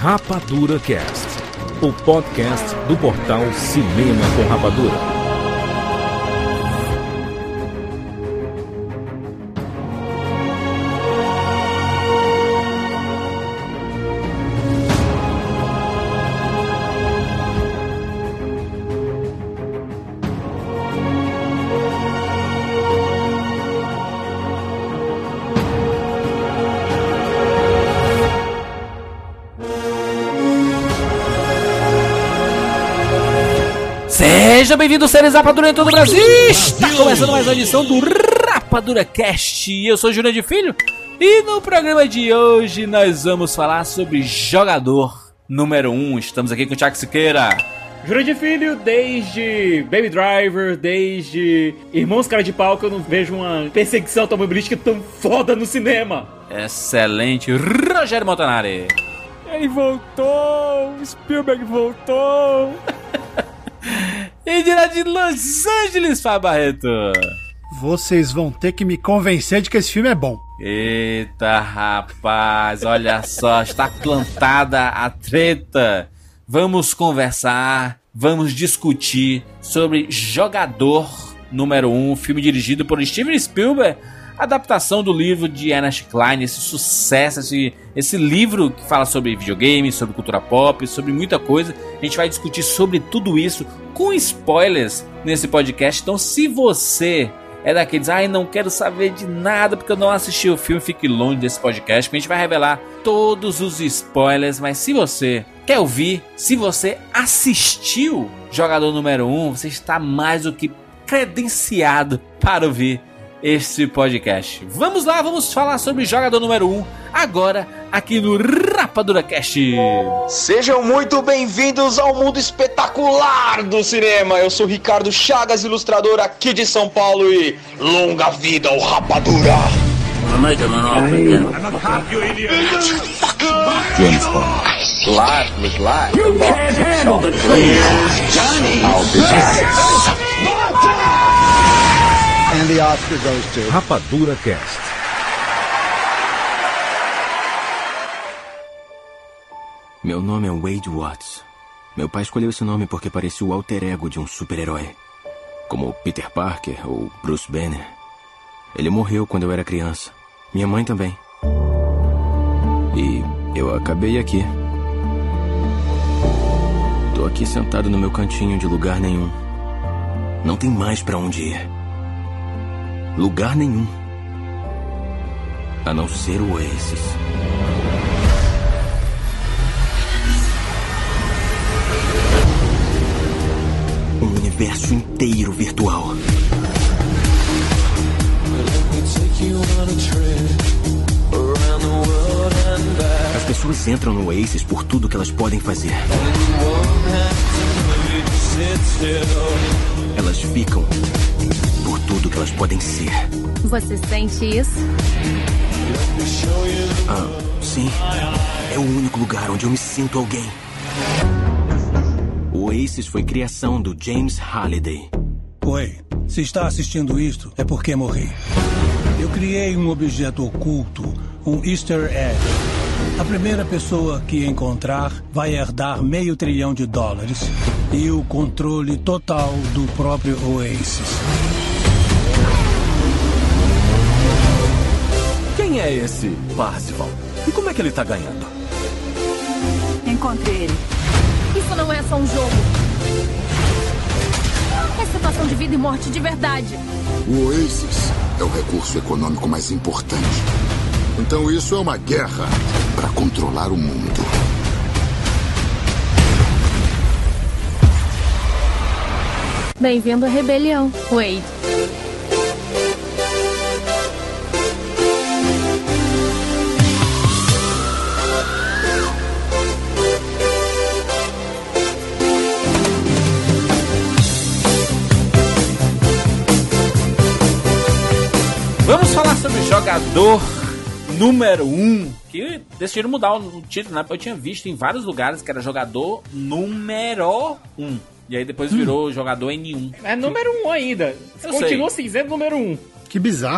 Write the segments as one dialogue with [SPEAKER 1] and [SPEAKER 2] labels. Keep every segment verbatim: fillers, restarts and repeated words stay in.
[SPEAKER 1] Rapadura Cast, o podcast do portal Cinema com Rapadura.
[SPEAKER 2] Seja bem-vindo, seres Rapadura em todo o Brasil! Está começando mais uma edição do Rapadura Cast. Eu sou Júnior de Filho e no programa de hoje nós vamos falar sobre jogador número um. Estamos aqui com o Thiago Siqueira.
[SPEAKER 3] Júnior de Filho, desde Baby Driver, desde Irmãos Cara de Pau, que eu não vejo uma perseguição automobilística tão foda no cinema.
[SPEAKER 2] Excelente, Rogério Montanari.
[SPEAKER 4] Ele voltou, Spielberg voltou.
[SPEAKER 2] E direto de Los Angeles, Fábio Barreto.
[SPEAKER 5] Vocês vão ter que me convencer de que esse filme é bom.
[SPEAKER 2] Eita, rapaz, olha só, está plantada a treta. Vamos conversar, vamos discutir sobre Jogador número um, filme dirigido por Steven Spielberg, adaptação do livro de Ernest Cline, esse sucesso, esse, esse livro que fala sobre videogames, sobre cultura pop, sobre muita coisa. A gente vai discutir sobre tudo isso com spoilers nesse podcast. Então, se você é daqueles, ai, não quero saber de nada porque eu não assisti o filme, fique longe desse podcast, porque a gente vai revelar todos os spoilers. Mas se você quer ouvir, se você assistiu Jogador número um, você está mais do que credenciado para ouvir este podcast. Vamos lá, vamos falar sobre Jogador número um agora aqui no Rapadura Cast.
[SPEAKER 6] Sejam muito bem-vindos ao mundo espetacular do cinema. Eu sou Ricardo Chagas, ilustrador aqui de São Paulo, e longa vida ao Rapadura.
[SPEAKER 7] James Bond.
[SPEAKER 6] Life was life.
[SPEAKER 7] You can't handle the truth, Johnny. I'll be back.
[SPEAKER 5] And the Oscar goes to
[SPEAKER 1] Rapadura Cast.
[SPEAKER 8] Meu nome é Wade Watts. Meu pai escolheu esse nome porque parecia o alter ego de um super-herói, como Peter Parker ou Bruce Banner. Ele morreu quando eu era criança. Minha mãe também. E eu acabei aqui. Tô aqui sentado no meu cantinho de lugar nenhum. Não tem mais pra onde ir. Lugar nenhum. A não ser o Oasis. Um universo inteiro virtual. As pessoas entram no Oasis por tudo que elas podem fazer. Elas ficam por tudo que elas podem ser.
[SPEAKER 9] Você sente isso?
[SPEAKER 8] Ah, sim. É o único lugar onde eu me sinto alguém. O Oasis foi criação do James Halliday.
[SPEAKER 10] Oi, se está assistindo isto, é porque morri. Eu criei um objeto oculto, um easter egg. A primeira pessoa que encontrar vai herdar meio trilhão de dólares e o controle total do próprio Oasis.
[SPEAKER 7] Quem é esse Parzival? E como é que ele tá ganhando?
[SPEAKER 9] Encontrei ele. Isso não é só um jogo. É situação de vida e morte de verdade.
[SPEAKER 11] O Oasis é o recurso econômico mais importante. Então isso é uma guerra para controlar o mundo.
[SPEAKER 9] Bem-vindo à rebelião, Wade.
[SPEAKER 2] Vamos falar sobre Jogador número um, que decidiram mudar o título, né? Eu tinha visto em vários lugares que era Jogador número um. E aí depois virou hum. Jogador N um.
[SPEAKER 3] É número um ainda.
[SPEAKER 2] Eu
[SPEAKER 3] Continua
[SPEAKER 2] sei.
[SPEAKER 3] cinzento número um.
[SPEAKER 5] Que bizarro.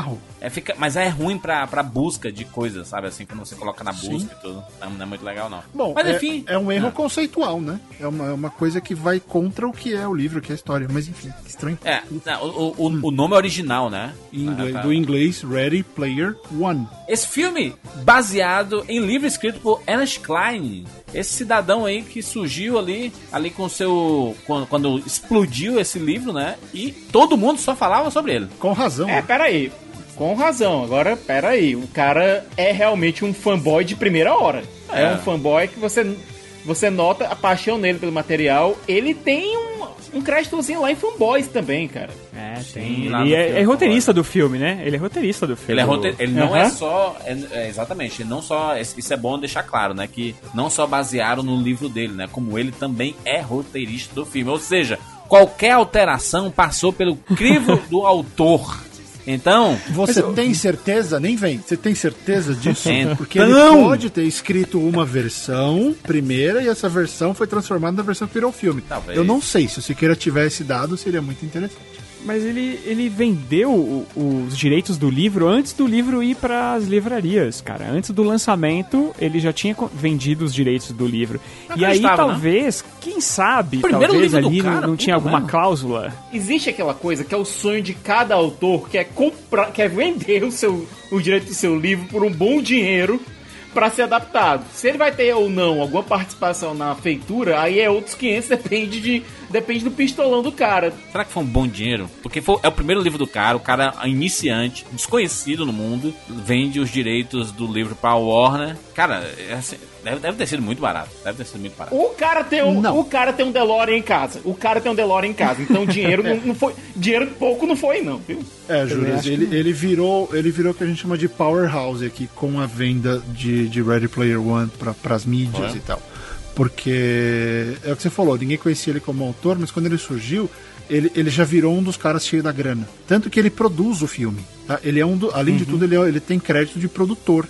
[SPEAKER 2] É, fica, mas é ruim pra, pra busca de coisas, sabe? Assim, quando você coloca na busca Sim. e tudo. Não, não é muito legal, não.
[SPEAKER 5] Bom,
[SPEAKER 2] mas,
[SPEAKER 5] é,
[SPEAKER 2] enfim,
[SPEAKER 5] é um erro
[SPEAKER 2] ah.
[SPEAKER 5] conceitual, né? É uma, é uma coisa que vai contra o que é o livro, o que é a história. Mas enfim, que estranho.
[SPEAKER 2] É, não, o, o, hum. o nome é original, né?
[SPEAKER 5] Inglês, do inglês, Ready Player One.
[SPEAKER 2] Esse filme, baseado em livro escrito por Ernest Cline. Esse cidadão aí que surgiu ali, ali com o seu... Quando, quando explodiu esse livro, né? E todo mundo só falava sobre ele.
[SPEAKER 5] Com razão.
[SPEAKER 3] É, peraí. Com razão. Agora, peraí. O cara é realmente um fanboy de primeira hora. É, é um fanboy que você, você nota a paixão nele pelo material. Ele tem um, um créditozinho lá em Fanboys também, cara.
[SPEAKER 4] É, tem. Ele é, é roteirista do filme, né? Ele é roteirista do filme.
[SPEAKER 2] Ele, é roteir... ele não uhum. é só... É, é, exatamente. Ele não só... Isso é bom deixar claro, né? Que não só basearam no livro dele, né? Como ele também é roteirista do filme. Ou seja, qualquer alteração passou pelo crivo do autor. Então...
[SPEAKER 5] Você eu... tem certeza? Nem vem. Você tem certeza disso?
[SPEAKER 2] Então...
[SPEAKER 5] Porque ele pode ter escrito uma versão primeira e essa versão foi transformada na versão que virou filme. Talvez. Eu não sei. Se o Siqueira tivesse dado, seria muito interessante.
[SPEAKER 4] Mas ele, ele vendeu o, os direitos do livro antes do livro ir para as livrarias, cara. Antes do lançamento, ele já tinha vendido os direitos do livro. Não e aí, talvez, né? quem sabe, talvez ali cara, não, não tinha alguma mesmo. cláusula.
[SPEAKER 3] Existe aquela coisa que é o sonho de cada autor, que é comprar, que é vender o, seu, o direito do seu livro por um bom dinheiro para ser adaptado. Se ele vai ter ou não alguma participação na feitura, aí é outros quinhentos, depende de depende do pistolão do cara.
[SPEAKER 2] Será que foi um bom dinheiro? Porque foi, é o primeiro livro do cara, o cara iniciante, desconhecido no mundo, vende os direitos do livro pra Warner. Cara, é assim, deve, deve ter sido muito barato. Deve ter sido muito barato.
[SPEAKER 3] O cara tem um, o cara tem um DeLorean em casa. O cara tem um DeLorean em casa. Então dinheiro não, não foi. Dinheiro pouco não foi, não, viu?
[SPEAKER 5] É, Júlio, ele, que... ele virou ele virou o que a gente chama de powerhouse aqui, com a venda de, de Ready Player One pra, pras mídias é. e tal. Porque é o que você falou, ninguém conhecia ele como autor, mas quando ele surgiu, ele, ele já virou um dos caras cheios da grana. Tanto que ele produz o filme. Tá? Ele é um do, além uhum. de tudo, ele, é, ele tem crédito de produtor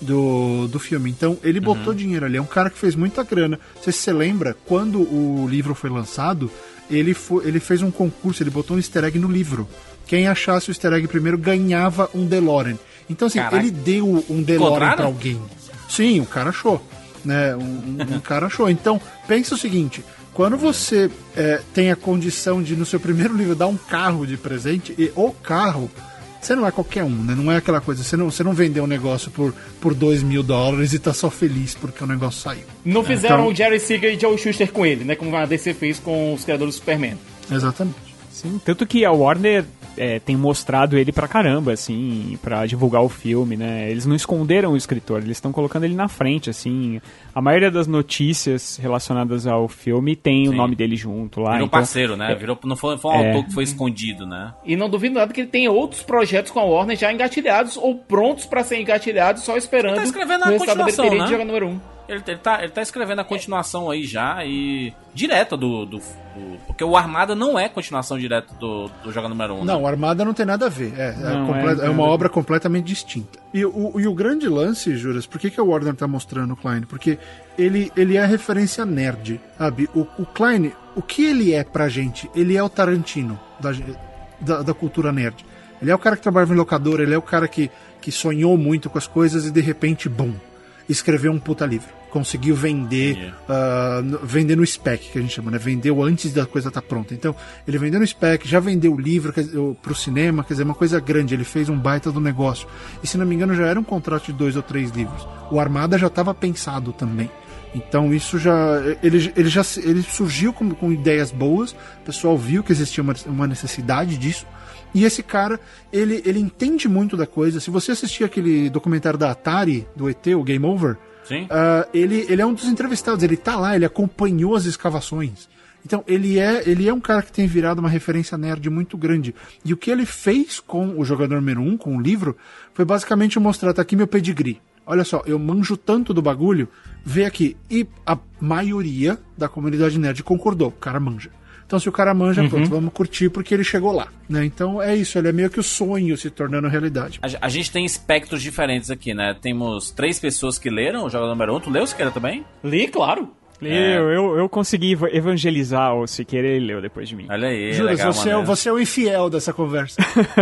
[SPEAKER 5] do, do filme. Então, ele uhum. botou dinheiro ali. É um cara que fez muita grana. Não sei se você lembra, quando o livro foi lançado, ele, foi, ele fez um concurso, ele botou um easter egg no livro. Quem achasse o easter egg primeiro ganhava um DeLorean. Então, assim, Caraca. ele deu um DeLorean pra alguém. Sim, o cara achou. Né, um, um cara achou. Então, pensa o seguinte: quando você é, tem a condição de, no seu primeiro livro, dar um carro de presente, e o carro, você não é qualquer um, né? Não é aquela coisa, você não, você não vendeu um negócio por, por dois mil dólares e tá só feliz porque o negócio saiu.
[SPEAKER 3] Não fizeram então, o Jerry Siegel e Joe Shuster com ele, né? Como a D C fez com os criadores do Superman.
[SPEAKER 5] Exatamente.
[SPEAKER 4] Sim, tanto que a Warner é, tem mostrado ele pra caramba, assim, pra divulgar o filme, né? Eles não esconderam o escritor, eles estão colocando ele na frente, assim. A maioria das notícias relacionadas ao filme tem Sim. o nome dele junto lá.
[SPEAKER 2] Virou
[SPEAKER 4] então,
[SPEAKER 2] parceiro, né? Virou, não foi, foi um é... autor que foi escondido, né?
[SPEAKER 3] E não duvido nada que ele tenha outros projetos com a Warner já engatilhados ou prontos pra serem engatilhados, só esperando
[SPEAKER 2] tá escrevendo a continuação, né?
[SPEAKER 3] de jogar número um.
[SPEAKER 2] Ele, ele, tá, ele tá escrevendo a continuação aí já e direta do, do, do... Porque o Armada não é continuação direta do, do Joga Número um.
[SPEAKER 5] Não,
[SPEAKER 2] né?
[SPEAKER 5] o Armada não tem nada a ver. É,
[SPEAKER 4] não,
[SPEAKER 5] é, comple-
[SPEAKER 4] é,
[SPEAKER 5] é uma obra completamente distinta. E o, e o grande lance, Juras, por que, que a Warner tá mostrando o Cline? Porque ele, ele é a referência nerd, sabe? O, o Cline, o que ele é pra gente? Ele é o Tarantino da, da, da cultura nerd. Ele é o cara que trabalha em locadora, ele é o cara que, que sonhou muito com as coisas e de repente, bum, escreveu um puta livro. Conseguiu vender, uh, vender no spec, que a gente chama, né? Vendeu antes da coisa estar tá pronta. Então, ele vendeu no spec, já vendeu o livro quer dizer, pro cinema, quer dizer, uma coisa grande. Ele fez um baita do negócio. E se não me engano, já era um contrato de dois ou três livros. O Armada já estava pensado também. Então, isso já. Ele, ele já ele surgiu com, com ideias boas, o pessoal viu que existia uma, uma necessidade disso. E esse cara, ele, ele entende muito da coisa. Se você assistir aquele documentário da Atari, do E T, o Game Over,
[SPEAKER 2] Sim.
[SPEAKER 5] Uh, ele, ele é um dos entrevistados, ele tá lá, ele acompanhou as escavações. Então, ele é, ele é um cara que tem virado uma referência nerd muito grande. E o que ele fez com o Jogador Número um, com o livro, foi basicamente mostrar, tá aqui meu pedigree. Olha só, eu manjo tanto do bagulho, vê aqui. E a maioria da comunidade nerd concordou, o cara manja. Então, se o cara manja, uhum. pronto, vamos curtir porque ele chegou lá, né? Então, é isso, ele é meio que o sonho se tornando realidade.
[SPEAKER 2] A, a gente tem espectros diferentes aqui, né? Temos três pessoas que leram o Jogador Número um. Tu leu, Siqueira, também?
[SPEAKER 3] Li, claro.
[SPEAKER 4] É. Eu, eu, eu consegui evangelizar o Siqueira e ele leu depois de mim.
[SPEAKER 2] Olha aí,
[SPEAKER 5] Júlio,
[SPEAKER 2] legal,
[SPEAKER 5] você, é, você é o infiel dessa conversa.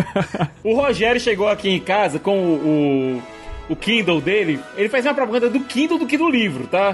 [SPEAKER 3] O Rogério chegou aqui em casa com o, o, o Kindle dele. Ele fez uma propaganda do Kindle do que do livro, tá?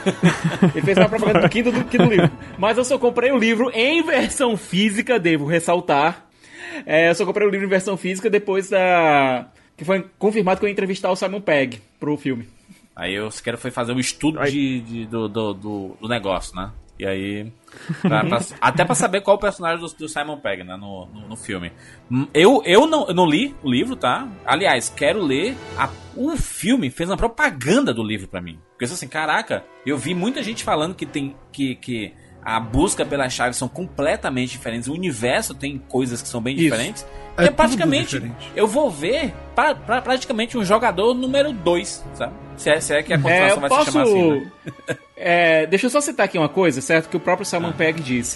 [SPEAKER 3] Ele fez uma propaganda do Kindle do que do livro. Mas eu só comprei o livro em versão física, devo ressaltar. É, eu só comprei o livro em versão física depois da... que foi confirmado que eu ia entrevistar o Simon Pegg pro filme.
[SPEAKER 2] Aí o Siqueira foi fazer um estudo de, de, do, do, do, do negócio, né? E aí... Pra, pra, até pra saber qual o personagem do, do Simon Pegg, né? No, no, no filme. Eu, eu, não, eu não li o livro, tá? Aliás, quero ler... A, o filme fez uma propaganda do livro pra mim. Porque assim, caraca, eu vi muita gente falando que tem... Que, que a busca pelas chaves são completamente diferentes. O universo tem coisas que são bem Isso. diferentes. É, é praticamente... Eu vou ver pra, pra, praticamente um jogador número dois, sabe? Se é, se é que a continuação é, vai posso... se chamar assim, né?
[SPEAKER 3] é, deixa eu só citar aqui uma coisa, certo? Que o próprio Simon ah. Pegg disse.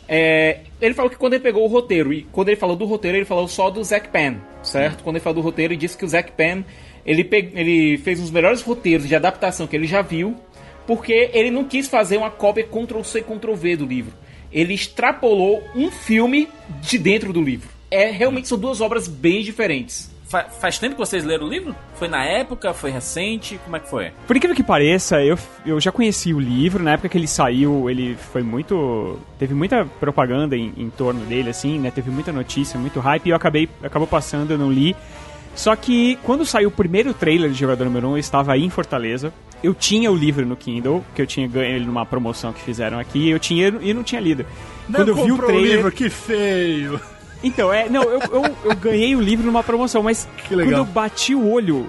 [SPEAKER 3] É, ele falou que quando ele pegou o roteiro, e quando ele falou do roteiro, ele falou só do Zack Penn, certo? Hum. Quando ele falou do roteiro, ele disse que o Zack Penn, ele, pe... ele fez um dos melhores roteiros de adaptação que ele já viu, porque ele não quis fazer uma cópia control C, control V do livro. Ele extrapolou um filme de dentro do livro. É, realmente são duas obras bem diferentes.
[SPEAKER 2] Fa- faz tempo que vocês leram o livro? Foi na época? Foi recente? Como é que foi?
[SPEAKER 4] Por incrível que pareça, eu, eu já conheci o livro. Na época que ele saiu, ele foi muito... Teve muita propaganda em, em torno dele, assim, né? Teve muita notícia, muito hype. E eu acabei acabou passando, eu não li. Só que quando saiu o primeiro trailer de Jogador Número um, eu estava aí em Fortaleza. Eu tinha o livro no Kindle, que eu tinha ganho ele numa promoção que fizeram aqui. Eu tinha e não tinha lido.
[SPEAKER 5] Não quando eu vi o trailer... o livro, que feio!
[SPEAKER 4] Então, é, não, eu, eu, eu ganhei o livro numa promoção, mas quando eu bati o olho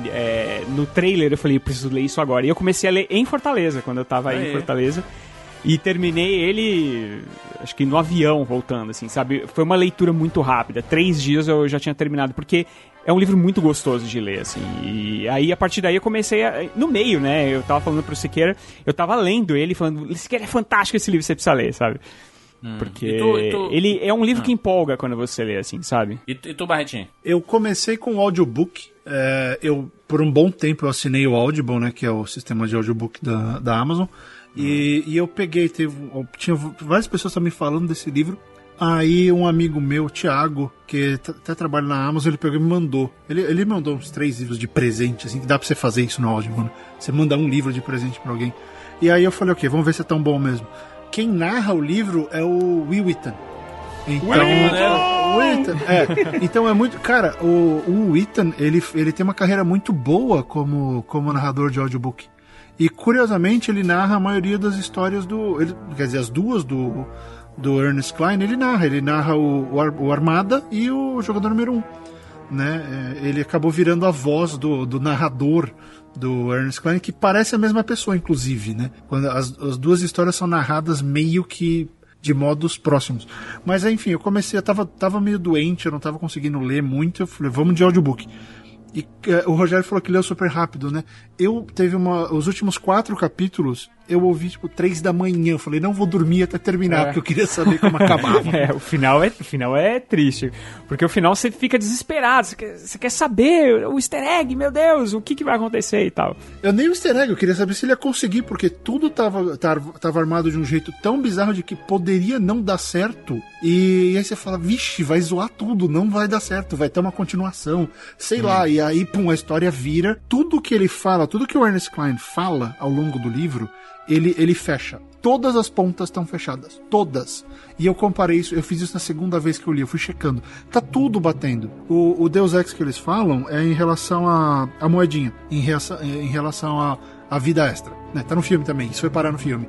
[SPEAKER 4] é, no trailer, eu falei, eu preciso ler isso agora. E eu comecei a ler em Fortaleza, quando eu tava aí em Fortaleza. E terminei ele, acho que no avião, voltando, assim, sabe? Foi uma leitura muito rápida. Três dias eu já tinha terminado, porque é um livro muito gostoso de ler, assim. E aí, a partir daí, eu comecei a... No meio, né? Eu tava falando pro Siqueira, eu tava lendo ele, falando, Siqueira, é fantástico esse livro, você precisa ler, sabe? Hum. Porque e tu, e tu... ele é um livro ah. que empolga quando você lê, assim, sabe?
[SPEAKER 2] E tu, e tu Barretinho?
[SPEAKER 5] Eu comecei com o audiobook. É, eu, por um bom tempo, eu assinei o Audible, né? Que é o sistema de audiobook da, da Amazon. E, e eu peguei, teve, tinha várias pessoas também falando desse livro. Aí um amigo meu, o Thiago, que até trabalha na Amazon, ele pegou e me mandou. Ele, ele mandou uns três livros de presente, assim, que dá pra você fazer isso no Audible, né? Você manda um livro de presente pra alguém. E aí eu falei, ok, vamos ver se é tão bom mesmo. Quem narra o livro é o Wil Wheaton. Então, Wheaton, é, então é muito... Cara, o, o Wheaton, ele, ele tem uma carreira muito boa como, como narrador de audiobook. E, curiosamente, ele narra a maioria das histórias do... Ele, quer dizer, as duas do, do Ernest Cline, ele narra. Ele narra o, o, Ar, o Armada e o Jogador Número um. Né? Ele acabou virando a voz do, do narrador do Ernest Cline, que parece a mesma pessoa, inclusive, né? Quando as, as duas histórias são narradas meio que de modos próximos. Mas, enfim, eu comecei, eu tava, tava meio doente, eu não tava conseguindo ler muito, eu falei, vamos de audiobook. E uh, o Rogério falou que leu super rápido, né? Eu teve uma... Os últimos quatro capítulos, eu ouvi, tipo, três da manhã. Eu falei, não vou dormir até terminar, é. porque eu queria saber como acabava.
[SPEAKER 4] É, o final é, o final é triste. Porque o final você fica desesperado. Você quer, você quer saber o easter egg, meu Deus, o que, que vai acontecer e tal.
[SPEAKER 5] Eu nem o easter egg, eu queria saber se ele ia conseguir, porque tudo tava, tava, tava armado de um jeito tão bizarro de que poderia não dar certo. E, e aí você fala, vixe, vai zoar tudo, não vai dar certo, vai ter uma continuação, sei hum. lá. E aí, pum, a história vira. Tudo que ele fala, tudo que o Ernest Cline fala ao longo do livro, ele, ele fecha. Todas as pontas estão fechadas. Todas. E eu comparei isso, eu fiz isso na segunda vez que eu li, eu fui checando. Tá tudo batendo. O, o Deus Ex que eles falam é em relação à a, a moedinha, em, reação, em relação à a, a vida extra. Né? Tá no filme também, isso foi parar no filme.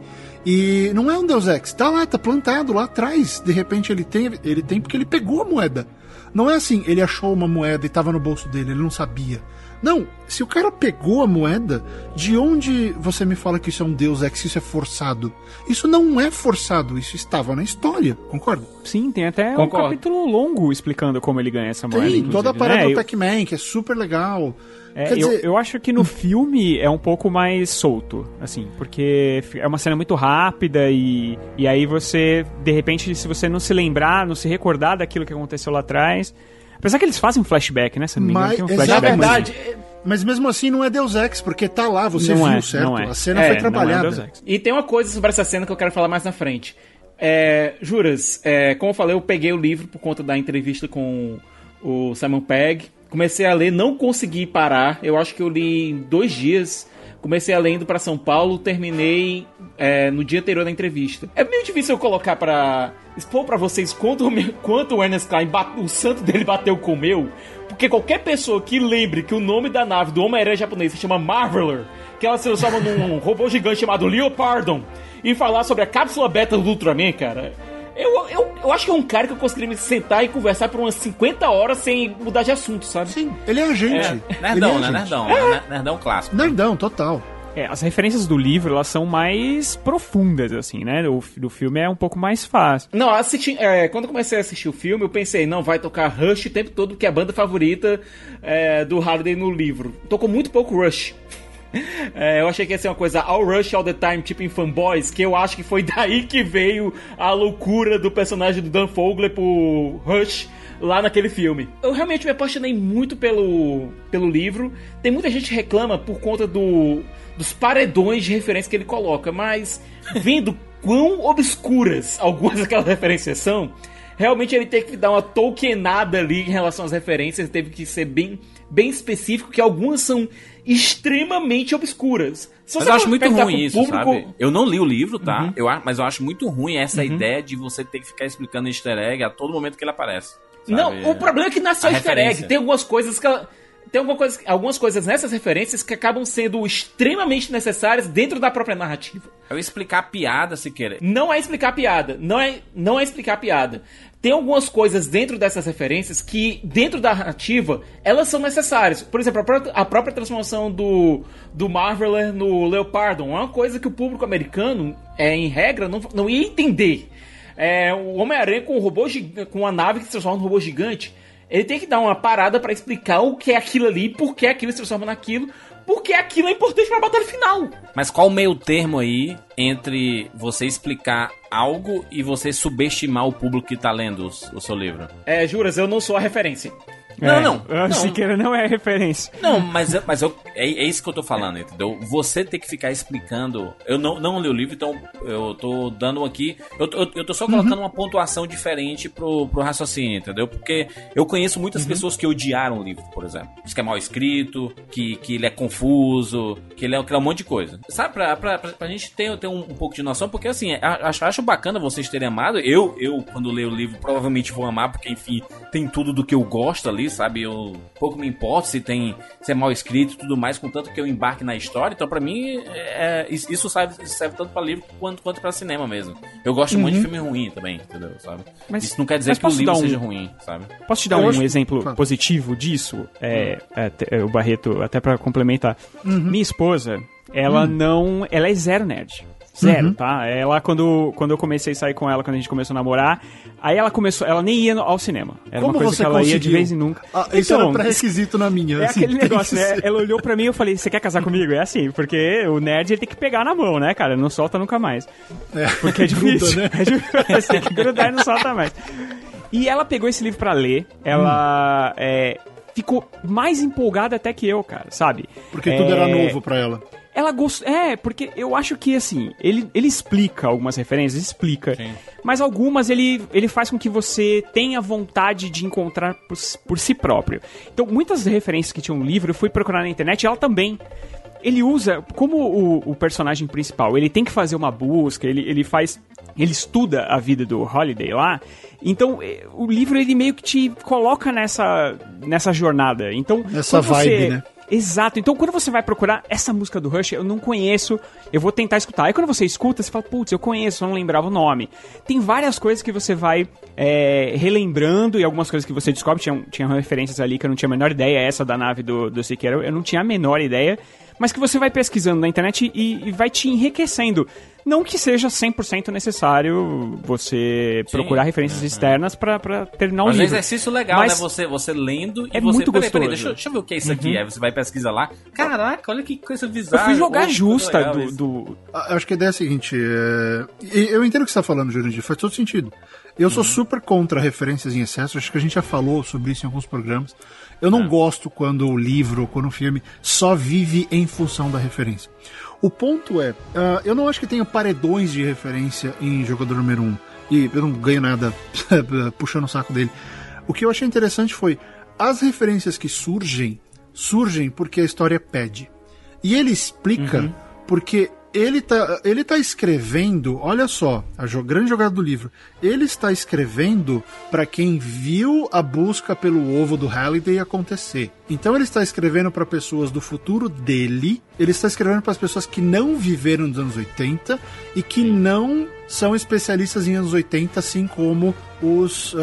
[SPEAKER 5] E não é um Deus Ex, tá lá, tá plantado lá atrás. De repente ele tem, ele tem porque ele pegou a moeda. Não é assim, ele achou uma moeda e tava no bolso dele, ele não sabia. Não, se o cara pegou a moeda, de onde você me fala que isso é um Deus Ex, isso é forçado? Isso não é forçado, isso estava na história, concorda?
[SPEAKER 4] Sim, tem até Concordo. um capítulo longo explicando como ele ganha essa moeda.
[SPEAKER 5] Tem, toda a parada né? do Pac-Man, que é super legal.
[SPEAKER 4] É, eu, dizer... eu acho que no filme é um pouco mais solto, assim, porque é uma cena muito rápida e, e aí você, de repente, se você não se lembrar, não se recordar daquilo que aconteceu lá atrás... Apesar que eles fazem um flashback, né? Se não me engano, tem um flashback.
[SPEAKER 3] Na verdade,
[SPEAKER 5] Mas mesmo assim não é Deus Ex, porque tá lá, você
[SPEAKER 4] não
[SPEAKER 5] viu,
[SPEAKER 4] é,
[SPEAKER 5] certo?
[SPEAKER 4] Não é.
[SPEAKER 5] A cena
[SPEAKER 4] é,
[SPEAKER 5] foi trabalhada.
[SPEAKER 4] Não é Deus Ex.
[SPEAKER 3] E tem uma coisa sobre essa cena que eu quero falar mais na frente. É, Juras, é, como eu falei, eu peguei o livro por conta da entrevista com o Simon Pegg. Comecei a ler, não consegui parar. Eu acho que eu li em dois dias. Comecei a ler indo pra São Paulo, terminei é, no dia anterior da entrevista. É meio difícil eu colocar pra... expor pra vocês quanto, quanto o Ernest Cline, bate, o santo dele bateu com o meu. Porque qualquer pessoa que lembre que o nome da nave do Homem-Aranha japonês se chama Marveler, que ela se transforma num robô gigante chamado Leopardon, e falar sobre a cápsula beta do Ultraman, cara... Eu, eu, eu acho que é um cara que eu conseguiria me sentar e conversar por umas cinquenta horas sem mudar de assunto, sabe?
[SPEAKER 5] Sim, ele é a gente.
[SPEAKER 2] É, nerdão, né? Nerdão, é. Nerdão clássico.
[SPEAKER 5] Nerdão, total.
[SPEAKER 4] É, as referências do livro, elas são mais profundas, assim, né? O do filme é um pouco mais fácil.
[SPEAKER 3] Não, assisti, é, quando eu comecei a assistir o filme, eu pensei, não, vai tocar Rush o tempo todo, que é a banda favorita é, do Halliday no livro. Tocou muito pouco Rush. É, eu achei que ia ser uma coisa all Rush all the time, tipo em Fanboys, que eu acho que foi daí que veio a loucura do personagem do Dan Fogler por Rush lá naquele filme. Eu realmente me apaixonei muito pelo, pelo livro. Tem muita gente que reclama por conta do, dos paredões de referência que ele coloca, mas vendo quão obscuras algumas daquelas referências são, realmente ele teve que dar uma tolkienada ali em relação às referências, teve que ser bem, bem específico, que algumas são extremamente obscuras. Se
[SPEAKER 2] mas eu acho muito ruim isso, público... sabe? Eu não li o livro, tá?
[SPEAKER 3] Uhum.
[SPEAKER 2] Eu, mas eu acho muito ruim essa
[SPEAKER 3] uhum.
[SPEAKER 2] ideia de você ter que ficar explicando easter egg a todo momento que ele aparece. Sabe?
[SPEAKER 3] Não, o problema é que não é só
[SPEAKER 2] a
[SPEAKER 3] easter
[SPEAKER 2] referência.
[SPEAKER 3] egg. Tem algumas coisas que... Ela... Tem alguma coisa, algumas coisas nessas referências que acabam sendo extremamente necessárias dentro da própria narrativa.
[SPEAKER 2] É explicar a piada, se querer.
[SPEAKER 3] Não é explicar a piada. Não é, não é explicar a piada. Tem algumas coisas dentro dessas referências que, dentro da narrativa, elas são necessárias. Por exemplo, a própria, a própria transformação do, do Marveler no Leopardon é uma coisa que o público americano, é, em regra, não, não ia entender. É, o Homem-Aranha com, um robô, com uma nave que se transforma num robô gigante, ele tem que dar uma parada pra explicar o que é aquilo ali, por que aquilo se transforma naquilo, porque aquilo é importante pra batalha final.
[SPEAKER 2] Mas qual o meio termo aí entre você explicar algo e você subestimar o público que tá lendo o, o seu livro?
[SPEAKER 3] É, Juras, eu não sou a referência.
[SPEAKER 2] Não,
[SPEAKER 4] é,
[SPEAKER 2] não.
[SPEAKER 4] não. Siqueira não é referência.
[SPEAKER 2] Não, mas, mas eu, é, é isso que eu tô falando, entendeu? Você tem que ficar explicando. Eu não, não li o livro, então eu tô dando aqui. Eu, eu, eu tô só colocando uhum. uma pontuação diferente pro, pro raciocínio, entendeu? Porque eu conheço muitas uhum. pessoas que odiaram o livro, por exemplo. Diz que é mal escrito, que, que ele é confuso, que ele é, que ele é um monte de coisa. Sabe, pra, pra, pra, pra gente ter, ter um, um pouco de noção, porque assim, acho, acho bacana vocês terem amado. Eu, eu, quando leio o livro, provavelmente vou amar, porque enfim, tem tudo do que eu gosto ali, sabe? Eu pouco me importo se tem se é mal escrito e tudo mais, contanto que eu embarque na história. Então, pra mim, é, isso serve, serve tanto pra livro quanto, quanto pra cinema mesmo. Eu gosto uhum. muito de filme ruim também, entendeu? Sabe? Mas, isso não quer dizer que o livro um, seja ruim, sabe?
[SPEAKER 4] Posso te dar eu um acho... exemplo claro. positivo disso? É, é, é, o Barreto, até pra complementar. Uhum. Minha esposa, ela uhum. não... Ela é zero nerd. Zero, uhum. tá? Ela, quando, quando eu comecei a sair com ela, quando a gente começou a namorar, aí ela começou, ela nem ia ao cinema. Era
[SPEAKER 5] Como
[SPEAKER 4] uma coisa
[SPEAKER 5] você
[SPEAKER 4] que ela
[SPEAKER 5] conseguiu?
[SPEAKER 4] ia de vez em nunca.
[SPEAKER 5] Ah, isso então, era pré-requisito na minha.
[SPEAKER 4] É
[SPEAKER 5] assim,
[SPEAKER 4] aquele negócio, né? Ela olhou pra mim e eu falei, você quer casar comigo? É assim, porque o nerd ele tem que pegar na mão, né, cara? Não solta nunca mais. É, porque é difícil. Gruda, né? É, você tem que grudar e não solta mais. E ela pegou esse livro pra ler, ela hum. é, ficou mais empolgada até que eu, cara, sabe?
[SPEAKER 5] Porque
[SPEAKER 4] é...
[SPEAKER 5] tudo era novo pra ela.
[SPEAKER 4] Ela gosta. É, porque eu acho que, assim, ele, ele explica algumas referências, explica. Sim. Mas algumas ele, ele faz com que você tenha vontade de encontrar por, por si próprio. Então, muitas referências que tinham no livro, eu fui procurar na internet e ela também. Ele usa, como o, o personagem principal, ele tem que fazer uma busca, ele, ele faz. Ele estuda a vida do Holiday lá. Então, o livro, ele meio que te coloca nessa, nessa jornada. Então,
[SPEAKER 5] essa vibe,
[SPEAKER 4] você,
[SPEAKER 5] né?
[SPEAKER 4] Exato. Então, quando você vai procurar essa música do Rush, eu não conheço, eu vou tentar escutar. Aí, quando você escuta, você fala, putz, eu conheço, eu não lembrava o nome. Tem várias coisas que você vai é, relembrando e algumas coisas que você descobre. Tinha, tinha referências ali que eu não tinha a menor ideia. Essa da nave do, do Siqueira, eu não tinha a menor ideia. Mas que você vai pesquisando na internet e, e vai te enriquecendo. Não que seja cem por cento necessário você Sim. procurar referências externas pra, pra terminar um
[SPEAKER 2] Mas
[SPEAKER 4] livro.
[SPEAKER 2] Mas é um exercício legal,
[SPEAKER 4] Mas
[SPEAKER 2] né? Você, você lendo e
[SPEAKER 4] é
[SPEAKER 2] você...
[SPEAKER 4] muito
[SPEAKER 2] Peraí,
[SPEAKER 4] gostoso.
[SPEAKER 2] peraí, deixa, deixa eu ver o que é isso
[SPEAKER 4] uhum.
[SPEAKER 2] aqui. Aí você vai pesquisar lá. Caraca, olha que coisa bizarra.
[SPEAKER 4] Eu fui jogar
[SPEAKER 2] oh,
[SPEAKER 4] justa do, do...
[SPEAKER 5] Acho que a ideia é a seguinte, é... eu entendo o que você tá falando, Jurandir, faz todo sentido. Eu sou uhum. super contra referências em excesso, acho que a gente já falou sobre isso em alguns programas. Eu não é. gosto quando o livro ou quando o filme só vive em função da referência. O ponto é, uh, eu não acho que tenha paredões de referência em Jogador Número um, e eu não ganho nada puxando o saco dele. O que eu achei interessante foi, as referências que surgem, surgem porque a história pede. E ele explica uhum. porque... Ele tá, ele tá escrevendo, olha só, a jo- grande jogada do livro, ele está escrevendo para quem viu a busca pelo ovo do Halliday acontecer. Então ele está escrevendo para pessoas do futuro dele, ele está escrevendo para as pessoas que não viveram nos anos oitenta e que não são especialistas em anos oitenta, assim como os, uh,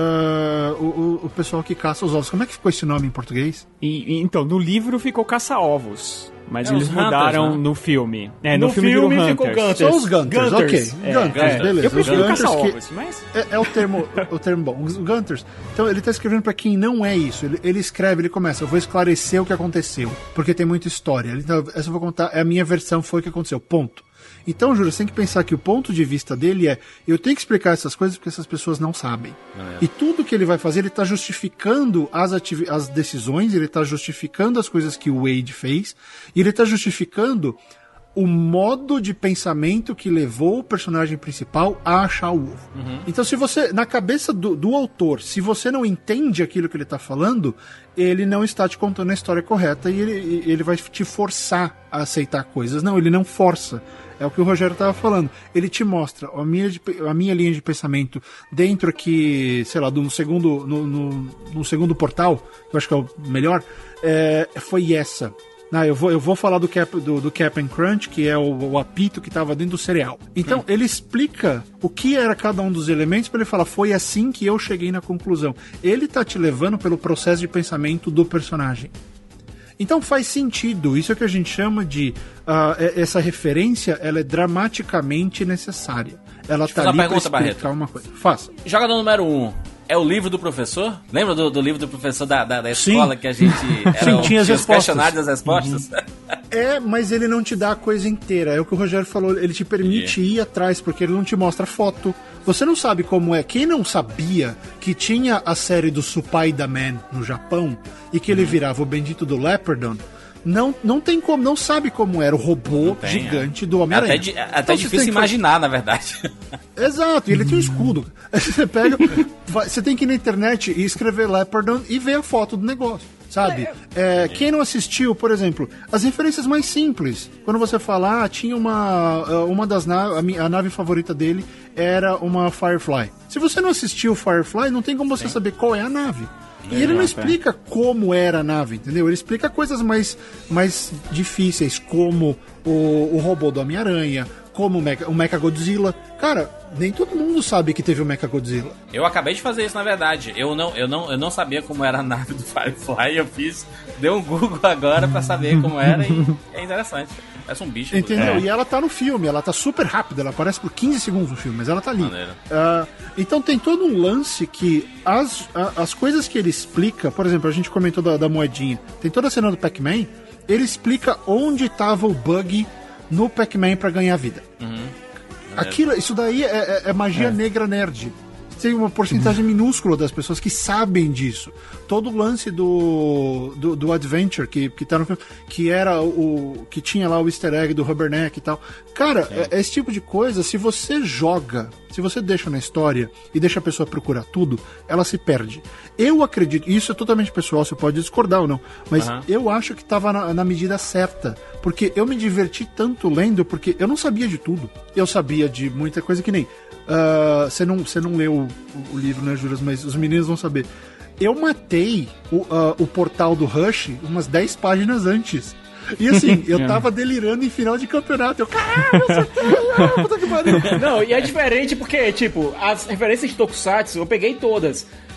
[SPEAKER 5] o, o pessoal que caça os ovos. Como é que ficou esse nome em português?
[SPEAKER 4] E, e, então, no livro ficou caça-ovos. Mas
[SPEAKER 2] é,
[SPEAKER 4] eles mudaram
[SPEAKER 2] Hunters, né?
[SPEAKER 4] no filme. É, no,
[SPEAKER 3] no
[SPEAKER 4] filme,
[SPEAKER 3] filme
[SPEAKER 4] virou
[SPEAKER 3] ficou
[SPEAKER 4] Hunters.
[SPEAKER 3] Gunters.
[SPEAKER 5] São os Gunters,
[SPEAKER 3] Gunters.
[SPEAKER 5] ok.
[SPEAKER 4] É,
[SPEAKER 5] Gunters,
[SPEAKER 4] é.
[SPEAKER 5] beleza.
[SPEAKER 4] Eu prefiro
[SPEAKER 5] os Gunters
[SPEAKER 4] caça-ovos,
[SPEAKER 5] que
[SPEAKER 4] mas...
[SPEAKER 5] É, é o termo, o termo bom. Os Gunters. Então ele tá escrevendo pra quem não é isso. Ele, ele escreve, ele começa, eu vou esclarecer o que aconteceu, porque tem muita história. Então, essa eu vou contar, é a minha versão, foi o que aconteceu, ponto. Então, Júlio, você tem que pensar que o ponto de vista dele é, eu tenho que explicar essas coisas porque essas pessoas não sabem. É. E tudo que ele vai fazer, ele está justificando as, ativi- as decisões, ele está justificando as coisas que o Wade fez, e ele está justificando o modo de pensamento que levou o personagem principal a achar o ovo. Uhum. Então, se você, na cabeça do, do autor, se você não entende aquilo que ele está falando, ele não está te contando a história correta e ele, ele vai te forçar a aceitar coisas. Não, ele não força. É o que o Rogério estava falando. Ele te mostra a minha, a minha linha de pensamento dentro aqui, sei lá, do segundo, no, no, no segundo portal, que eu acho que é o melhor, é, foi essa. Não, eu, vou, eu vou falar do, Cap, do, do Cap'n Crunch, que é o, o apito que estava dentro do cereal. Então, hum. ele explica o que era cada um dos elementos para ele falar, foi assim que eu cheguei na conclusão. Ele tá te levando pelo processo de pensamento do personagem. Então faz sentido, isso é o que a gente chama de uh, essa referência, ela é dramaticamente necessária. Ela
[SPEAKER 2] Deixa
[SPEAKER 5] tá ali
[SPEAKER 2] pergunta,
[SPEAKER 5] pra explicar
[SPEAKER 2] Barreto.
[SPEAKER 5] uma coisa. Faça.
[SPEAKER 2] Jogador número um. É o livro do professor? Lembra do, do livro do professor da, da, da escola Sim. que a gente... Era
[SPEAKER 5] Sim,
[SPEAKER 2] o,
[SPEAKER 5] tinha as
[SPEAKER 2] os
[SPEAKER 5] respostas.
[SPEAKER 2] questionários das respostas?
[SPEAKER 5] Uhum. É, mas ele não te dá a coisa inteira. É o que o Rogério falou, ele te permite yeah. ir atrás, porque ele não te mostra foto. Você não sabe como é. Quem não sabia que tinha a série do Spider-Man no Japão e que ele virava o bendito do Leopardon, não, não tem como, não sabe como era o robô tem, gigante é. do Homem-Aranha.
[SPEAKER 2] É até, di, até então, difícil imaginar, fazer... na verdade.
[SPEAKER 5] Exato, e ele tem um escudo. Aí você pega, vai, você tem que ir na internet e escrever Leopardon e ver a foto do negócio. Sabe? É, quem não assistiu, por exemplo, as referências mais simples. Quando você fala, ah, tinha uma, uma das naves, a nave favorita dele era uma Firefly. Se você não assistiu Firefly, não tem como você Sim. saber qual é a nave. E ele não explica como era a nave, entendeu? Ele explica coisas mais, mais difíceis, como o, o robô do Homem-Aranha, como o, Mecha, o Mechagodzilla. Cara, nem todo mundo sabe que teve o Mechagodzilla.
[SPEAKER 2] Eu acabei de fazer isso, na verdade. Eu não, eu não, eu não sabia como era a nave do Firefly. Eu fiz, dei um Google agora pra saber como era e é interessante. Parece um bicho.
[SPEAKER 5] Entendeu? É. E ela tá no filme, ela tá super rápida, ela aparece por quinze segundos no filme, mas ela tá ali. Uh, então tem todo um lance que as, a, as coisas que ele explica, por exemplo, a gente comentou da, da moedinha, tem toda a cena do Pac-Man, ele explica onde tava o bug no Pac-Man pra ganhar vida. Uhum. Aquilo, isso daí é, é, é magia é. negra nerd. Tem uma porcentagem minúscula das pessoas que sabem disso. Todo o lance do, do, do Adventure, que, que, tá no, que era o. que tinha lá o easter egg do Rubberneck e tal. Cara, é. É esse tipo de coisa, se você joga, se você deixa na história e deixa a pessoa procurar tudo, ela se perde. Eu acredito, isso é totalmente pessoal, você pode discordar ou não, mas uhum. eu acho que estava na, na medida certa. Porque eu me diverti tanto lendo, porque eu não sabia de tudo. Eu sabia de muita coisa que nem. Você uh, não, você não leu o, o livro, né, Juras? Mas os meninos vão saber. Eu matei o, uh, o portal do Rush umas dez páginas antes. E assim, eu tava delirando em final de campeonato. Eu, caralho, eu puta que pariu.
[SPEAKER 3] Não, e é diferente porque, tipo, as referências de Tokusatsu eu peguei todas.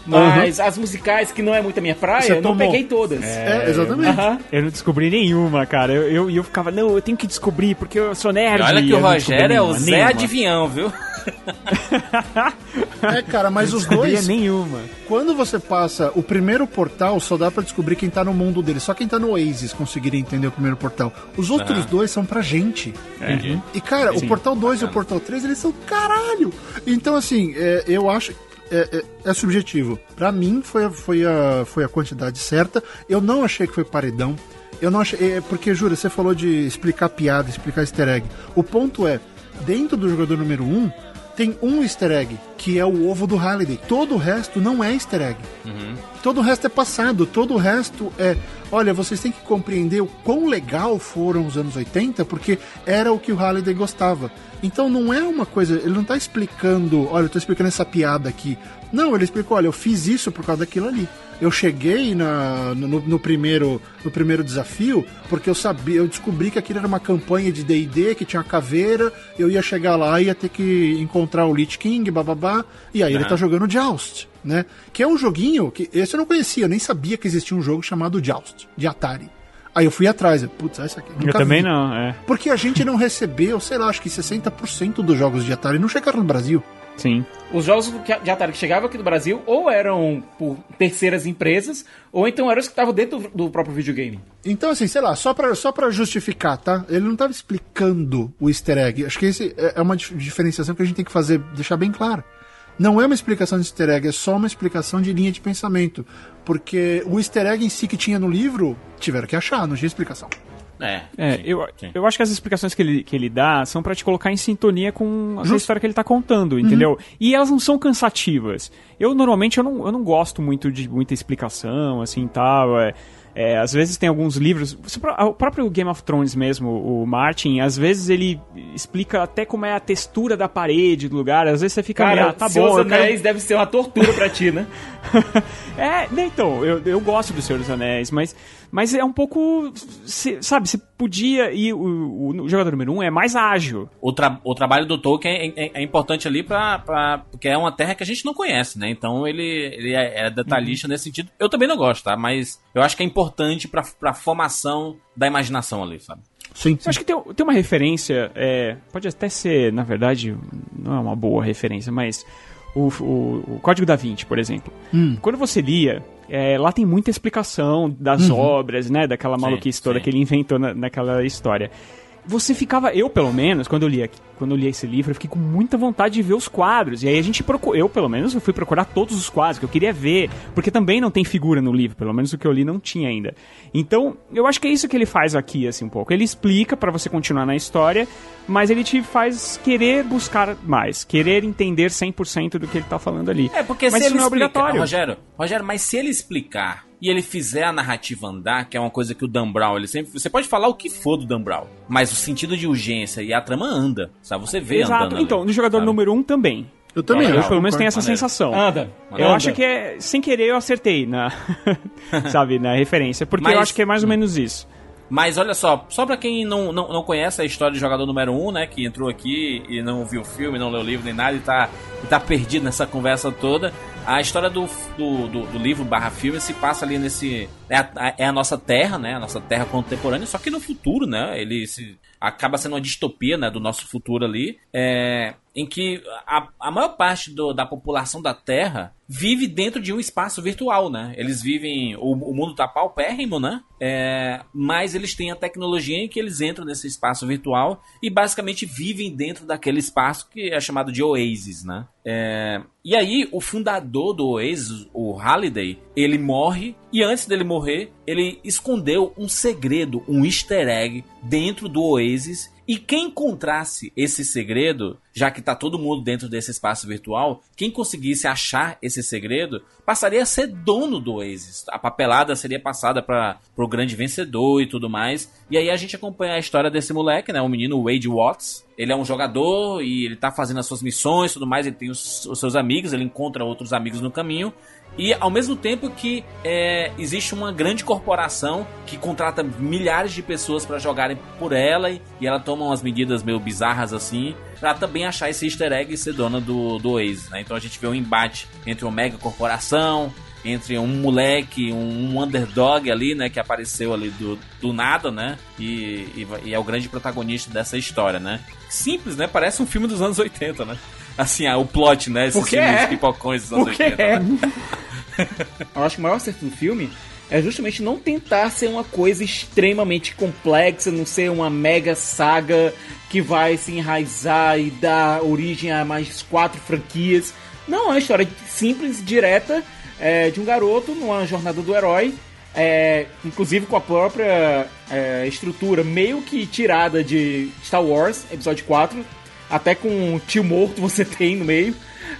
[SPEAKER 3] Mas uhum. as musicais, que não é muito a minha praia, Você eu não tomou. peguei todas.
[SPEAKER 5] É, é exatamente.
[SPEAKER 4] Uhum. Eu não descobri nenhuma, cara. Eu, eu, eu ficava, não, eu tenho que descobrir, porque eu sou nerd.
[SPEAKER 2] E olha que o Rogério é o
[SPEAKER 4] nenhuma,
[SPEAKER 2] Zé
[SPEAKER 4] nenhuma.
[SPEAKER 2] Adivinhão, viu?
[SPEAKER 5] É, cara, mas os dois...
[SPEAKER 4] nenhuma.
[SPEAKER 5] Quando você passa o primeiro portal, só dá pra descobrir quem tá no mundo dele. Só quem tá no Oasis conseguiria entender o primeiro portal. Os outros uhum. dois são pra gente.
[SPEAKER 2] Uhum.
[SPEAKER 5] E, cara, Sim. o portal dois Bacana. e o portal três, eles são caralho. Então, assim, é, eu acho... É, é, é subjetivo. Pra mim, foi, foi, a, foi a quantidade certa. Eu não achei que foi paredão. Eu não achei... É, porque, jura, você falou de explicar piada, explicar easter egg. O ponto é, dentro do jogador número um, tem um easter egg, que é o ovo do Halliday. Todo o resto não é easter egg. Uhum. Todo o resto é passado. Todo o resto é... Olha, vocês têm que compreender o quão legal foram os anos oitenta, porque era o que o Halliday gostava. Então não é uma coisa... Ele não tá explicando... Olha, eu tô explicando essa piada aqui. Não, ele explicou, olha, eu fiz isso por causa daquilo ali. Eu cheguei na, no, no, primeiro, no primeiro desafio porque eu sabia, eu descobri que aquilo era uma campanha de D e D, que tinha uma caveira, eu ia chegar lá e ia ter que encontrar o Lich King, bababá, e aí uhum. ele tá jogando Joust, né? Que é um joguinho, que esse eu não conhecia, eu nem sabia que existia um jogo chamado Joust, de Atari. Aí eu fui atrás, putz, essa aqui nunca
[SPEAKER 4] Eu também
[SPEAKER 5] vi.
[SPEAKER 4] não, é.
[SPEAKER 5] Porque a gente não recebeu, sei lá, acho que sessenta por cento dos jogos de Atari não chegaram no Brasil.
[SPEAKER 4] Sim.
[SPEAKER 3] Os jogos de Atari que chegavam aqui no Brasil ou eram por terceiras empresas, ou então eram os que estavam dentro do, do próprio videogame.
[SPEAKER 5] Então, assim, sei lá, só pra, só pra justificar, tá? Ele não tava explicando o easter egg. Acho que esse é uma diferenciação que a gente tem que fazer, deixar bem claro. Não é uma explicação de easter egg, é só uma explicação de linha de pensamento. Porque o easter egg em si que tinha no livro, tiveram que achar, não tinha explicação.
[SPEAKER 2] É,
[SPEAKER 4] é
[SPEAKER 2] sim,
[SPEAKER 4] eu,
[SPEAKER 2] sim.
[SPEAKER 4] eu acho que as explicações que ele, que ele dá são pra te colocar em sintonia com a história que ele tá contando, entendeu? Uhum. E elas não são cansativas. Eu, normalmente, eu não, eu não gosto muito de muita explicação, assim, tal, é... É, às vezes tem alguns livros, o próprio Game of Thrones mesmo, o Martin, às vezes ele explica até como é a textura da parede do lugar, às vezes você fica...
[SPEAKER 3] Cara,
[SPEAKER 4] ah, tá
[SPEAKER 3] Senhor
[SPEAKER 4] bom,
[SPEAKER 3] dos Anéis
[SPEAKER 4] quero...
[SPEAKER 3] deve ser uma tortura pra ti, né?
[SPEAKER 4] É, então, eu, eu gosto do Senhor dos Anéis, mas, mas é um pouco, se, sabe, você podia, e o, o, o jogador número um é mais ágil.
[SPEAKER 2] O, tra, o trabalho do Tolkien é, é, é importante ali pra, pra, porque é uma terra que a gente não conhece, né? Então ele, ele é, é detalhista uhum. nesse sentido. Eu também não gosto, tá? Mas eu acho que é importante pra, pra formação da imaginação ali, sabe?
[SPEAKER 5] Sim, sim.
[SPEAKER 4] Eu acho que tem, tem uma referência, é, pode até ser, na verdade, não é uma boa referência, mas o, o, o Código da Vinci, por exemplo. Hum. Quando você lia, é, lá tem muita explicação das uhum. obras, né, daquela maluquice sim, toda sim. que ele inventou na, naquela história. Você ficava, eu pelo menos, quando eu li quando eu li esse livro, eu fiquei com muita vontade de ver os quadros. E aí a gente procurou, eu pelo menos, eu fui procurar todos os quadros que eu queria ver, porque também não tem figura no livro, pelo menos o que eu li não tinha ainda. Então, eu acho que é isso que ele faz aqui, assim, um pouco. Ele explica pra você continuar na história, mas ele te faz querer buscar mais, querer entender cem por cento do que ele tá falando ali.
[SPEAKER 2] É, porque
[SPEAKER 4] mas
[SPEAKER 2] se
[SPEAKER 4] isso
[SPEAKER 2] ele
[SPEAKER 4] não é
[SPEAKER 2] explica,
[SPEAKER 4] obrigatório.
[SPEAKER 2] Rogério, Rogério, mas se ele explicar e ele fizer a narrativa andar, que é uma coisa que o Dan Brown, ele sempre... Você pode falar o que for do Dan Brown, mas o sentido de urgência e a trama anda, sabe? Você vê
[SPEAKER 4] Exato.
[SPEAKER 2] andando.
[SPEAKER 4] Então, no jogador
[SPEAKER 2] sabe?
[SPEAKER 4] número um também.
[SPEAKER 5] Eu também,
[SPEAKER 4] eu,
[SPEAKER 5] eu
[SPEAKER 4] eu pelo menos tenho essa
[SPEAKER 2] maneiro.
[SPEAKER 4] sensação.
[SPEAKER 3] Anda.
[SPEAKER 4] Eu
[SPEAKER 3] anda.
[SPEAKER 4] acho que é, sem querer eu acertei na, sabe, na referência, porque
[SPEAKER 2] mas,
[SPEAKER 4] eu acho que é mais ou menos isso.
[SPEAKER 2] Mas olha só, só pra quem não, não, não conhece a história de jogador número um, né, que entrou aqui e não viu o filme, não leu o livro nem nada e tá, e tá perdido nessa conversa toda, a história do, do, do, do livro barra filme se passa ali nesse... É a, é a nossa terra, né, a nossa terra contemporânea, só que no futuro, né, ele se, acaba sendo uma distopia, né, do nosso futuro ali, é, em que a, a maior parte do, da população da Terra vive dentro de um espaço virtual, né? Eles vivem... O, o mundo tá paupérrimo, né? É, mas eles têm a tecnologia em que eles entram nesse espaço virtual e basicamente vivem dentro daquele espaço que é chamado de Oasis, né? É, e aí, o fundador do Oasis, o Halliday, ele morre e antes dele morrer, ele escondeu um segredo, um easter egg dentro do Oasis. E quem encontrasse esse segredo, já que tá todo mundo dentro desse espaço virtual, quem conseguisse achar esse segredo, passaria a ser dono do Oasis. A papelada seria passada para o grande vencedor e tudo mais. E aí a gente acompanha a história desse moleque, né, o menino Wade Watts. Ele é um jogador e ele tá fazendo as suas missões e tudo mais, ele tem os, os seus amigos, ele encontra outros amigos no caminho. E ao mesmo tempo que é, existe uma grande corporação que contrata milhares de pessoas para jogarem por ela e, e ela toma umas medidas meio bizarras assim pra também achar esse easter egg e ser dona do, do Oasis, né? Então a gente vê um embate entre uma mega corporação, entre um moleque, um, um underdog ali, né, que apareceu ali do, do nada, né, e, e, e é o grande protagonista dessa história, né. Simples, né, parece um filme dos anos oitenta, né. Assim, ah, o plot, né, esses filmes
[SPEAKER 3] é.
[SPEAKER 2] pipocões dos anos
[SPEAKER 3] Porque
[SPEAKER 2] oitenta.
[SPEAKER 3] É.
[SPEAKER 2] Né?
[SPEAKER 3] Eu acho que o maior acerto do filme é justamente não tentar ser uma coisa extremamente complexa, não ser uma mega saga que vai se enraizar e dar origem a mais quatro franquias. Não, é uma história simples, direta, é, de um garoto numa jornada do herói, é, inclusive com a própria é, estrutura meio que tirada de Star Wars, episódio quatro, até com um tio morto você tem no meio,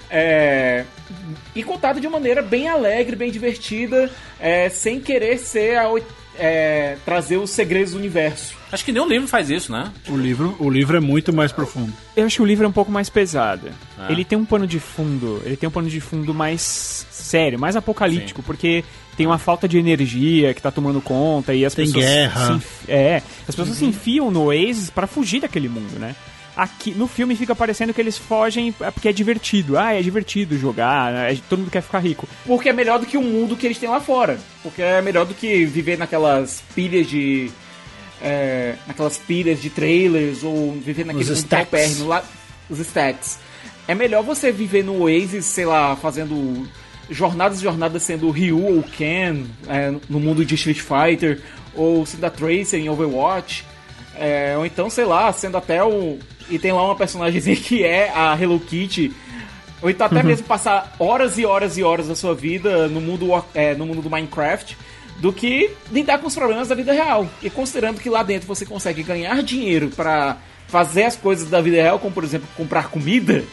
[SPEAKER 3] é, e contado de uma maneira bem alegre, bem divertida, é, sem querer ser a, é, trazer os segredos do universo.
[SPEAKER 2] Acho que nem o livro faz isso, né?
[SPEAKER 5] O livro, o livro é muito mais profundo.
[SPEAKER 4] Eu acho que o livro é um pouco mais pesado.
[SPEAKER 2] Ah.
[SPEAKER 4] Ele tem um pano de fundo, ele tem um pano de fundo mais sério, mais apocalíptico, Sim. porque tem uma falta de energia que tá tomando conta e as
[SPEAKER 5] tem
[SPEAKER 4] pessoas
[SPEAKER 5] guerra.
[SPEAKER 4] Se enf... É, as pessoas uhum. se enfiam no Oasis pra fugir daquele mundo, né? Aqui no filme fica parecendo que eles fogem porque é divertido. Ah, é divertido jogar, é, todo mundo quer ficar rico.
[SPEAKER 3] Porque é melhor do que o mundo que eles têm lá fora. Porque é melhor do que viver naquelas pilhas de É, naquelas pilhas de trailers ou viver naquele mundo paupérrimo lá, os stacks. É melhor você viver no Oasis, sei lá, fazendo jornadas e jornadas sendo Ryu ou Ken é, no mundo de Street Fighter, ou sendo a Tracer em Overwatch, é, ou então, sei lá, sendo até o... e tem lá uma personagemzinha que é a Hello Kitty, ou então até uhum. mesmo passar horas e horas e horas da sua vida no mundo, é, no mundo do Minecraft, do que lidar com os problemas da vida real. E considerando que lá dentro você consegue ganhar dinheiro pra fazer as coisas da vida real, como por exemplo comprar comida,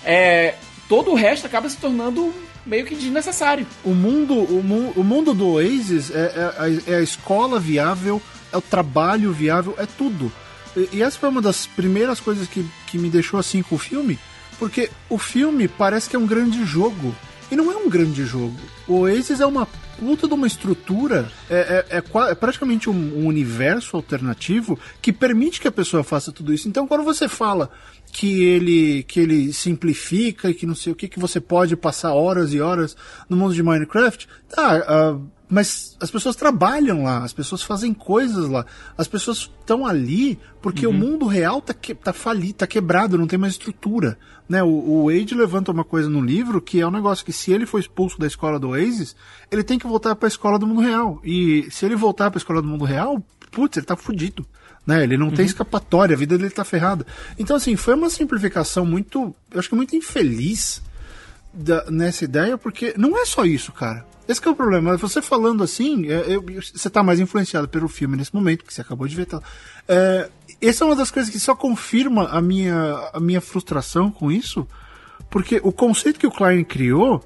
[SPEAKER 3] é, todo o resto acaba se tornando meio que desnecessário.
[SPEAKER 5] O mundo, o, mu- o mundo do Oasis é, é, é a escola viável, é o trabalho viável, é tudo. E, e essa foi uma das primeiras coisas que, que me deixou assim com o filme, porque o filme parece que é um grande jogo. E não é um grande jogo. O Oasis é uma puta de uma estrutura, é, é, é, é praticamente um, um universo alternativo que permite que a pessoa faça tudo isso. Então, quando você fala que ele, que ele simplifica e que não sei o que, que você pode passar horas e horas no mundo de Minecraft, tá, uh, mas as pessoas trabalham lá, as pessoas fazem coisas lá, as pessoas estão ali porque uhum. o mundo real tá, que, tá falido, tá quebrado, não tem mais estrutura, né? O, o Wade levanta uma coisa no livro que é um negócio que se ele for expulso da escola do Oasis, ele tem que voltar para a escola do mundo real, e se ele voltar para a escola do mundo real, putz, ele tá fudido, né? Ele não uhum. tem escapatória, a vida dele tá ferrada. Então assim, foi uma simplificação muito, eu acho que muito infeliz da, nessa ideia, porque não é só isso, cara. Esse que é o problema. Você falando assim, é, eu, você tá mais influenciado pelo filme nesse momento, que você acabou de ver. Tá? É, essa é uma das coisas que só confirma a minha, a minha frustração com isso, porque o conceito que o Klein criou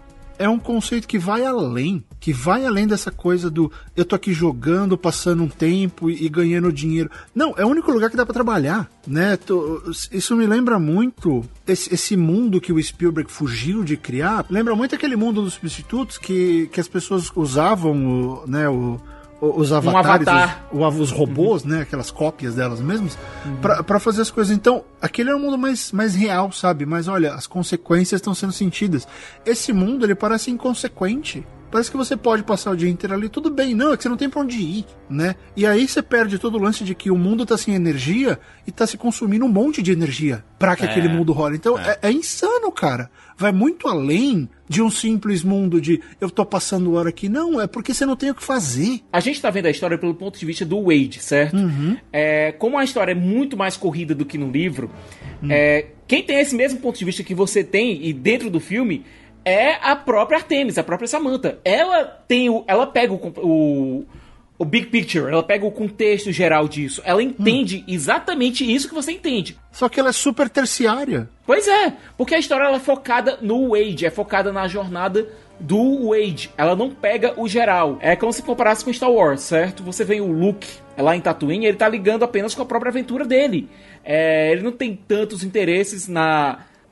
[SPEAKER 5] é um conceito que vai além, que vai além dessa coisa do eu tô aqui jogando, passando um tempo e, e ganhando dinheiro. Não, é o único lugar que dá pra trabalhar, né? Tô, isso me lembra muito esse, esse mundo que o Spielberg fugiu de criar. Lembra muito aquele mundo dos substitutos que, que as pessoas usavam, o, né, o os avatares,
[SPEAKER 3] um avatar.
[SPEAKER 5] os, os robôs, uhum. né, aquelas cópias delas mesmas, uhum. pra, pra fazer as coisas. Então, aquele é um mundo mais, mais real, sabe? Mas olha, as consequências estão sendo sentidas. Esse mundo, ele parece inconsequente. Parece que você pode passar o dia inteiro ali, tudo bem, não, é que você não tem pra onde ir, né? E aí você perde todo o lance de que o mundo tá sem energia e tá se consumindo um monte de energia pra que é, aquele mundo role. Então é. É, é insano, cara. Vai muito além de um simples mundo de eu tô passando hora aqui. Não, é porque você não tem o que fazer.
[SPEAKER 3] A gente tá vendo a história pelo ponto de vista do Wade, certo?
[SPEAKER 5] Uhum.
[SPEAKER 3] É, como a história é muito mais corrida do que no livro, uhum. é, quem tem esse mesmo ponto de vista que você tem e dentro do filme é a própria Artemis, a própria Samantha. Ela tem o, ela pega o, o, o big picture, ela pega o contexto geral disso. Ela entende hum. exatamente isso que você entende.
[SPEAKER 5] Só que ela é super terciária.
[SPEAKER 3] Pois é, porque a história ela é focada no Wade, é focada na jornada do Wade. Ela não pega o geral. É como se comparasse com Star Wars, certo? Você vê o Luke lá em Tatooine, ele tá ligando apenas com a própria aventura dele. É, ele não tem tantos interesses na...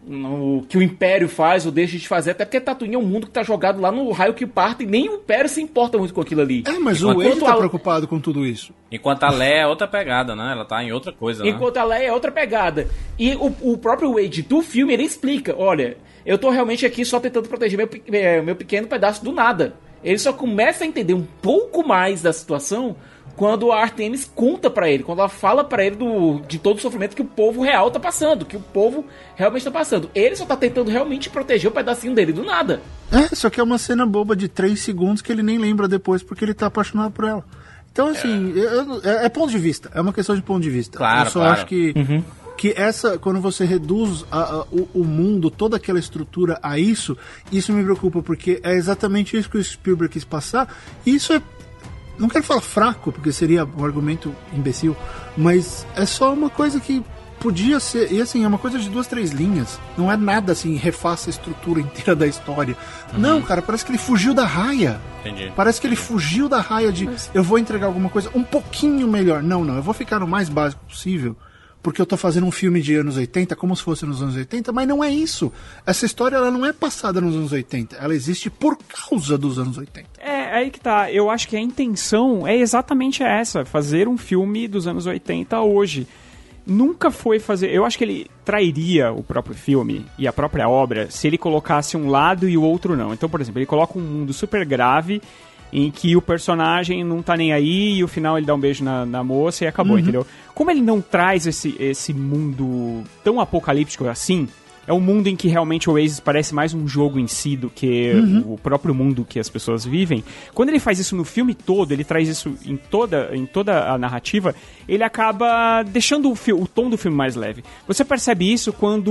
[SPEAKER 3] no que o Império faz ou deixa de fazer, até porque Tatooine é um mundo que tá jogado lá no raio que parta e nem o Império se importa muito com aquilo ali.
[SPEAKER 5] É, mas enquanto, o Wade tá a... preocupado com tudo isso.
[SPEAKER 2] Enquanto a Leia é outra pegada, né? Ela tá em outra coisa, né?
[SPEAKER 3] Enquanto a Leia é outra pegada. E o, o próprio Wade do filme, ele explica, olha, eu tô realmente aqui só tentando proteger meu, meu pequeno pedaço do nada. Ele só começa a entender um pouco mais da situação quando a Artemis conta pra ele, quando ela fala pra ele do, de todo o sofrimento que o povo real tá passando, que o povo realmente tá passando. Ele só tá tentando realmente proteger o pedacinho dele do nada.
[SPEAKER 5] É, só que é uma cena boba de três segundos que ele nem lembra depois porque ele tá apaixonado por ela. Então, assim, é, eu, é, é ponto de vista, é uma questão de ponto de vista.
[SPEAKER 2] Claro,
[SPEAKER 5] eu só
[SPEAKER 2] claro.
[SPEAKER 5] acho que... Uhum. Que essa, quando você reduz a, a, o, o mundo, toda aquela estrutura a isso, isso me preocupa, porque é exatamente isso que o Spielberg quis passar. E isso é, não quero falar fraco, porque seria um argumento imbecil, mas é só uma coisa que podia ser, e assim, é uma coisa de duas, três linhas. Não é nada assim, refaça a estrutura inteira da história. Uhum. Não, cara, parece que ele fugiu da raia.
[SPEAKER 2] Entendi.
[SPEAKER 5] Parece que ele fugiu da raia de, eu vou entregar alguma coisa um pouquinho melhor. Não, não, eu vou ficar no mais básico possível, porque eu tô fazendo um filme de anos oitenta, como se fosse nos anos oitenta, mas não é isso. Essa história, ela não é passada nos anos oitenta, ela existe por causa dos anos oitenta.
[SPEAKER 4] É, aí que tá. Eu acho que a intenção é exatamente essa, fazer um filme dos anos oitenta hoje. Nunca foi fazer... Eu acho que ele trairia o próprio filme e a própria obra se ele colocasse um lado e o outro não. Então, por exemplo, ele coloca um mundo super grave em que o personagem não tá nem aí e no final ele dá um beijo na, na moça e acabou, uhum. entendeu? Como ele não traz esse, esse mundo tão apocalíptico assim, é um mundo em que realmente o Oasis parece mais um jogo em si do que uhum. o próprio mundo que as pessoas vivem. Quando ele faz isso no filme todo, ele traz isso em toda, em toda a narrativa, ele acaba deixando o, fi- o tom do filme mais leve. Você percebe isso quando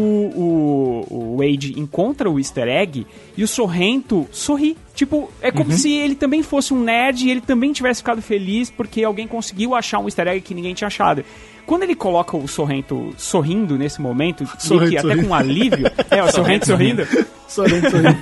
[SPEAKER 4] o, o Wade encontra o easter egg e o Sorrento sorri. Tipo, é como uhum. se ele também fosse um nerd e ele também tivesse ficado feliz porque alguém conseguiu achar um easter egg que ninguém tinha achado. Quando ele coloca o Sorrento sorrindo nesse momento, Sorrento, que até sorrindo. Com um alívio... É, o Sorrento sorrindo.
[SPEAKER 5] Sorrento sorrindo.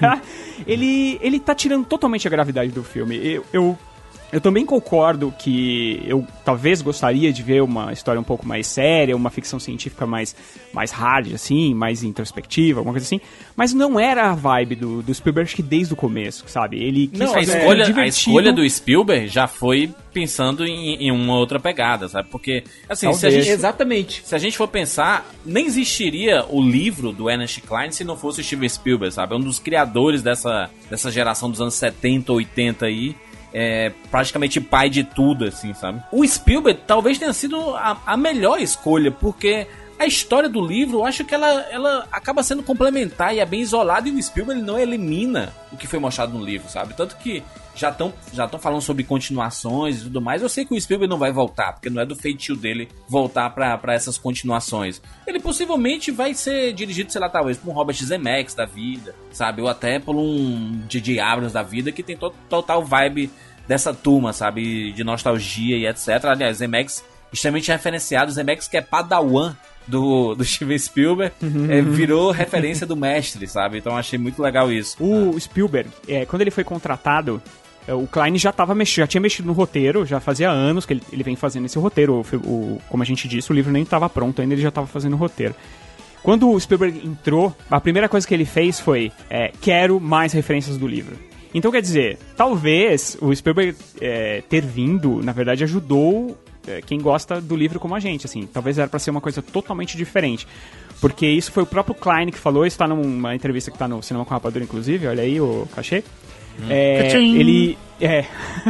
[SPEAKER 4] ele, ele tá tirando totalmente a gravidade do filme. Eu... eu Eu também concordo que eu talvez gostaria de ver uma história um pouco mais séria, uma ficção científica mais, mais hard, assim, mais introspectiva, alguma coisa assim. Mas não era a vibe do, do Spielberg que desde o começo, sabe? Ele quis
[SPEAKER 2] não, a escolha, a escolha do Spielberg já foi pensando em, em uma outra pegada, sabe? Porque, assim, se a gente,
[SPEAKER 3] exatamente.
[SPEAKER 2] Se a gente for pensar, nem existiria o livro do Ernest Cline se não fosse o Steven Spielberg, sabe? É um dos criadores dessa, dessa geração dos anos setenta, oitenta aí. É praticamente pai de tudo, assim, sabe? O Spielberg talvez tenha sido a, a melhor escolha, porque a história do livro, eu acho que ela, ela acaba sendo complementar e é bem isolada, e o Spielberg ele não elimina o que foi mostrado no livro, sabe? Tanto que já estão já estão falando sobre continuações e tudo mais. Eu sei que o Spielberg não vai voltar, porque não é do feitio dele voltar pra, pra essas continuações. Ele possivelmente vai ser dirigido, sei lá, talvez por um Robert Zemeckis da vida, sabe? Ou até por um J J Abrams da vida, que tem to- total vibe dessa turma, sabe? De nostalgia e etcétera. Aliás, Zemeckis extremamente referenciado. Zemeckis que é padawan do, do Steven Spielberg, uhum. é, virou referência do mestre, sabe? Então achei muito legal isso.
[SPEAKER 4] O ah. Spielberg, é, quando ele foi contratado, o Cline já tava mexendo, já tinha mexido no roteiro, já fazia anos que ele, ele vem fazendo esse roteiro. O, o, como a gente disse, o livro nem estava pronto ainda, ele já estava fazendo o roteiro. Quando o Spielberg entrou, a primeira coisa que ele fez foi, é, quero mais referências do livro. Então, quer dizer, talvez o Spielberg é, ter vindo, na verdade, ajudou é, quem gosta do livro como a gente, assim. Talvez era pra ser uma coisa totalmente diferente. Porque isso foi o próprio Cline que falou, isso tá numa entrevista que tá no Cinema com Rapadura, inclusive, olha aí o cachê. Hum. É, ele é,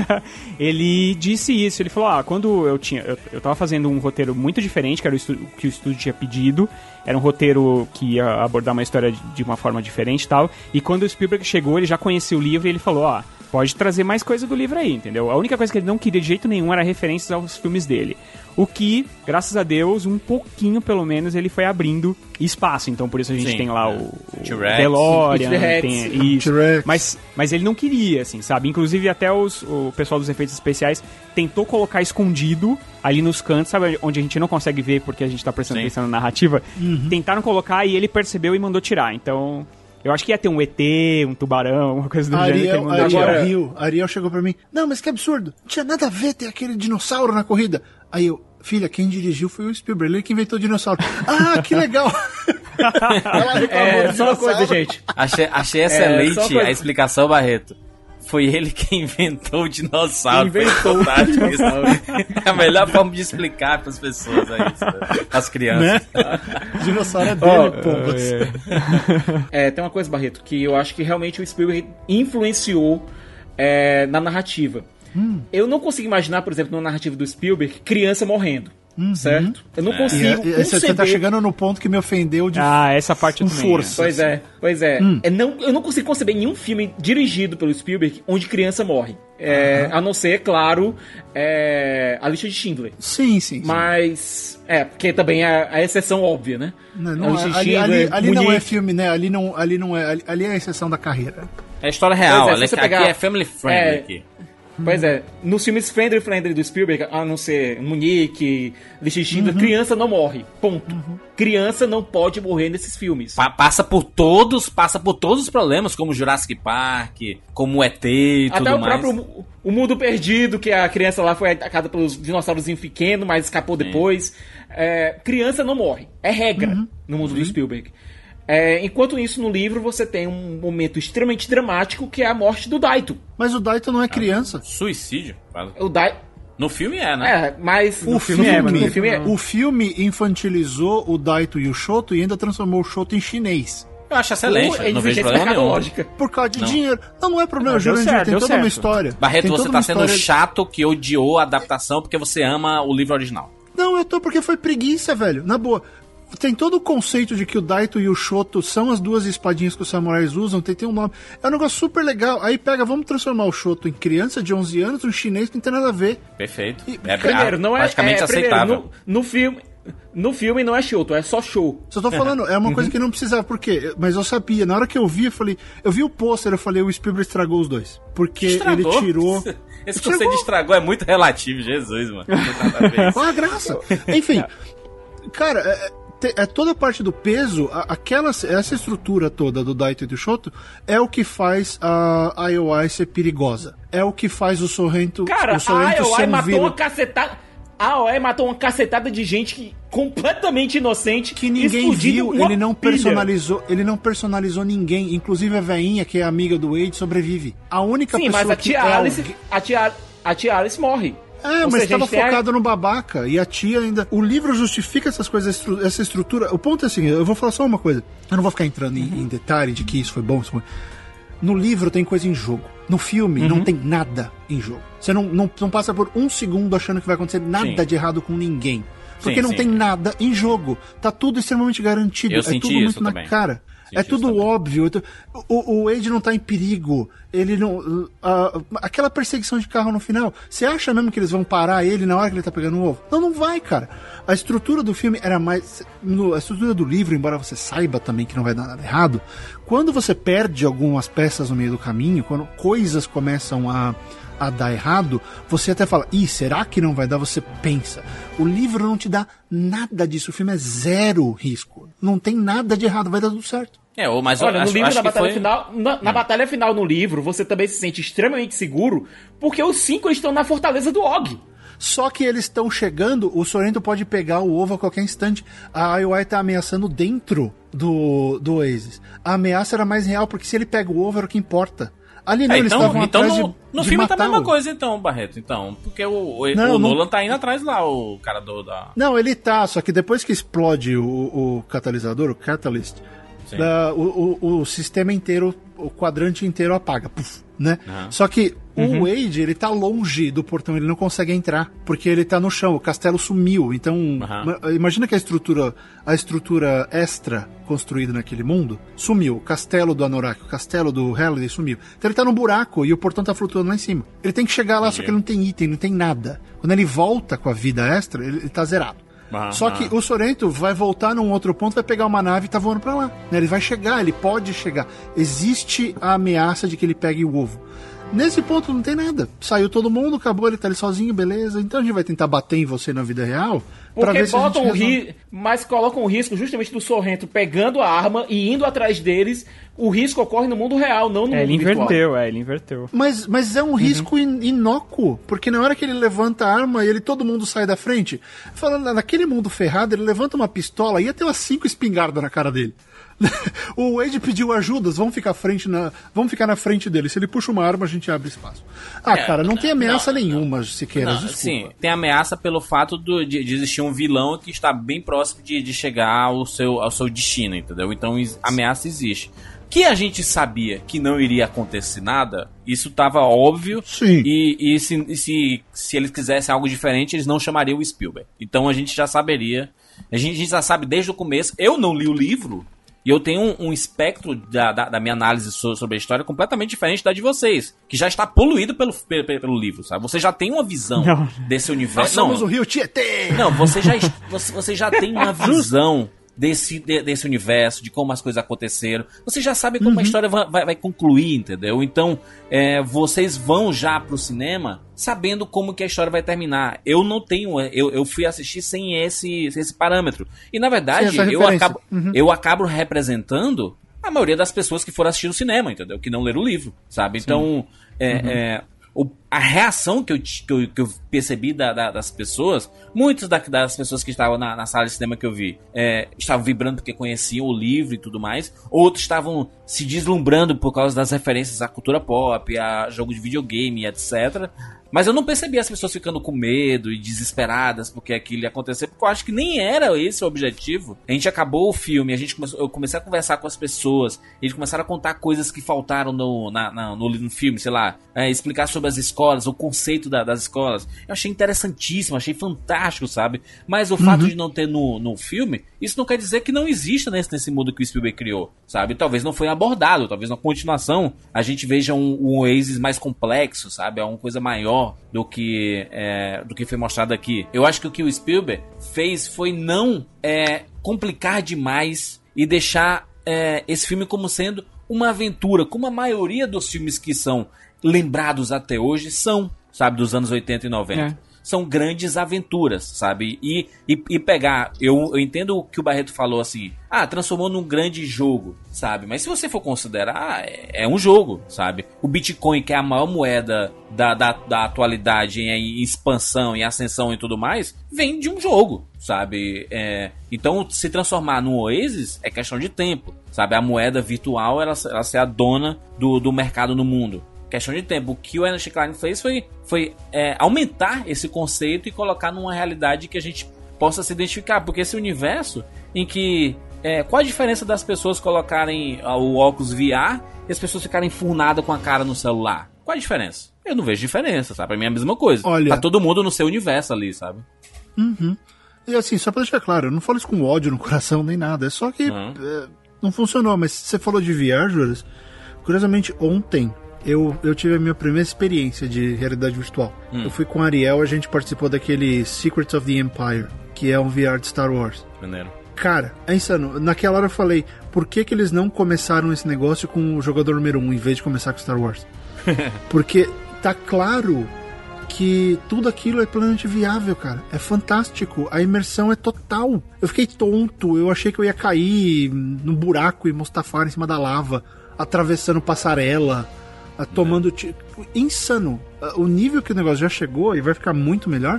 [SPEAKER 4] ele disse isso, ele falou, ah, quando eu tinha eu, eu tava fazendo um roteiro muito diferente, que era o estúdio, que o estúdio tinha pedido, era um roteiro que ia abordar uma história de, de uma forma diferente e tal, e quando o Spielberg chegou, ele já conhecia o livro e ele falou, ó, ah, pode trazer mais coisa do livro aí, entendeu? A única coisa que ele não queria de jeito nenhum era referências aos filmes dele. O que, graças a Deus, um pouquinho, pelo menos, ele foi abrindo espaço. Então, por isso a gente Sim, tem lá é. o, o DeLorean, tem isso. Mas, mas ele não queria, assim, sabe? Inclusive, até os, o pessoal dos efeitos especiais tentou colocar escondido ali nos cantos, sabe? Onde a gente não consegue ver porque a gente tá prestando Sim. atenção na narrativa. Uhum. Tentaram colocar e ele percebeu e mandou tirar. Então... Eu acho que ia ter um E T, um tubarão, uma coisa do
[SPEAKER 5] Ariel,
[SPEAKER 4] gênero. Que
[SPEAKER 5] Ariel, Ariel, Rio, Ariel chegou pra mim, não, mas que absurdo, não tinha nada a ver ter aquele dinossauro na corrida. Aí eu, filha, quem dirigiu foi o Spielberg, ele que inventou o dinossauro. Ah, que legal.
[SPEAKER 3] É, só uma coisa, gente.
[SPEAKER 2] Achei, achei excelente
[SPEAKER 3] é, coisa...
[SPEAKER 2] a explicação, Barreto. Foi ele que inventou o dinossauro.
[SPEAKER 3] Inventou o dinossauro.
[SPEAKER 2] É a melhor forma de explicar para as pessoas, é isso, as crianças.
[SPEAKER 5] Né? O dinossauro é dele,
[SPEAKER 3] oh,
[SPEAKER 5] pô.
[SPEAKER 3] É. é, tem uma coisa, Barreto, que eu acho que realmente o Spielberg influenciou é, na narrativa. Hum. Eu não consigo imaginar, por exemplo, na narrativa do Spielberg, criança morrendo. Uhum. Certo? Eu não consigo.
[SPEAKER 5] É, você conceber... tá chegando no ponto que me ofendeu de
[SPEAKER 4] Ah, essa parte
[SPEAKER 5] com força.
[SPEAKER 3] Pois é, pois é. Hum. é não, eu não consigo conceber nenhum filme dirigido pelo Spielberg onde criança morre. É, uhum. A não ser, claro, é, a lista de Schindler.
[SPEAKER 5] Sim, sim. sim.
[SPEAKER 3] Mas. É, porque também é a exceção óbvia, né?
[SPEAKER 5] Não, não é, ali ali, ali não é filme, né? Ali não, ali não é. Ali, ali é a exceção da carreira.
[SPEAKER 2] É a história real.
[SPEAKER 3] É,
[SPEAKER 2] ali, aqui pegar, é family friendly.
[SPEAKER 3] É,
[SPEAKER 2] aqui.
[SPEAKER 3] Pois é, nos filmes Friendly Friendly do Spielberg, a não ser Munique, Lista de Schindler, uhum. criança não morre, ponto. Uhum. Criança não pode morrer nesses filmes.
[SPEAKER 2] Pa- passa por todos, passa por todos os problemas, como Jurassic Park, como o E T e tudo
[SPEAKER 3] Até o
[SPEAKER 2] mais.
[SPEAKER 3] próprio O Mundo Perdido, que a criança lá foi atacada pelos dinossauros pequenos, mas escapou Sim. depois. É, criança não morre, é regra uhum. no mundo Sim. do Spielberg. É, enquanto isso, no livro, você tem um momento extremamente dramático, que é a morte do Daito.
[SPEAKER 5] Mas o Daito não é criança.
[SPEAKER 2] Ah, suicídio?
[SPEAKER 3] O Daito...
[SPEAKER 2] No filme é, né?
[SPEAKER 3] É, mas...
[SPEAKER 5] O,
[SPEAKER 3] no
[SPEAKER 5] filme,
[SPEAKER 3] filme,
[SPEAKER 5] é,
[SPEAKER 3] mas
[SPEAKER 5] no
[SPEAKER 3] filme é.
[SPEAKER 5] o filme infantilizou o Daito e o Shoto e ainda transformou o Shoto em chinês.
[SPEAKER 2] Eu acho excelente,
[SPEAKER 3] Ou,
[SPEAKER 2] não vejo problema nenhum. Lógica.
[SPEAKER 5] Por causa de
[SPEAKER 2] não.
[SPEAKER 5] dinheiro. Não, não é problema,
[SPEAKER 4] não,
[SPEAKER 5] Jurandir,
[SPEAKER 4] certo,
[SPEAKER 5] tem toda
[SPEAKER 4] certo.
[SPEAKER 5] uma história.
[SPEAKER 2] Barreto,
[SPEAKER 5] tem
[SPEAKER 2] você tá sendo
[SPEAKER 5] história...
[SPEAKER 2] chato que odiou a adaptação porque você ama o livro original.
[SPEAKER 5] Não, eu tô porque foi preguiça, velho. Na boa. Tem todo o conceito de que o Daito e o Shoto são as duas espadinhas que os samurais usam, tem, tem um nome. É um negócio super legal. Aí pega, vamos transformar o Shoto em criança de onze anos, um chinês que não tem nada a ver.
[SPEAKER 2] Perfeito.
[SPEAKER 5] E,
[SPEAKER 2] é
[SPEAKER 3] primeiro, não é,
[SPEAKER 2] praticamente
[SPEAKER 3] é,
[SPEAKER 2] aceitável.
[SPEAKER 3] Primeiro, no, no filme... No filme não é Shoto, é só show.
[SPEAKER 5] Só tô falando, é uma uhum. coisa que não precisava, por quê? Mas eu sabia, na hora que eu vi, eu falei... Eu vi o pôster, eu falei, o Spielberg estragou os dois. Porque
[SPEAKER 2] estragou?
[SPEAKER 5] ele tirou...
[SPEAKER 2] Esse estragou. Conceito de estragou é muito relativo, Jesus, mano.
[SPEAKER 5] Qual a graça? Enfim, cara... É, é toda a parte do peso, aquela, essa estrutura toda do Daito e do Shoto é o que faz a I O I ser perigosa. É o que faz o Sorrento,
[SPEAKER 3] Cara,
[SPEAKER 5] o Sorrento
[SPEAKER 3] a I O I
[SPEAKER 5] ser um
[SPEAKER 3] matou
[SPEAKER 5] vilão.
[SPEAKER 3] uma cacetada. A I O I matou uma cacetada de gente que, completamente inocente,
[SPEAKER 5] que ninguém viu, ele não pilha. personalizou, ele não personalizou ninguém, inclusive a veinha que é amiga do Wade sobrevive. A única
[SPEAKER 3] Sim,
[SPEAKER 5] pessoa
[SPEAKER 3] mas a
[SPEAKER 5] que
[SPEAKER 3] tia
[SPEAKER 5] é
[SPEAKER 3] Alice,
[SPEAKER 5] alguém...
[SPEAKER 3] a tia a tia Alice morre.
[SPEAKER 5] É,
[SPEAKER 3] Ou
[SPEAKER 5] mas
[SPEAKER 3] seja,
[SPEAKER 5] estava focado
[SPEAKER 3] a...
[SPEAKER 5] no babaca. E a tia ainda... O livro justifica essas coisas, essa estrutura. O ponto é assim, eu vou falar só uma coisa. Eu não vou ficar entrando em, em detalhe de que isso foi bom. Isso foi... No livro tem coisa em jogo. No filme uhum. não tem nada em jogo. Você não, não, não passa por um segundo achando que vai acontecer nada sim. de errado com ninguém. Porque sim, não sim. tem nada em jogo. Tá tudo extremamente garantido.
[SPEAKER 2] Eu
[SPEAKER 5] é
[SPEAKER 2] senti
[SPEAKER 5] tudo
[SPEAKER 2] isso
[SPEAKER 5] muito na
[SPEAKER 2] também.
[SPEAKER 5] cara. É tudo óbvio. O, o Wade não tá em perigo. Ele não. Uh, aquela perseguição de carro no final. Você acha mesmo que eles vão parar ele na hora que ele tá pegando o ovo? Não, não vai, cara. A estrutura do filme era mais. No, a estrutura do livro, embora você saiba também que não vai dar nada errado, quando você perde algumas peças no meio do caminho, quando coisas começam a. a dar errado, você até fala, ih, será que não vai dar? Você pensa. O livro não te dá nada disso, o filme é zero risco. Não tem nada de errado, vai dar tudo certo.
[SPEAKER 2] É, mas
[SPEAKER 3] Olha,
[SPEAKER 2] eu
[SPEAKER 3] no
[SPEAKER 2] acho,
[SPEAKER 3] livro,
[SPEAKER 2] acho
[SPEAKER 3] na,
[SPEAKER 2] que
[SPEAKER 3] batalha
[SPEAKER 2] foi...
[SPEAKER 3] final, na, na batalha final no livro, você também se sente extremamente seguro, porque os cinco estão na fortaleza do Og.
[SPEAKER 5] Só que eles estão chegando, o Sorrento pode pegar o ovo a qualquer instante. A I O I tá ameaçando dentro do, do Oasis. A ameaça era mais real, porque se ele pega o ovo era o que importa. Ali não,
[SPEAKER 2] é,
[SPEAKER 5] eles
[SPEAKER 2] então,
[SPEAKER 5] estavam
[SPEAKER 2] então
[SPEAKER 5] atrás
[SPEAKER 2] no,
[SPEAKER 5] de,
[SPEAKER 2] no
[SPEAKER 5] de
[SPEAKER 2] filme tá a mesma
[SPEAKER 5] matá-lo.
[SPEAKER 2] coisa, então, Barreto. Então, porque o, o,
[SPEAKER 5] não,
[SPEAKER 2] o
[SPEAKER 5] não...
[SPEAKER 2] Nolan tá indo atrás lá, o cara do da.
[SPEAKER 5] Não, ele tá, só que depois que explode o, o catalisador, o catalyst, da, o, o, o sistema inteiro, o quadrante inteiro apaga, puf, né? Uhum. Só que uhum. o Wade, ele tá longe do portão, ele não consegue entrar, porque ele tá no chão, o castelo sumiu. Então, uhum. imagina que a estrutura, a estrutura extra construída naquele mundo sumiu. O castelo do Anorak, o castelo do Halliday sumiu. Então ele tá num buraco e o portão tá flutuando lá em cima. Ele tem que chegar lá, Entendi. Só que ele não tem item, não tem nada. Quando ele volta com a vida extra, ele, ele tá zerado. Ah, Só ah. que o Sorrento vai voltar num outro ponto, vai pegar uma nave e tá voando pra lá. Ele vai chegar, ele pode chegar. Existe a ameaça de que ele pegue o ovo. Nesse ponto não tem nada. Saiu todo mundo, acabou, ele tá ali sozinho, beleza. Então a gente vai tentar bater em você na vida real. Pra
[SPEAKER 3] Porque
[SPEAKER 5] ver
[SPEAKER 3] botam
[SPEAKER 5] se
[SPEAKER 3] o ri... Mas colocam o risco justamente do Sorrento pegando a arma e indo atrás deles. O risco ocorre no mundo real, não no
[SPEAKER 4] é,
[SPEAKER 3] mundo
[SPEAKER 4] ele
[SPEAKER 3] virtual.
[SPEAKER 4] inverteu, é, ele inverteu.
[SPEAKER 5] Mas, mas é um
[SPEAKER 4] uhum.
[SPEAKER 5] risco in- inócuo, porque na hora que ele levanta a arma e ele, todo mundo sai da frente, falando, naquele mundo ferrado, ele levanta uma pistola e ia ter umas cinco espingardas na cara dele. O Wade pediu ajudas, vamos ficar, frente na, vamos ficar na frente dele. Se ele puxa uma arma, a gente abre espaço. Ah, é, cara, não tem ameaça não, nenhuma, não, Siqueira, desculpa.
[SPEAKER 2] Sim, tem ameaça pelo fato do, de, de existir um vilão que está bem próximo de, de chegar ao seu, ao seu destino, entendeu? Então, a ameaça existe. Que a gente sabia que não iria acontecer nada, isso estava óbvio.
[SPEAKER 5] Sim.
[SPEAKER 2] E, e, se, e se, se eles quisessem algo diferente, eles não chamariam o Spielberg. Então a gente já saberia. A gente, a gente já sabe desde o começo. Eu não li o livro. E eu tenho um, um espectro da, da, da minha análise so, sobre a história completamente diferente da de vocês, que já está poluído pelo, pelo, pelo livro, sabe? Você já tem uma visão não. desse universo.
[SPEAKER 5] Nós somos não, o Rio Tietê!
[SPEAKER 2] Não, você já, você, você já tem uma visão desse, de, desse universo, de como as coisas aconteceram. Você já sabe como uhum. a história vai, vai, vai concluir, entendeu? Então, é, vocês vão já pro cinema sabendo como que a história vai terminar. Eu não tenho... Eu, eu fui assistir sem esse, sem esse parâmetro. E, na verdade, eu acabo, uhum. eu acabo representando a maioria das pessoas que foram assistir no cinema, entendeu? Que não leram o livro, sabe? Então, é, uhum. é, o, a reação que eu, que eu, que eu percebi da, da, das pessoas, muitas da, das pessoas que estavam na, na sala de cinema que eu vi, é, estavam vibrando porque conheciam o livro e tudo mais. Outros estavam se deslumbrando por causa das referências à cultura pop, a jogo de videogame, etcétera. Mas eu não percebi as pessoas ficando com medo e desesperadas porque aquilo ia acontecer, porque eu acho que nem era esse o objetivo. A gente acabou o filme, a gente começou, eu comecei a conversar com as pessoas, eles começaram a contar coisas que faltaram no, na, na, no, no filme, sei lá, é, explicar sobre as escolas, o conceito da, das escolas. Eu achei interessantíssimo, achei fantástico, sabe? Mas o uhum. fato de não ter no, no filme, isso não quer dizer que não exista nesse, nesse mundo que o Spielberg criou, sabe? Talvez não foi abordado, talvez na continuação a gente veja um, um Oasis mais complexo, sabe? É uma coisa maior do que, é, do que foi mostrado aqui. Eu acho que o que o Spielberg fez foi não é, complicar demais e deixar é, esse filme como sendo uma aventura, como a maioria dos filmes que são lembrados até hoje são, sabe, dos anos oitenta e noventa. É. São grandes aventuras, sabe? E, e, e pegar... Eu, eu entendo o que o Barreto falou, assim... Ah, transformou num grande jogo, sabe? Mas se você for considerar, é, é um jogo, sabe? O Bitcoin, que é a maior moeda da, da, da atualidade em, em expansão, em ascensão e tudo mais, vem de um jogo, sabe? É, então, se transformar num Oasis é questão de tempo, sabe? A moeda virtual, ela, ela ser a dona do, do mercado no mundo. Questão de tempo. O que o Ernest Cline fez foi, foi é, aumentar esse conceito e colocar numa realidade que a gente possa se identificar. Porque esse universo em que... É, qual a diferença das pessoas colocarem o óculos V R e as pessoas ficarem enfurnadas com a cara no celular? Qual a diferença? Eu não vejo diferença, sabe? Pra mim é a mesma coisa.
[SPEAKER 5] Olha...
[SPEAKER 2] Tá todo mundo no seu universo ali, sabe?
[SPEAKER 5] Uhum. E assim, só pra deixar claro, eu não falo isso com ódio no coração nem nada. É só que uhum. é, não funcionou. Mas você falou de V R, Juras. Curiosamente, ontem... Eu, eu tive a minha primeira experiência de realidade virtual. Hum. Eu fui com a Ariel, a gente participou daquele Secrets of the Empire, que é um V R de Star Wars.
[SPEAKER 2] Maneiro.
[SPEAKER 5] Cara, é insano. Naquela hora eu falei, por que que eles não começaram esse negócio com o jogador número um, em vez de começar com Star Wars? Porque tá claro que tudo aquilo é plenamente viável, cara. É fantástico. A imersão é total. Eu fiquei tonto, eu achei que eu ia cair no buraco e Mustafar em cima da lava, atravessando passarela, tomando t... insano. O nível que o negócio já chegou e vai ficar muito melhor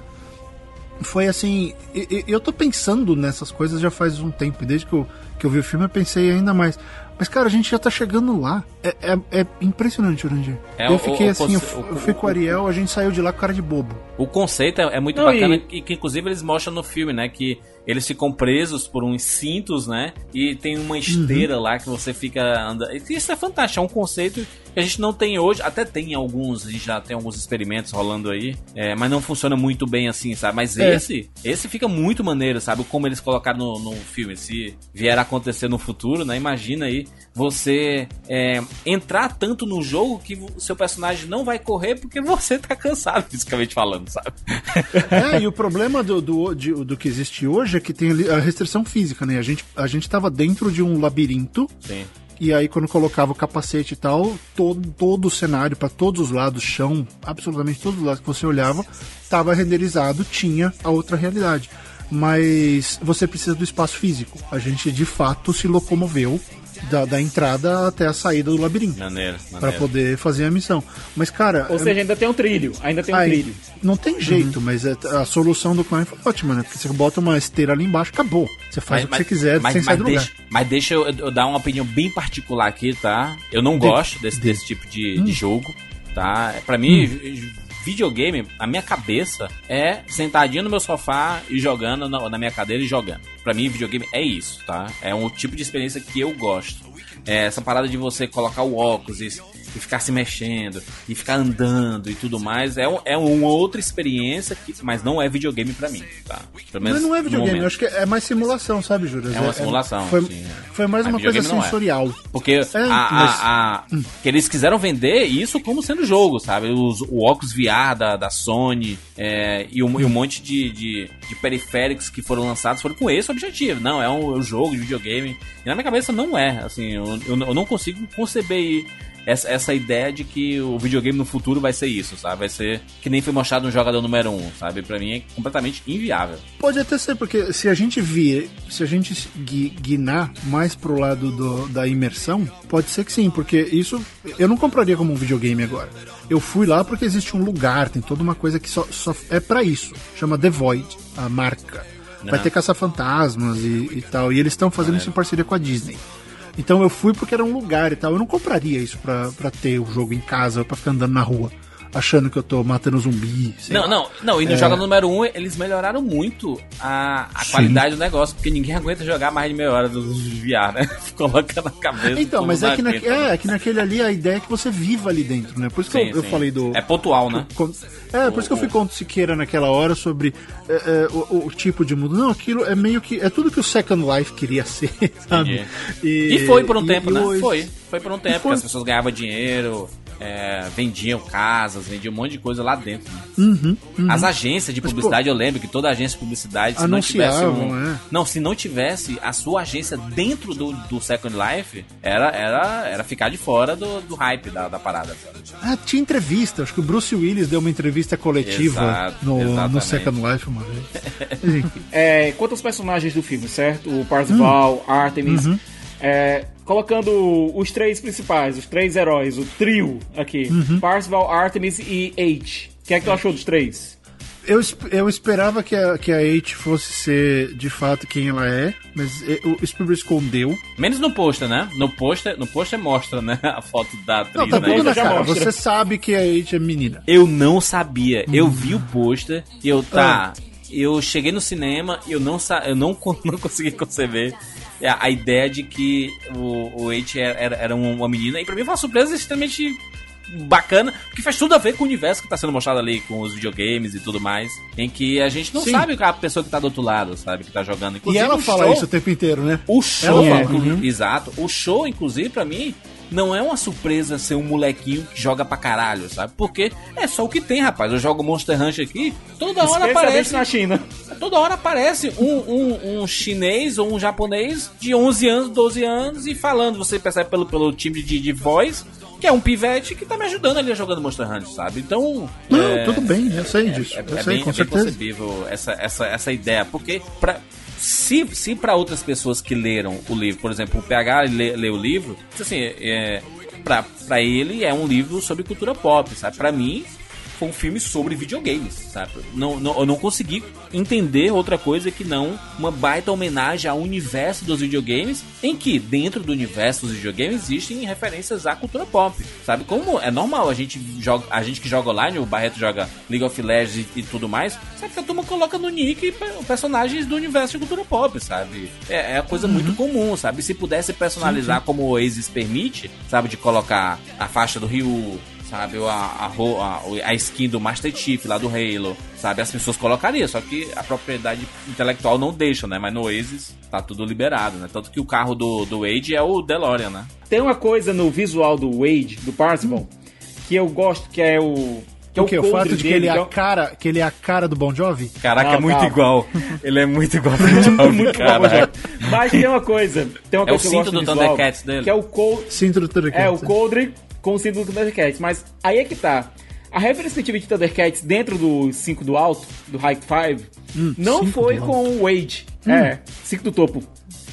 [SPEAKER 5] foi assim, eu tô pensando nessas coisas já faz um tempo, e desde que eu, que eu vi o filme eu pensei ainda mais, mas cara, a gente já tá chegando lá. É, é, é impressionante, Urandir. É, eu fiquei o, o, assim, o, eu, eu fui com o Ariel, a gente saiu de lá com cara de bobo.
[SPEAKER 2] O conceito é, é muito Não, bacana, e... e que inclusive eles mostram no filme, né, que eles ficam presos por uns cintos, né, e tem uma esteira uhum. lá que você fica andando. Isso é fantástico, é um conceito que a gente não tem hoje, até tem alguns, a gente já tem alguns experimentos rolando aí, é, mas não funciona muito bem assim, sabe? Mas é. esse, esse fica muito maneiro, sabe? Como eles colocaram no, no filme, se vier a acontecer no futuro, né? Imagina aí você é, entrar tanto no jogo que o seu personagem não vai correr porque você tá cansado, fisicamente falando, sabe?
[SPEAKER 5] É, e o problema do, do, de, do que existe hoje é que tem a restrição física, né? A gente, a gente tava dentro de um labirinto.
[SPEAKER 2] Sim.
[SPEAKER 5] e aí quando colocava o capacete e tal, todo, todo o cenário, para todos os lados, chão, absolutamente todos os lados que você olhava, estava renderizado, tinha a outra realidade. Mas você precisa do espaço físico. A gente, de fato, se locomoveu da, da entrada até a saída do labirinto.
[SPEAKER 2] Maneiro, maneiro.
[SPEAKER 5] Pra poder fazer a missão. Mas, cara...
[SPEAKER 3] Ou seja, ainda tem um trilho. Ainda tem um
[SPEAKER 5] aí,
[SPEAKER 3] trilho.
[SPEAKER 5] Não tem jeito, uhum. mas a solução do Klein foi ótima, né? Porque você bota uma esteira ali embaixo, acabou. Você faz mas, o que
[SPEAKER 2] mas,
[SPEAKER 5] você quiser
[SPEAKER 2] mas,
[SPEAKER 5] sem
[SPEAKER 2] mas
[SPEAKER 5] sair do
[SPEAKER 2] deixa,
[SPEAKER 5] lugar.
[SPEAKER 2] Mas deixa eu, eu dar uma opinião bem particular aqui, tá? Eu não de, gosto desse, de. desse tipo de, hum. de jogo, tá? Pra mim... Hum. Videogame, a minha cabeça é sentadinho no meu sofá e jogando na, na minha cadeira e jogando. Pra mim, videogame é isso, tá? É um tipo de experiência que eu gosto. É essa parada de você colocar o óculos e, e ficar se mexendo, e ficar andando e tudo mais, é, um, é uma outra experiência, que, mas não é videogame pra mim, tá? Pelo menos
[SPEAKER 5] mas não é videogame, eu acho que é mais simulação, sabe, Júlio?
[SPEAKER 2] É uma simulação,
[SPEAKER 5] é, foi,
[SPEAKER 2] sim.
[SPEAKER 5] Foi mais mas uma coisa sensorial.
[SPEAKER 2] É. Porque
[SPEAKER 5] é,
[SPEAKER 2] a,
[SPEAKER 5] mas...
[SPEAKER 2] a, a, que eles quiseram vender isso como sendo jogo, sabe? Os, o óculos V R da, da Sony é, e, um, e um monte de, de, de periféricos que foram lançados foram com esse objetivo. Não, é um, um jogo de videogame. E na minha cabeça não é, assim, eu, eu, eu não consigo conceber essa, essa ideia de que o videogame no futuro vai ser isso, sabe? Vai ser que nem foi mostrado no jogador número um, sabe? Pra mim é completamente inviável.
[SPEAKER 5] Pode até ser, porque se a gente vir, se a gente guinar mais pro lado do, da imersão, pode ser que sim, porque isso eu não compraria como um videogame agora. Eu fui lá porque existe um lugar, tem toda uma coisa que só, só é pra isso. Chama The Void, a marca. Vai ter caça-fantasmas e, e tal. E eles estão fazendo é. isso em parceria com a Disney. Então eu fui porque era um lugar e tal. Eu não compraria isso pra, pra ter o jogo em casa, pra ficar andando na rua, achando que eu tô matando zumbi.
[SPEAKER 2] Não,
[SPEAKER 5] lá.
[SPEAKER 2] não, não. E no é... jogo número um, eles melhoraram muito a, a qualidade do negócio, porque ninguém aguenta jogar mais de meia hora do V R, né? Coloca na cabeça.
[SPEAKER 5] Então, mas é que, na, é, é que naquele ali a ideia é que você viva ali dentro, né? Por isso que sim, eu, eu falei do...
[SPEAKER 2] É pontual, né?
[SPEAKER 5] É, por isso que eu fui com o Siqueira naquela hora sobre é, é, o, o tipo de mundo. Não, aquilo é meio que... É tudo que o Second Life queria ser, sabe?
[SPEAKER 2] E, e foi por um e, tempo, e né?
[SPEAKER 5] Hoje...
[SPEAKER 2] Foi. Foi por um tempo, porque as pessoas ganhavam dinheiro... É, vendiam casas, vendiam um monte de coisa lá dentro. Né?
[SPEAKER 5] Uhum, uhum.
[SPEAKER 2] As agências de publicidade, Mas, pô, eu lembro que toda agência de publicidade, se não tivesse um,
[SPEAKER 5] é.
[SPEAKER 2] não, se não tivesse a sua agência dentro do, do Second Life, era, era, era ficar de fora do, do hype da, da parada.
[SPEAKER 5] Ah, tinha entrevista, acho que o Bruce Willis deu uma entrevista coletiva
[SPEAKER 2] Exato,
[SPEAKER 5] no, no Second Life uma vez.
[SPEAKER 3] é, quantos personagens do filme, certo? O Parzival, hum. Artemis... Uhum. É, colocando os três principais, os três heróis, o trio aqui, uhum. Parzival, Artemis e H. O que é que tu achou dos três?
[SPEAKER 5] Eu, eu esperava que a, que a H fosse ser de fato quem ela é, mas o Spielberg escondeu.
[SPEAKER 2] Menos no pôster, né? No pôster, no pôster mostra, né? A foto da atriz.
[SPEAKER 5] Não, tá
[SPEAKER 2] né?
[SPEAKER 5] tudo na cara. Você sabe que a H é menina.
[SPEAKER 2] Eu não sabia. Hum. Eu vi o pôster e eu, tá... Ah. Eu cheguei no cinema e eu não, eu não, não consegui conceber a ideia de que o, o H era, era uma menina. E pra mim foi uma surpresa extremamente bacana, porque faz tudo a ver com o universo que tá sendo mostrado ali, com os videogames e tudo mais, em que a gente não Sim. sabe a pessoa que tá do outro lado, sabe, que tá jogando.
[SPEAKER 5] Inclusive, e ela fala show, isso o tempo inteiro, né?
[SPEAKER 2] O show,
[SPEAKER 5] ela
[SPEAKER 2] fala. Uhum. Exato. O show, inclusive, pra mim... Não é uma surpresa ser um molequinho que joga pra caralho, sabe? Porque é só o que tem, rapaz. Eu jogo Monster Hunter aqui, toda hora aparece...
[SPEAKER 3] na China.
[SPEAKER 2] Toda hora aparece um, um, um chinês ou um japonês de onze anos, doze anos e falando. Você percebe pelo, pelo time de, de voz que é um pivete que tá me ajudando ali jogando Monster Hunter, sabe? Então...
[SPEAKER 5] Não,
[SPEAKER 2] é,
[SPEAKER 5] tudo bem, eu sei disso.
[SPEAKER 2] É, é,
[SPEAKER 5] eu
[SPEAKER 2] é
[SPEAKER 5] sei,
[SPEAKER 2] bem,
[SPEAKER 5] com
[SPEAKER 2] é
[SPEAKER 5] certeza.
[SPEAKER 2] bem concebível essa, essa, essa ideia. Porque... Pra, Se, se para outras pessoas que leram o livro, por exemplo, o P H lê, lê o livro, assim, é, pra, pra ele é um livro sobre cultura pop, sabe? Pra mim, foi um filme sobre videogames, sabe? Não, não, eu não consegui entender outra coisa que não uma baita homenagem ao universo dos videogames, em que dentro do universo dos videogames existem referências à cultura pop, sabe? Como é normal a gente joga, a gente que joga online, o Barreto joga League of Legends e, e tudo mais, sabe que a turma coloca no nick personagens do universo de cultura pop, sabe? É, é a coisa uhum. muito comum, sabe? Se pudesse personalizar sim, sim. como o Oasis permite, sabe? De colocar a faixa do Ryu, sabe, a, a, a, a skin do Master Chief lá do Halo, sabe, as pessoas colocariam, só que a propriedade intelectual não deixa, né, mas no Oasis tá tudo liberado, né, tanto que o carro do, do Wade é o DeLorean, né.
[SPEAKER 3] Tem uma coisa no visual do Wade, do Parzival, hum. que eu gosto, que é o Que é o,
[SPEAKER 5] o, o fato de que ele, é a cara, que ele é a cara do Bon Jovi?
[SPEAKER 2] Caraca,
[SPEAKER 3] Não,
[SPEAKER 2] é muito
[SPEAKER 3] calma.
[SPEAKER 2] igual. Ele é muito igual ao Bon Jovi,
[SPEAKER 3] muito igual ao Bon Jovi. Mas tem uma coisa. Tem uma
[SPEAKER 2] É o
[SPEAKER 3] coisa que eu
[SPEAKER 2] cinto
[SPEAKER 3] gosto
[SPEAKER 2] do
[SPEAKER 3] visual,
[SPEAKER 2] Thundercats dele.
[SPEAKER 3] Que é o Cold...
[SPEAKER 5] Cinto do Thundercats.
[SPEAKER 3] É, o Coldre com o cinto do Thundercats. Mas aí é que tá. A referência de Thundercats dentro do cinco do alto, do High Five, hum, não foi com o Wade. Hum. É, cinco do topo.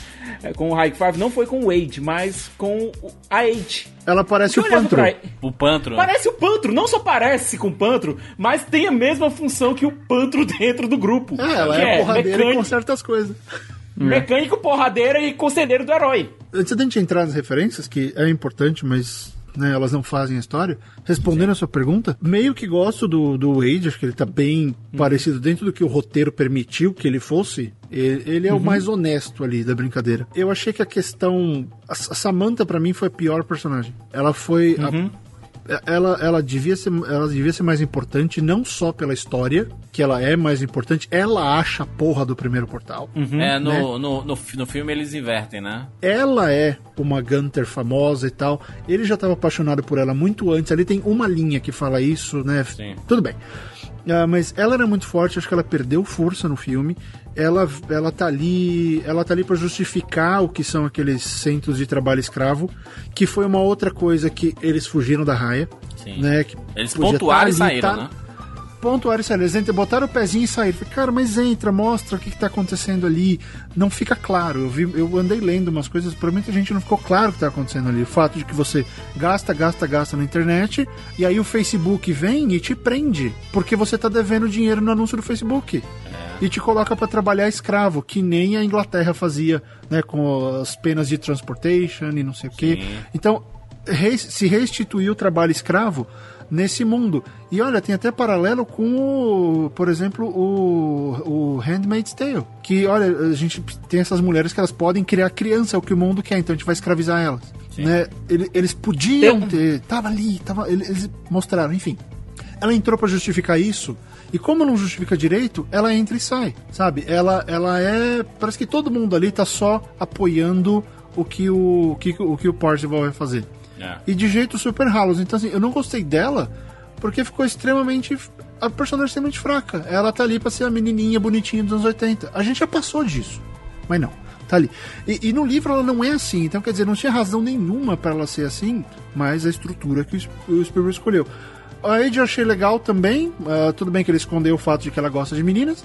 [SPEAKER 3] É, com o High Five não foi com o Wade, mas com a Eight.
[SPEAKER 5] Ela parece o Pantro. Pra...
[SPEAKER 2] O Pantro.
[SPEAKER 3] Parece o Pantro. Não só parece com o Pantro, mas tem a mesma função que o Pantro dentro do grupo.
[SPEAKER 5] É, ela é, é porradeira mecânico, e conserta as coisas.
[SPEAKER 3] Mecânico, porradeira e conselheiro do herói.
[SPEAKER 5] Antes da gente entrar nas referências, que é importante, mas... né, elas não fazem a história. Respondendo Sim. a sua pergunta, meio que gosto do, do Wade, acho que ele tá bem hum. parecido dentro do que o roteiro permitiu que ele fosse. Ele, ele é uhum. o mais honesto ali da brincadeira. Eu achei que a questão... A, a Samantha, pra mim, foi a pior personagem. Ela foi... Uhum. A, ela, ela, devia ser, ela devia ser mais importante, não só pela história, que ela é mais importante, ela acha a porra do primeiro portal.
[SPEAKER 2] Uhum. É, no, né? no, no, no, no filme eles invertem, né?
[SPEAKER 5] Ela é uma Gunter famosa e tal. Ele já estava apaixonado por ela muito antes. Ali tem uma linha que fala isso, né?
[SPEAKER 2] Sim.
[SPEAKER 5] Tudo bem. Uh, mas ela era muito forte, acho que ela perdeu força no filme. Ela, ela tá ali, ela tá ali para justificar o que são aqueles centros de trabalho escravo, que foi uma outra coisa que eles fugiram da raia.
[SPEAKER 2] Sim.
[SPEAKER 5] Né? Que
[SPEAKER 2] eles pontuaram tá e saíram, tá... né?
[SPEAKER 5] Pontuaram e saíram. Eles entram, botaram o pezinho e saíram. Falei, cara, mas entra, mostra o que, que tá acontecendo ali. Não fica claro. Eu, vi, eu andei lendo umas coisas, pra muita gente não ficou claro o que tá acontecendo ali. O fato de que você gasta, gasta, gasta na internet, e aí o Facebook vem e te prende, porque você tá devendo dinheiro no anúncio do Facebook. É. E te coloca pra trabalhar escravo, que nem a Inglaterra fazia, né, com as penas de transportation e não sei o quê. Então, re- se restituir o trabalho escravo nesse mundo. E olha, tem até paralelo com, o, por exemplo, o, o Handmaid's Tale. Que, olha, a gente tem essas mulheres que elas podem criar criança, é o que o mundo quer, então a gente vai escravizar elas. Né? Eles, eles podiam ter... Tava ali, tava, eles mostraram, enfim. Ela entrou pra justificar isso, e como não justifica direito, ela entra e sai, sabe? Ela, ela é... Parece que todo mundo ali tá só apoiando o que o, que, o, que o Parzival vai fazer. Yeah. E de jeito super ralos. Então, assim, eu não gostei dela porque ficou extremamente... A personagem é extremamente fraca. Ela tá ali pra ser a menininha bonitinha dos anos oitenta. A gente já passou disso. Mas não, tá ali. E, e no livro ela não é assim. Então, quer dizer, não tinha razão nenhuma pra ela ser assim, mas a estrutura que o Spielberg escolheu. A Age eu achei legal também. Uh, tudo bem que ele escondeu o fato de que ela gosta de meninas.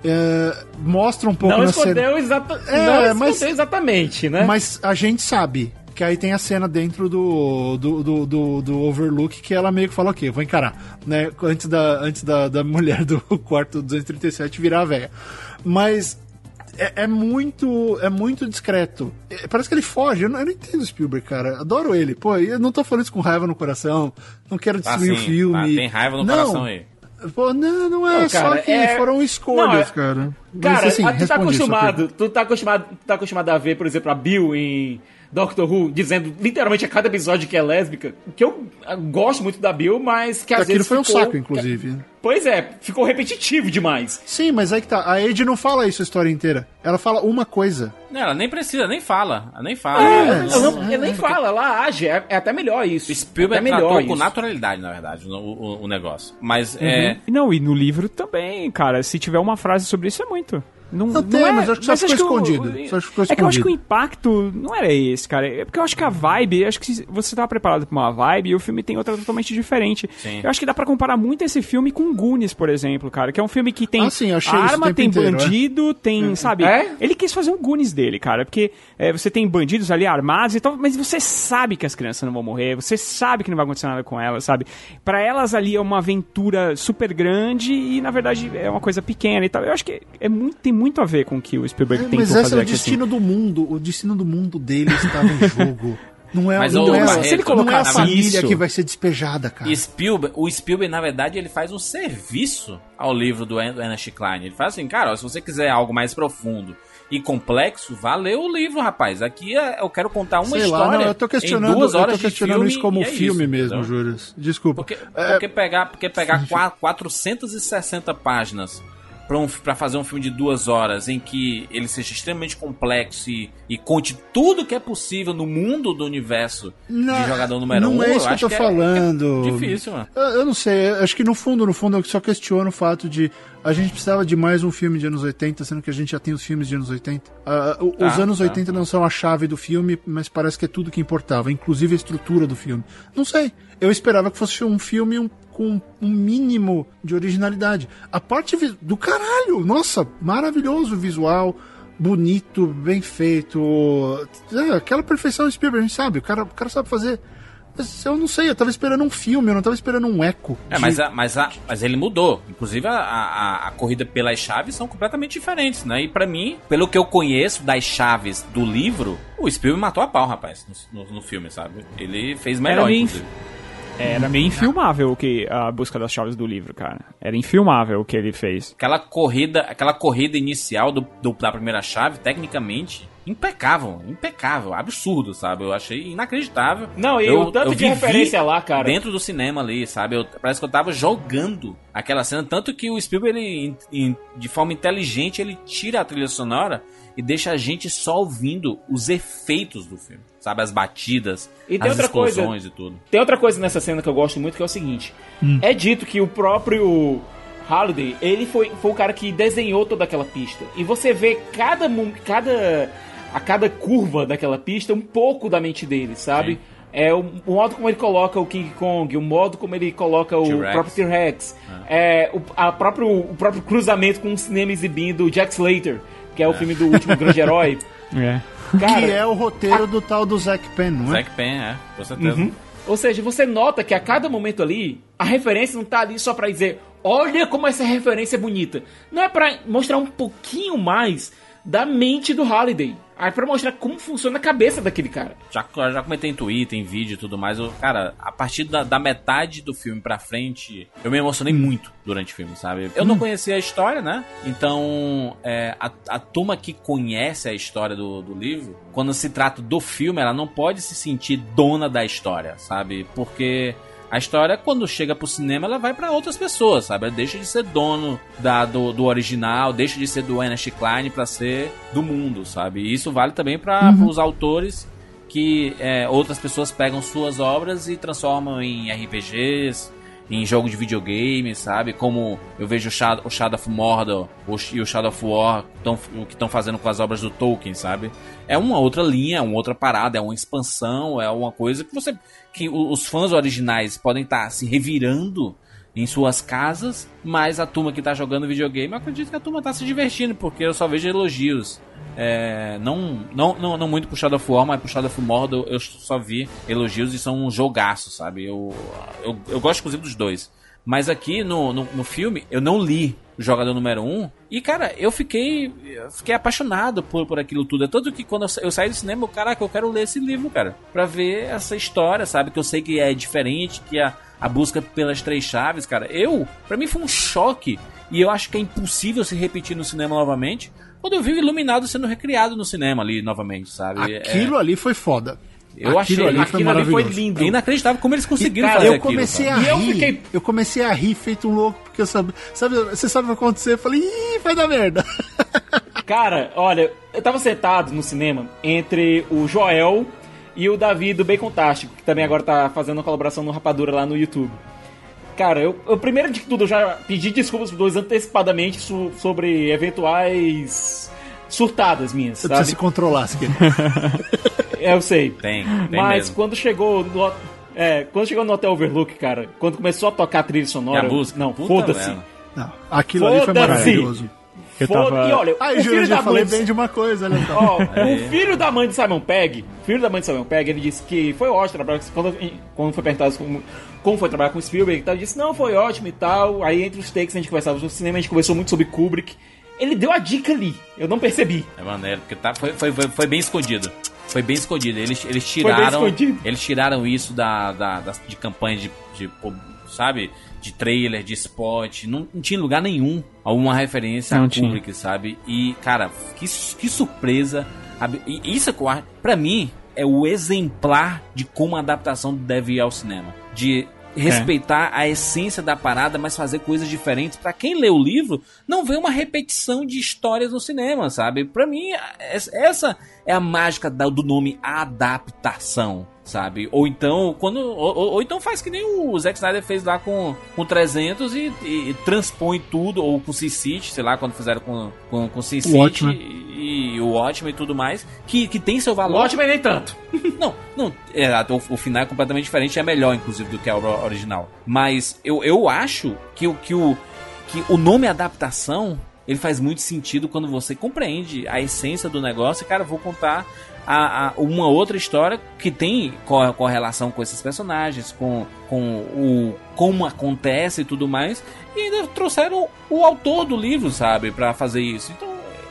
[SPEAKER 5] Uh, mostra um pouco
[SPEAKER 3] não
[SPEAKER 5] na
[SPEAKER 3] escondeu
[SPEAKER 5] cena...
[SPEAKER 3] Exata...
[SPEAKER 5] É,
[SPEAKER 3] não escondeu
[SPEAKER 5] mas...
[SPEAKER 3] exatamente, né?
[SPEAKER 5] Mas a gente sabe... Que aí tem a cena dentro do, do, do, do, do Overlook que ela meio que fala, ok, vou encarar, né? Antes da, antes da, da mulher do quarto duzentos e trinta e sete virar a velha. Mas é, é muito é muito discreto. É, parece que ele foge. Eu não, eu não entendo o Spielberg, cara. Adoro ele. Pô, eu não tô falando isso com raiva no coração. Não quero destruir
[SPEAKER 2] ah, sim,
[SPEAKER 5] o filme.
[SPEAKER 2] Tá, tem raiva no
[SPEAKER 5] não.
[SPEAKER 2] coração aí.
[SPEAKER 5] Pô, não, não é, não, cara, só que é... foram escolhas, não, é... cara.
[SPEAKER 3] Cara,
[SPEAKER 5] Mas, assim,
[SPEAKER 3] tu tá acostumado, tu tá acostumado, tu tá acostumado a ver, por exemplo, a Bill em Doctor Who, dizendo literalmente a cada episódio que é lésbica, que eu gosto muito da Bill, mas que às
[SPEAKER 5] Aquilo
[SPEAKER 3] vezes
[SPEAKER 5] foi
[SPEAKER 3] ficou...
[SPEAKER 5] um saco, inclusive.
[SPEAKER 3] Pois é, ficou repetitivo demais.
[SPEAKER 5] Sim, mas aí que tá, a Age não fala isso a história inteira. Ela fala uma coisa.
[SPEAKER 2] Não, ela nem precisa, nem fala. Ela nem fala.
[SPEAKER 3] É,
[SPEAKER 2] ela,
[SPEAKER 3] ela, não, ela nem fala, ela age. É, é até melhor isso.
[SPEAKER 2] O Spielberg
[SPEAKER 3] é
[SPEAKER 2] tratou
[SPEAKER 3] isso.
[SPEAKER 2] com naturalidade, na verdade, o, o, o negócio. Mas
[SPEAKER 4] uhum.
[SPEAKER 2] é...
[SPEAKER 4] Não, e no livro também, cara. Se tiver uma frase sobre isso, é muito. Não,
[SPEAKER 5] não,
[SPEAKER 4] não
[SPEAKER 5] tem,
[SPEAKER 4] é,
[SPEAKER 5] mas acho que só ficou escondido.
[SPEAKER 4] Eu,
[SPEAKER 5] só ficou
[SPEAKER 4] é
[SPEAKER 5] escondido.
[SPEAKER 4] que eu acho que o impacto não era esse, cara. É porque eu acho que a vibe, acho que você tava preparado pra uma vibe e o filme tem outra totalmente diferente.
[SPEAKER 2] Sim.
[SPEAKER 4] Eu acho que dá pra comparar muito esse filme com Goonies, por exemplo, cara. Que é um filme que tem
[SPEAKER 5] ah, sim,
[SPEAKER 4] arma, tem
[SPEAKER 5] inteiro,
[SPEAKER 4] bandido,
[SPEAKER 5] é?
[SPEAKER 4] tem,
[SPEAKER 5] é.
[SPEAKER 4] sabe?
[SPEAKER 3] É?
[SPEAKER 4] Ele quis fazer um Goonies dele, cara. Porque é, você tem bandidos ali armados e tal, mas você sabe que as crianças não vão morrer, você sabe que não vai acontecer nada com elas, sabe? Pra elas ali é uma aventura super grande e, na verdade, é uma coisa pequena e tal. Eu acho que é muito, tem muito a ver com o que o Spielberg
[SPEAKER 5] é,
[SPEAKER 4] tentou
[SPEAKER 5] mas
[SPEAKER 4] fazer
[SPEAKER 5] esse é o
[SPEAKER 4] aqui,
[SPEAKER 5] destino
[SPEAKER 4] assim.
[SPEAKER 5] do mundo. O destino do mundo dele estava em jogo. Não é,
[SPEAKER 2] mas
[SPEAKER 5] não,
[SPEAKER 2] o
[SPEAKER 5] é,
[SPEAKER 2] Barreto,
[SPEAKER 5] se ele colocar não é a família
[SPEAKER 4] isso.
[SPEAKER 5] que vai ser despejada, cara.
[SPEAKER 2] Spielberg, o Spielberg, na verdade, ele faz um serviço ao livro do Ernest Cline. Ele faz assim, cara, ó, se você quiser algo mais profundo e complexo, vá ler o livro, rapaz. Aqui é, eu quero contar uma
[SPEAKER 5] Sei
[SPEAKER 2] história
[SPEAKER 5] lá, não, eu tô questionando,
[SPEAKER 2] em duas horas
[SPEAKER 5] eu tô questionando
[SPEAKER 2] de filme,
[SPEAKER 5] isso como
[SPEAKER 2] é
[SPEAKER 5] filme
[SPEAKER 2] isso,
[SPEAKER 5] mesmo,
[SPEAKER 2] então.
[SPEAKER 5] Juras. Desculpa.
[SPEAKER 2] Porque,
[SPEAKER 5] é...
[SPEAKER 2] porque pegar, porque pegar quatrocentas e sessenta páginas pra, um, pra fazer um filme de duas horas em que ele seja extremamente complexo e, e conte tudo que é possível no mundo do universo não, de jogador número um,
[SPEAKER 5] não é isso
[SPEAKER 2] eu
[SPEAKER 5] que eu tô
[SPEAKER 2] que
[SPEAKER 5] falando.
[SPEAKER 2] É, é difícil, mano.
[SPEAKER 5] Eu, eu não sei, eu acho que no fundo, no fundo, eu só questiono o fato de a gente precisava de mais um filme de anos oitenta, sendo que a gente já tem os filmes de anos oitenta. Uh, tá, os anos tá. oitenta não são a chave do filme, mas parece que é tudo que importava, inclusive a estrutura do filme. Não sei, eu esperava que fosse um filme um, com um mínimo de originalidade. A parte do caralho, nossa, maravilhoso visual, bonito, bem feito, é, aquela perfeição Spielberg, a gente sabe, o cara, o cara sabe fazer. Mas eu não sei, eu tava esperando um filme, eu não tava esperando um eco.
[SPEAKER 2] É, de... mas, a, mas, a, mas ele mudou. Inclusive, a, a, a corrida pelas chaves são completamente diferentes, né? E pra mim, pelo que eu conheço das chaves do livro, o Spielberg matou a pau, rapaz, no, no, no filme, sabe? Ele fez melhor, inclusive.
[SPEAKER 4] Era meio infilmável o que a busca das chaves do livro, cara. Era infilmável o que ele fez.
[SPEAKER 2] Aquela corrida, aquela corrida inicial do, do, da primeira chave, tecnicamente, impecável, impecável, absurdo, sabe? Eu achei inacreditável.
[SPEAKER 3] Não, e
[SPEAKER 2] eu,
[SPEAKER 3] o tanto de referência lá, cara.
[SPEAKER 2] Dentro do cinema ali, sabe? Eu, parece que eu tava jogando aquela cena, tanto que o Spielberg, ele, em, de forma inteligente, ele tira a trilha sonora e deixa a gente só ouvindo os efeitos do filme, sabe? As batidas,
[SPEAKER 3] e tem
[SPEAKER 2] as
[SPEAKER 3] outra
[SPEAKER 2] explosões
[SPEAKER 3] coisa,
[SPEAKER 2] e tudo.
[SPEAKER 3] Tem outra coisa nessa cena que eu gosto muito, que é o seguinte. Hum. É dito que o próprio Halliday, ele foi, foi o cara que desenhou toda aquela pista. E você vê cada, cada, a cada curva daquela pista um pouco da mente dele, sabe? Sim. É o, o modo como ele coloca o King Kong, o modo como ele coloca o T-Rex. próprio T-Rex, é. É, o, a próprio, o próprio cruzamento com o cinema exibindo Jack Slater, que é o é. filme do último grande herói.
[SPEAKER 4] É.
[SPEAKER 5] Cara, que é o roteiro a... do tal do Zack Penn, não é?
[SPEAKER 2] Zack Penn, é, com certeza.
[SPEAKER 3] Uhum. Ou seja, você nota que a cada momento ali, a referência não tá ali só pra dizer, olha como essa referência é bonita. Não é pra mostrar um pouquinho mais da mente do Halliday. É pra mostrar como funciona a cabeça daquele cara.
[SPEAKER 2] Já, já comentei em Twitter, em vídeo e tudo mais. Eu, cara, a partir da, da metade do filme pra frente, eu me emocionei muito durante o filme, sabe? Eu hum. não conhecia a história, né? Então, é, a, a turma que conhece a história do, do livro, quando se trata do filme, ela não pode se sentir dona da história, sabe? Porque a história, quando chega pro cinema, ela vai pra outras pessoas, sabe? Ela deixa de ser dono da, do, do original, deixa de ser do Ernest Cline pra ser do mundo, sabe? E isso vale também para uhum. os autores que é, outras pessoas pegam suas obras e transformam em R P Gs, em jogo de videogame, sabe? Como eu vejo o Shadow, o Shadow of Mordor o, e o Shadow of War tão, o que estão fazendo com as obras do Tolkien, sabe? É uma outra linha, é uma outra parada, é uma expansão, é uma coisa que você que os fãs originais podem estar se revirando em suas casas, mas a turma que tá jogando videogame, eu acredito que a turma tá se divertindo, porque eu só vejo elogios. É, não, não, não, não muito pro Shadow of War, mas pro Shadow of Mordor eu só vi elogios e são um jogaço, sabe? Eu, eu, eu gosto inclusive dos dois. Mas aqui no, no, no filme, eu não li o Jogador Número um. E, cara, eu fiquei eu fiquei apaixonado por, por aquilo tudo. É tanto que quando eu, eu saí do cinema, eu, caraca, eu quero ler esse livro, cara. Pra ver essa história, sabe? Que eu sei que é diferente, que a, a busca pelas três chaves, cara. Eu, pra mim foi um choque. E eu acho que é impossível se repetir no cinema novamente. Quando eu vi o Iluminado sendo recriado no cinema ali novamente, sabe?
[SPEAKER 5] Aquilo
[SPEAKER 2] é...
[SPEAKER 5] ali foi foda.
[SPEAKER 2] Eu
[SPEAKER 5] aquilo
[SPEAKER 2] achei
[SPEAKER 5] ali foi
[SPEAKER 2] aquilo ali foi lindo. É inacreditável como eles conseguiram e, cara, fazer
[SPEAKER 5] eu comecei
[SPEAKER 2] aquilo.
[SPEAKER 5] A rir, eu, fiquei... eu comecei a rir feito um louco, porque eu sabia, sabe, você sabe o que vai acontecer? Eu falei, ih, vai dar merda.
[SPEAKER 3] Cara, olha, eu tava sentado no cinema entre o Joel e o Davi do Bacon Tástico, que também agora tá fazendo uma colaboração no Rapadura lá no YouTube. Cara, eu, eu primeiro de tudo, eu já pedi desculpas pros dois antecipadamente so, sobre eventuais surtadas minhas,
[SPEAKER 5] você
[SPEAKER 3] sabe?
[SPEAKER 5] Você precisa se controlar, se quer.
[SPEAKER 3] É, eu sei.
[SPEAKER 2] Tem, tem
[SPEAKER 3] Mas
[SPEAKER 2] mesmo.
[SPEAKER 3] quando chegou no, é, quando chegou no Hotel Overlook, cara, quando começou a tocar a trilha sonora,
[SPEAKER 2] a música,
[SPEAKER 3] não, foda-se.
[SPEAKER 5] Não, aquilo ali foi maravilhoso.
[SPEAKER 4] Eu tava...
[SPEAKER 3] E olha,
[SPEAKER 5] Ai,
[SPEAKER 3] o
[SPEAKER 5] Júlio,
[SPEAKER 3] filho
[SPEAKER 5] já
[SPEAKER 3] da
[SPEAKER 5] falei
[SPEAKER 3] mãe...
[SPEAKER 5] bem de uma coisa, olha só.
[SPEAKER 3] Ó, é. O filho da mãe de Simon Pegg, filho da mãe de Simon Pegg, ele disse que foi ótimo trabalhar com... Quando, quando foi perguntado como, como foi trabalhar com o Spielberg e tal, ele disse, não, foi ótimo e tal. Aí entre os takes a gente conversava no cinema, a gente conversou muito sobre Kubrick. Ele deu a dica ali, eu não percebi.
[SPEAKER 2] É maneiro, porque tá, foi, foi, foi, foi bem escondido. Foi bem escondido. Eles, eles tiraram. Eles tiraram isso da, da, da, de campanha de, de. Sabe? De trailer, de spot. Não, não tinha lugar nenhum alguma referência
[SPEAKER 4] não
[SPEAKER 2] a Kubrick, sabe? E, cara, que, que surpresa. E isso, pra mim, é o exemplar de como a adaptação deve ir ao cinema. De respeitar é. a essência da parada, mas fazer coisas diferentes. Pra quem lê o livro, não vê uma repetição de histórias no cinema, sabe? Pra mim, essa é a mágica do nome adaptação, sabe? Ou então, quando, ou, ou então faz que nem o Zack Snyder fez lá com, com trezentos e, e, e transpõe tudo, ou com Sin City, sei lá, quando fizeram com, com, com Sin City e, e o Watchmen e tudo mais, que, que tem seu valor.
[SPEAKER 3] O Watchmen nem tanto.
[SPEAKER 2] Não, não, é, o, o final é completamente diferente, é melhor, inclusive, do que a obra original. Mas eu, eu acho que, que, o, que o nome adaptação, ele faz muito sentido quando você compreende a essência do negócio. E, cara, eu vou contar a, a, uma outra história que tem correlação com esses personagens, com, com o como acontece e tudo mais. E ainda trouxeram o, o autor do livro, sabe, pra fazer isso. Então,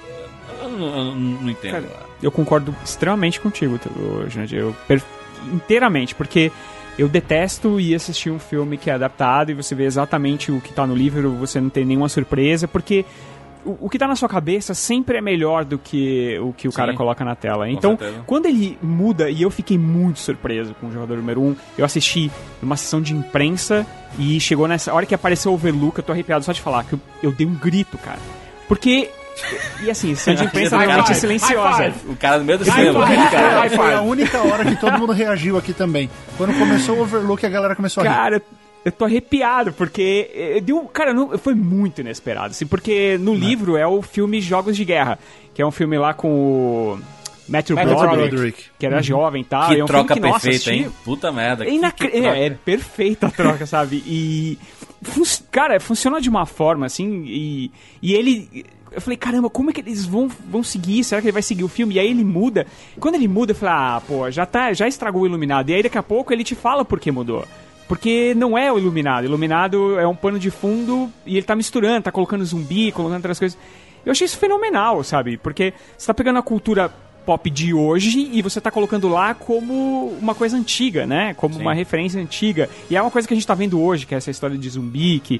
[SPEAKER 2] eu não, eu não entendo.
[SPEAKER 4] Cara, eu concordo extremamente contigo, Jandir. Eu per... inteiramente, porque eu detesto ir assistir um filme que é adaptado e você vê exatamente o que tá no livro, você não tem nenhuma surpresa, porque o, o que tá na sua cabeça sempre é melhor do que o que o Sim, cara coloca na tela. Então, certeza. Quando ele muda, e eu fiquei muito surpreso com o Jogador Número um, eu assisti numa sessão de imprensa e chegou nessa hora que apareceu o Overlook, eu tô arrepiado só de falar, que eu, eu dei um grito, cara. Porque... E assim, sessão de imprensa realmente é silenciosa.
[SPEAKER 2] O cara no meio do cinema.
[SPEAKER 5] Foi a única hora que todo mundo reagiu aqui também. Quando começou o Overlook, a galera começou a rir.
[SPEAKER 4] Cara, eu tô arrepiado, porque deu, cara, não, foi muito inesperado, assim, porque no não. livro é o filme Jogos de Guerra, que é um filme lá com o Matthew, Matthew Broderick, Broderick, que era uhum. jovem e tal.
[SPEAKER 2] Que
[SPEAKER 4] é um
[SPEAKER 2] troca
[SPEAKER 4] filme que,
[SPEAKER 2] perfeita,
[SPEAKER 4] nossa,
[SPEAKER 2] hein? Puta merda.
[SPEAKER 4] É, inacre... que é, é perfeita a troca, sabe? E, fun... cara, funciona de uma forma, assim, e, e ele... Eu falei, caramba, como é que eles vão, vão seguir? Será que ele vai seguir o filme? E aí ele muda. Quando ele muda, eu falei, ah, pô, já, tá, já estragou o Iluminado. E aí daqui a pouco ele te fala por que mudou. Porque não é o Iluminado. Iluminado é um pano de fundo e ele tá misturando, tá colocando zumbi, colocando outras coisas. Eu achei isso fenomenal, sabe? Porque você tá pegando a cultura pop de hoje e você tá colocando lá como uma coisa antiga, né? Como Sim. uma referência antiga. E é uma coisa que a gente tá vendo hoje, que é essa história de zumbi, que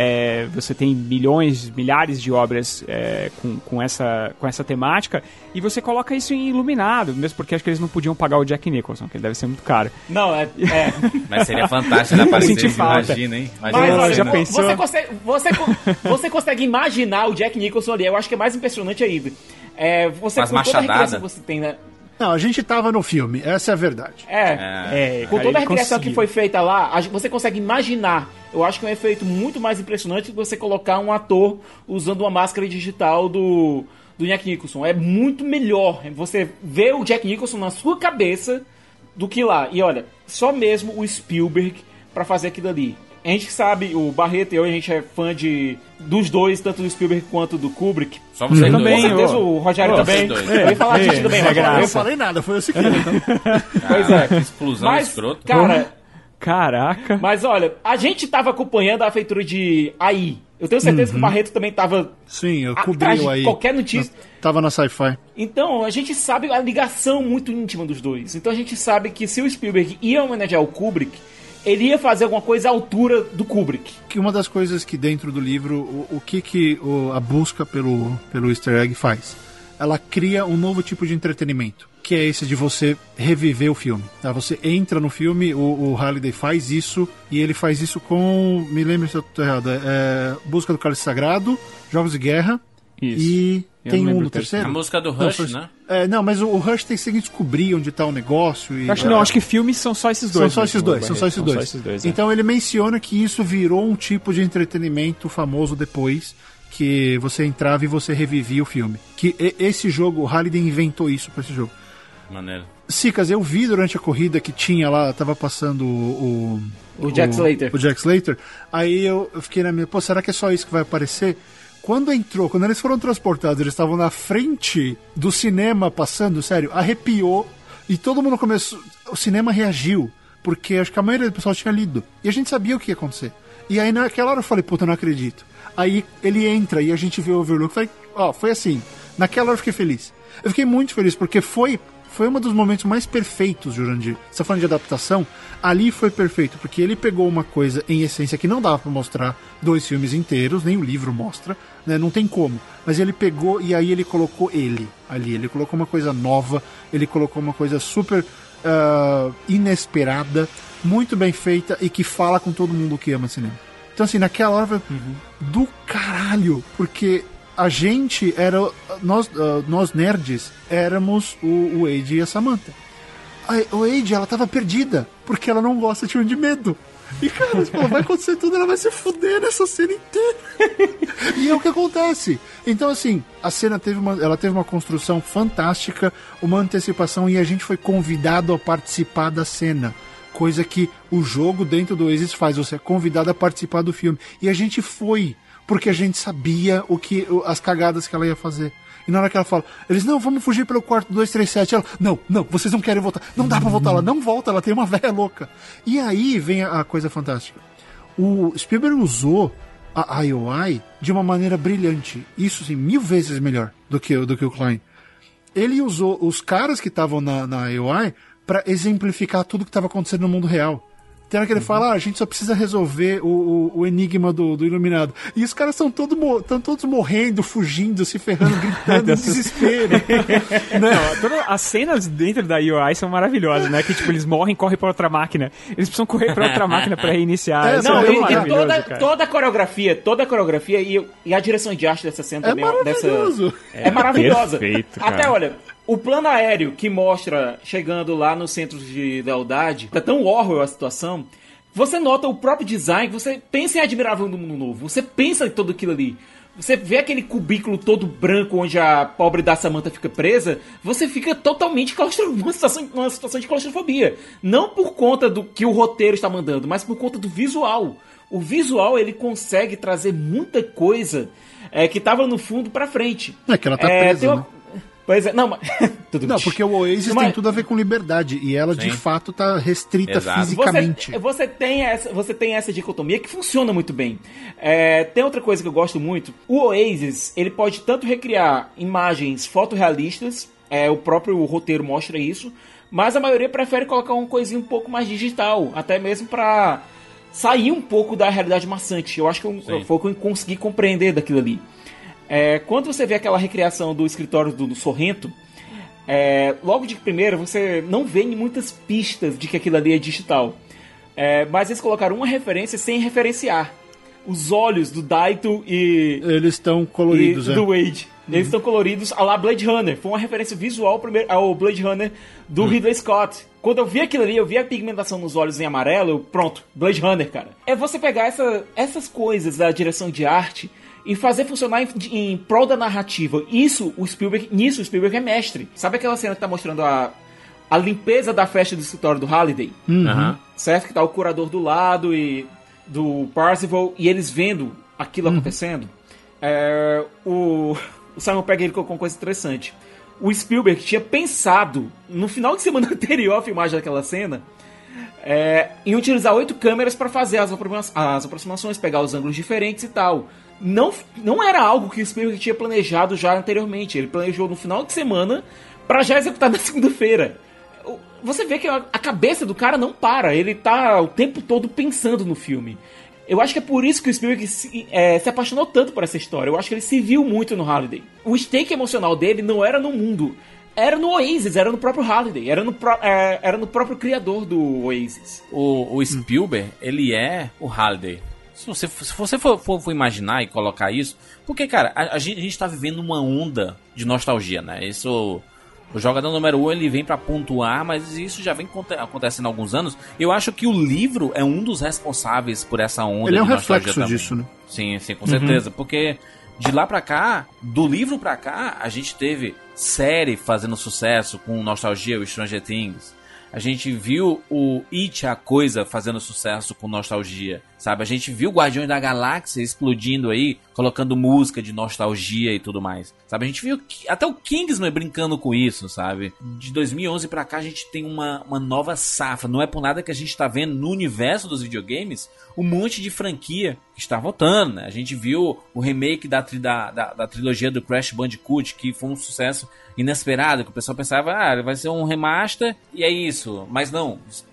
[SPEAKER 4] é, você tem milhões, milhares de obras é, com, com, essa, com essa temática, e você coloca isso em Iluminado, mesmo porque acho que eles não podiam pagar o Jack Nicholson, que ele deve ser muito caro.
[SPEAKER 3] Não, é... é.
[SPEAKER 2] Mas seria fantástico aparecer, imagina, hein? Imagina.
[SPEAKER 3] Mas, olha, já pensou? Você consegue, você, você consegue imaginar o Jack Nicholson ali, eu acho que é mais impressionante ainda. É, você,
[SPEAKER 2] Mas
[SPEAKER 3] com toda a recriação que você tem, né?
[SPEAKER 5] Não, a gente tava no filme, essa é a verdade.
[SPEAKER 3] É, é com toda a recriação que foi feita lá, você consegue imaginar. Eu acho que é um efeito muito mais impressionante que você colocar um ator usando uma máscara digital do, do Jack Nicholson. É muito melhor você ver o Jack Nicholson na sua cabeça do que lá. E olha, só mesmo o Spielberg pra fazer aquilo ali. A gente sabe, o Barreto e eu, a gente é fã de, dos dois, tanto do Spielberg quanto do Kubrick.
[SPEAKER 2] Só vocês
[SPEAKER 3] também,
[SPEAKER 2] dois.
[SPEAKER 3] Com certeza oh. o Rogério oh, também. Eu ia falar de ti também, Rogério.
[SPEAKER 5] Eu não falei nada, foi o seguinte. Então.
[SPEAKER 3] Pois é.
[SPEAKER 2] Que explosão
[SPEAKER 3] mas,
[SPEAKER 2] escroto.
[SPEAKER 3] Cara,
[SPEAKER 4] caraca.
[SPEAKER 3] Mas olha, a gente tava acompanhando a feitura de A I. Eu tenho certeza uhum. que o Barreto também tava...
[SPEAKER 5] Sim, eu cobri o A I.
[SPEAKER 3] Qualquer notícia.
[SPEAKER 5] Tava na Sci-Fi.
[SPEAKER 3] Então, a gente sabe a ligação muito íntima dos dois. Então a gente sabe que se o Spielberg ia homenagear o Kubrick, ele ia fazer alguma coisa à altura do Kubrick.
[SPEAKER 5] Que uma das coisas que dentro do livro, o, o que, que o, a busca pelo, pelo easter egg faz? Ela cria um novo tipo de entretenimento, que é esse de você reviver o filme. Tá? Você entra no filme, o, o Halliday faz isso, e ele faz isso com, me lembro se eu tô errado, é Busca do Cálice Sagrado, Jogos de Guerra, isso. E eu tem um no terceiro.
[SPEAKER 2] A música do Rush, não,
[SPEAKER 5] né? É, não, mas o, o Rush tem que descobrir onde tá o negócio. E,
[SPEAKER 4] acho,
[SPEAKER 5] é,
[SPEAKER 4] não, acho que filmes são só esses dois.
[SPEAKER 5] São só esses dois, são só esses dois. Só esses dois então é. Ele menciona que isso virou um tipo de entretenimento famoso depois, que você entrava e você revivia o filme. Que esse jogo, o Halliday inventou isso pra esse jogo.
[SPEAKER 2] Maneiro.
[SPEAKER 5] Sicas, eu vi durante a corrida que tinha lá, tava passando o...
[SPEAKER 3] O, o Jack Slater.
[SPEAKER 5] O Jack Slater. Aí eu, eu fiquei na minha... Pô, será que é só isso que vai aparecer? Quando entrou, quando eles foram transportados, eles estavam na frente do cinema passando, sério, arrepiou e todo mundo começou... O cinema reagiu, porque acho que a maioria do pessoal tinha lido. E a gente sabia o que ia acontecer. E aí naquela hora eu falei, puta, eu não acredito. Aí ele entra e a gente vê o Overlook. Falei, ó, oh, foi assim. Naquela hora eu fiquei feliz. Eu fiquei muito feliz, porque foi... Foi um dos momentos mais perfeitos, Jurandir. Você tá falando de adaptação? Ali foi perfeito, porque ele pegou uma coisa, em essência, que não dava pra mostrar dois filmes inteiros, nem o livro mostra, né? Não tem como. Mas ele pegou e aí ele colocou ele ali. Ele colocou uma coisa nova, ele colocou uma coisa super uh, inesperada, muito bem feita e que fala com todo mundo que ama cinema. Então assim, naquela hora, uhum. do caralho, porque a gente era, nós, uh, nós nerds, éramos o, o Wade e a Samantha. A, a Wade, ela tava perdida, porque ela não gosta de filme de medo. E cara, tipo, vai acontecer tudo, ela vai se fuder nessa cena inteira. E é o que acontece. Então assim, a cena teve uma, ela teve uma construção fantástica, uma antecipação, e a gente foi convidado a participar da cena. Coisa que o jogo dentro do Oasis faz, você é convidado a participar do filme. E a gente foi, porque a gente sabia o que, as cagadas que ela ia fazer. E na hora que ela fala, eles, não, vamos fugir pelo quarto dois três sete. Ela, não, não, vocês não querem voltar. Não dá pra voltar lá, não volta, ela tem uma velha louca. E aí vem a, a coisa fantástica. O Spielberg usou a I O I de uma maneira brilhante. Isso, sim, mil vezes melhor do que, do que o Klein. Ele usou os caras que estavam na, na I O I pra exemplificar tudo que estava acontecendo no mundo real. Tem hora que ele fala, ah, a gente só precisa resolver o, o, o enigma do, do Iluminado. E os caras estão todo, todos morrendo, fugindo, se ferrando, gritando, desespero. Né?
[SPEAKER 4] Não, todas as cenas dentro da I O I são maravilhosas, né? Que tipo, eles morrem e correm pra outra máquina. Eles precisam correr pra outra máquina pra reiniciar.
[SPEAKER 3] É, não, é e, e toda, toda a coreografia, toda a coreografia e, e a direção de arte dessa cena
[SPEAKER 5] é
[SPEAKER 3] também.
[SPEAKER 5] Maravilhoso.
[SPEAKER 3] Dessa, é, é maravilhosa.
[SPEAKER 4] Perfeito,
[SPEAKER 3] até, olha... O plano aéreo que mostra chegando lá no centro de lealdade, tá tão horror a situação, você nota o próprio design, você pensa em Admirável no Mundo Novo, você pensa em tudo aquilo ali. Você vê aquele cubículo todo branco onde a pobre da Samantha fica presa, você fica totalmente claustrofobia, numa situação, numa situação de claustrofobia. Não por conta do que o roteiro está mandando, mas por conta do visual. O visual, ele consegue trazer muita coisa é, que estava no fundo pra frente.
[SPEAKER 5] É que ela tá é, presa,
[SPEAKER 3] uma...
[SPEAKER 5] né?
[SPEAKER 3] Pois é, não, mas... tudo
[SPEAKER 5] não, porque o Oasis mas... tem tudo a ver com liberdade, e ela, sim, de fato tá restrita Exato. fisicamente.
[SPEAKER 3] Você, você, tem essa, você tem essa dicotomia que funciona muito bem. É, tem outra coisa que eu gosto muito. O Oasis, ele pode tanto recriar imagens fotorrealistas, é, o próprio roteiro mostra isso, mas a maioria prefere colocar uma coisinha um pouco mais digital, até mesmo pra sair um pouco da realidade maçante. Eu acho que eu, foi o que eu consegui compreender daquilo ali. É, quando você vê aquela recriação do escritório do, do Sorrento, é, logo de primeira você não vê muitas pistas de que aquilo ali é digital. É, mas eles colocaram uma referência sem referenciar. Os olhos do Daito e...
[SPEAKER 5] Eles estão coloridos,
[SPEAKER 3] e
[SPEAKER 5] é.
[SPEAKER 3] do Wade. Uhum. Eles estão coloridos a lá Blade Runner. Foi uma referência visual ao Blade Runner do uhum. Ridley Scott. Quando eu vi aquilo ali, eu vi a pigmentação nos olhos em amarelo, eu, pronto, Blade Runner, cara. É você pegar essa, essas coisas da direção de arte e fazer funcionar em, em prol da narrativa. Isso, o Spielberg, nisso o Spielberg é mestre. Sabe aquela cena que tá mostrando a, a limpeza da festa do escritório do Halliday?
[SPEAKER 5] Uhum.
[SPEAKER 3] Certo? Que tá o curador do lado e do Parzival, e eles vendo aquilo uhum. acontecendo. É, o, o Simon Pegg, ele colocou uma coisa interessante. O Spielberg tinha pensado, no final de semana anterior à filmagem daquela cena, é, em utilizar oito câmeras para fazer as, aproxima- as aproximações, pegar os ângulos diferentes e tal. Não, não era algo que o Spielberg tinha planejado já anteriormente. Ele planejou no final de semana pra já executar na segunda-feira. Você vê que a cabeça do cara não para. Ele tá o tempo todo pensando no filme. Eu acho que é por isso que o Spielberg se, é, se apaixonou tanto por essa história. Eu acho que ele se viu muito no Halliday. O stake emocional dele não era no mundo. Era no Oasis, era no próprio Halliday. Era no, pro, é, era no próprio criador do Oasis.
[SPEAKER 2] O, o Spielberg, ele é o Halliday. Se você, se você for, for, for imaginar e colocar isso... Porque, cara, a, a, gente, a gente tá vivendo uma onda de nostalgia, né? Isso... O jogador número um, ele vem pra pontuar, mas isso já vem acontecendo há alguns anos. Eu acho que o livro é um dos responsáveis por essa onda.
[SPEAKER 5] Ele é um
[SPEAKER 2] de nostalgia
[SPEAKER 5] reflexo
[SPEAKER 2] também.
[SPEAKER 5] disso, né?
[SPEAKER 2] Sim, sim, com uhum. certeza. Porque de lá pra cá, do livro pra cá, a gente teve série fazendo sucesso com nostalgia, o Stranger Things. A gente viu o It, a Coisa, fazendo sucesso com nostalgia, sabe? A gente viu Guardiões da Galáxia explodindo aí, colocando música de nostalgia e tudo mais, sabe? A gente viu até o Kingsman brincando com isso, sabe? De dois mil e onze pra cá a gente tem uma, uma nova safra. Não é por nada que a gente tá vendo no universo dos videogames um monte de franquia que está voltando, né? A gente viu o remake da, da, da, da trilogia do Crash Bandicoot, que foi um sucesso inesperado, que o pessoal pensava, ah, vai ser um remaster e é isso. Mas não,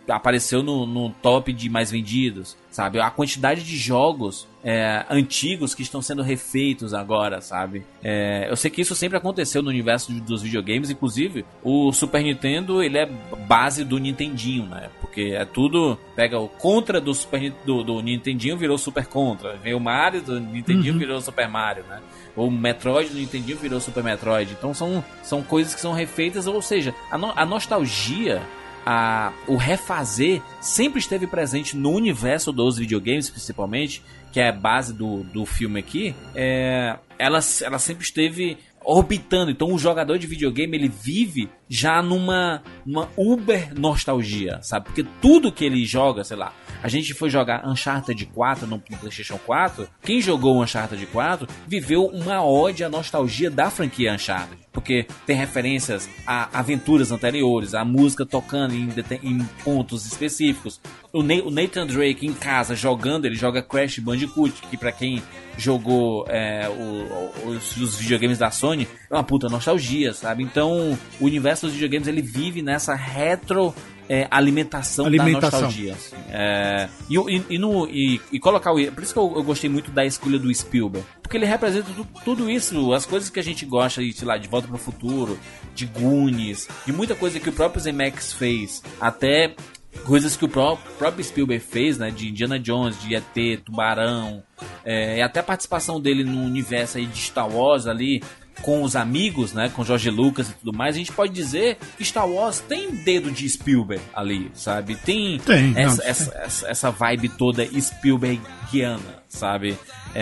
[SPEAKER 2] apareceu no, no top de mais vendidos, sabe? A quantidade de jogos é, antigos que estão sendo refeitos agora, sabe? É, eu sei que isso sempre aconteceu no universo dos videogames, inclusive o Super Nintendo, ele é base do Nintendinho, né? Porque é tudo, pega o Contra do, Super, do, do Nintendinho, virou Super Contra, veio o Mario do Nintendinho, uhum. virou Super Mario, né? Ou Metroid do Nintendinho virou Super Metroid. Então são, são coisas que são refeitas, ou seja, a, no, a nostalgia, a, o refazer sempre esteve presente no universo dos videogames, principalmente, que é a base do, do filme aqui. É, ela, ela sempre esteve orbitando. Então o jogador de videogame, ele vive já numa, numa uber nostalgia, sabe? Porque tudo que ele joga, sei lá, a gente foi jogar Uncharted quatro no PlayStation quatro, quem jogou o Uncharted quatro viveu uma ode à nostalgia da franquia Uncharted, porque tem referências a aventuras anteriores, a música tocando em, em pontos específicos. O, Na- o Nathan Drake em casa jogando, ele joga Crash Bandicoot, que pra quem jogou é, o, os, os videogames da Sony, é uma puta nostalgia, sabe? Então o universo dos videogames, ele vive nessa retro É, alimentação, alimentação da nostalgia. Assim. É, e, e, e, no, e, e colocar o. Por isso que eu, eu gostei muito da escolha do Spielberg. Porque ele representa tudo, tudo isso, as coisas que a gente gosta, sei lá, de Volta para o Futuro, de Goonies, de muita coisa que o próprio Zemeckis fez, até coisas que o próprio, próprio Spielberg fez, né? De Indiana Jones, de E T, Tubarão, é, e até a participação dele no universo aí de Star Wars ali, com os amigos, né, com George Lucas e tudo mais, a gente pode dizer que Star Wars tem dedo de Spielberg ali, sabe? Tem, tem essa, não, essa, essa, essa vibe toda Spielbergiana, sabe?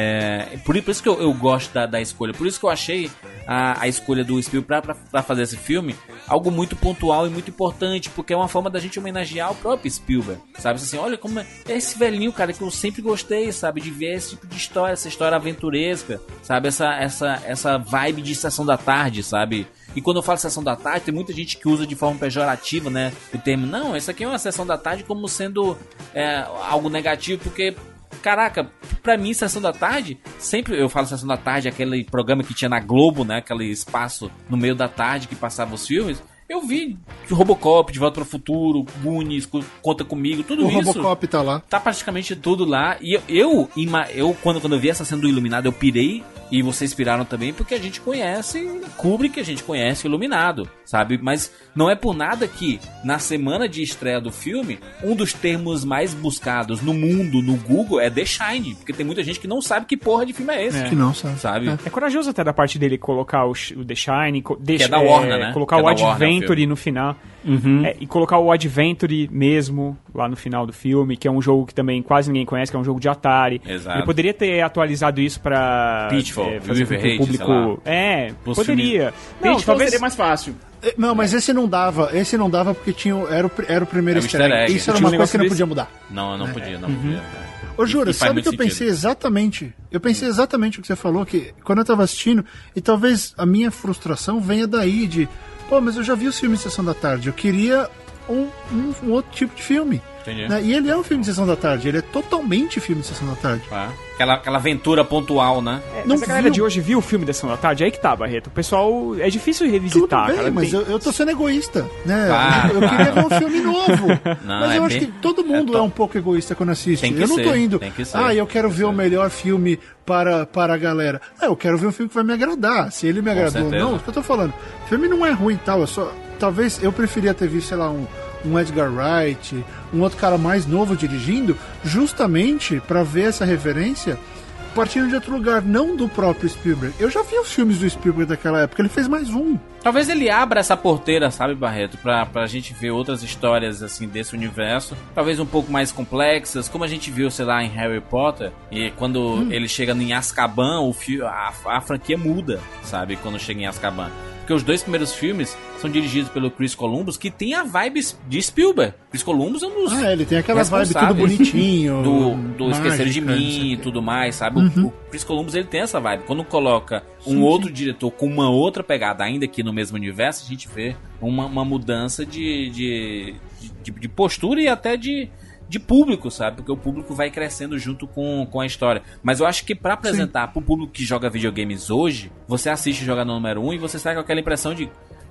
[SPEAKER 2] É, por, por isso que eu, eu gosto da, da escolha, por isso que eu achei a, a escolha do Spielberg pra, pra, pra fazer esse filme algo muito pontual e muito importante, porque é uma forma da gente homenagear o próprio Spielberg, sabe? Assim, olha como é esse velhinho, cara, que eu sempre gostei, sabe? De ver esse tipo de história, essa história aventuresca, sabe? Essa, essa, essa vibe de Sessão da Tarde, sabe? E quando eu falo Sessão da Tarde, tem muita gente que usa de forma pejorativa, né? O termo, não, isso aqui é uma Sessão da Tarde como sendo é, algo negativo, porque caraca, pra mim, Sessão da Tarde, sempre eu falo Sessão da Tarde, aquele programa que tinha na Globo, né? Aquele espaço no meio da tarde que passava os filmes. Eu vi Robocop, De Volta para o Futuro, Goonies, Conta Comigo, tudo
[SPEAKER 5] o
[SPEAKER 2] isso.
[SPEAKER 5] O Robocop tá lá.
[SPEAKER 2] Tá praticamente tudo lá. E eu, eu, eu quando, quando eu vi essa cena do Iluminado, eu pirei. E vocês piraram também, porque a gente conhece Kubrick, a gente conhece Iluminado, sabe? Mas não é por nada que, na semana de estreia do filme, um dos termos mais buscados no mundo, no Google, é The Shining. Porque tem muita gente que não sabe que porra de filme é esse.
[SPEAKER 5] É. Que não sabe.
[SPEAKER 2] sabe?
[SPEAKER 4] É. é corajoso até da parte dele colocar o, o The Shining,
[SPEAKER 2] que é da Warner,
[SPEAKER 4] é,
[SPEAKER 2] né?
[SPEAKER 4] Colocar
[SPEAKER 2] que
[SPEAKER 4] o
[SPEAKER 2] é
[SPEAKER 4] Adventure no final. Uhum. É, e colocar o Adventure mesmo lá no final do filme, que é um jogo que também quase ninguém conhece, que é um jogo de Atari.
[SPEAKER 2] Exato.
[SPEAKER 4] Ele poderia ter atualizado isso pra
[SPEAKER 2] Pitfall,
[SPEAKER 4] é, fazer com que o público... É,
[SPEAKER 2] Os
[SPEAKER 4] poderia.
[SPEAKER 3] Não, Pitfall talvez seria mais fácil.
[SPEAKER 5] Não, mas esse não dava. Esse não dava porque tinha, era, o, era o primeiro
[SPEAKER 2] é
[SPEAKER 5] easter egg.
[SPEAKER 2] egg.
[SPEAKER 5] Isso era uma coisa que não podia mudar.
[SPEAKER 2] Não, não podia, não
[SPEAKER 5] uhum.
[SPEAKER 2] podia.
[SPEAKER 5] Ô, Jura,
[SPEAKER 2] e, e
[SPEAKER 5] sabe que eu
[SPEAKER 2] sentido.
[SPEAKER 5] pensei exatamente? Eu pensei exatamente o que você falou, que quando eu tava assistindo, e talvez a minha frustração venha daí de, pô, mas eu já vi os filmes de Sessão da Tarde, eu queria um, um, um outro tipo de filme.
[SPEAKER 2] Entendi.
[SPEAKER 5] Né? E ele é um filme de Sessão da Tarde, ele é totalmente filme de Sessão da Tarde.
[SPEAKER 2] Ah, aquela, aquela aventura pontual, né?
[SPEAKER 4] É, não mas a galera viu. de hoje viu o filme da Sessão da Tarde? Aí que tá, Barreto. O pessoal, é difícil revisitar.
[SPEAKER 5] Tudo bem,
[SPEAKER 4] cara,
[SPEAKER 5] mas
[SPEAKER 4] tem...
[SPEAKER 5] eu, eu tô sendo egoísta, né?
[SPEAKER 2] Ah,
[SPEAKER 5] eu, eu queria ver um filme novo.
[SPEAKER 2] Não,
[SPEAKER 5] mas
[SPEAKER 2] é
[SPEAKER 5] eu acho
[SPEAKER 2] bem...
[SPEAKER 5] que todo mundo é, é um pouco egoísta quando assiste.
[SPEAKER 2] Tem que
[SPEAKER 5] eu não
[SPEAKER 2] ser,
[SPEAKER 5] tô indo,
[SPEAKER 2] tem que ser,
[SPEAKER 5] ah, eu quero ver
[SPEAKER 2] ser.
[SPEAKER 5] o melhor filme para, para a galera. Ah, eu quero ver um filme que vai me agradar. Se ele me agradou ou não, é o que eu tô falando. O filme não é ruim e tal, eu só... Talvez eu preferia ter visto, sei lá, um... um Edgar Wright, um outro cara mais novo dirigindo, justamente para ver essa referência partindo de outro lugar, não do próprio Spielberg. Eu já vi os filmes do Spielberg daquela época, ele fez mais um.
[SPEAKER 2] Talvez ele abra essa porteira, sabe, Barreto, pra, pra gente ver outras histórias, assim, desse universo, talvez um pouco mais complexas, como a gente viu, sei lá, em Harry Potter, e quando hum. ele chega em Azkaban, o fio, a, a franquia muda, sabe, quando chega em Azkaban. Porque os dois primeiros filmes são dirigidos pelo Chris Columbus, que tem a vibe de Spielberg. Chris Columbus é um dos...
[SPEAKER 5] Ah, ele tem aquela vibe tudo bonitinho.
[SPEAKER 2] Do, do Esquecer de Mim e tudo mais, sabe? Uhum. O Chris Columbus, ele tem essa vibe. Quando coloca um sim, outro sim. diretor com uma outra pegada, ainda aqui no mesmo universo, a gente vê uma, uma mudança de, de, de, de postura e até de... de público, sabe? Porque o público vai crescendo junto com, com a história. Mas eu acho que pra apresentar Sim. pro público que joga videogames hoje, você assiste o Jogador Número um e você sai com aquela impressão de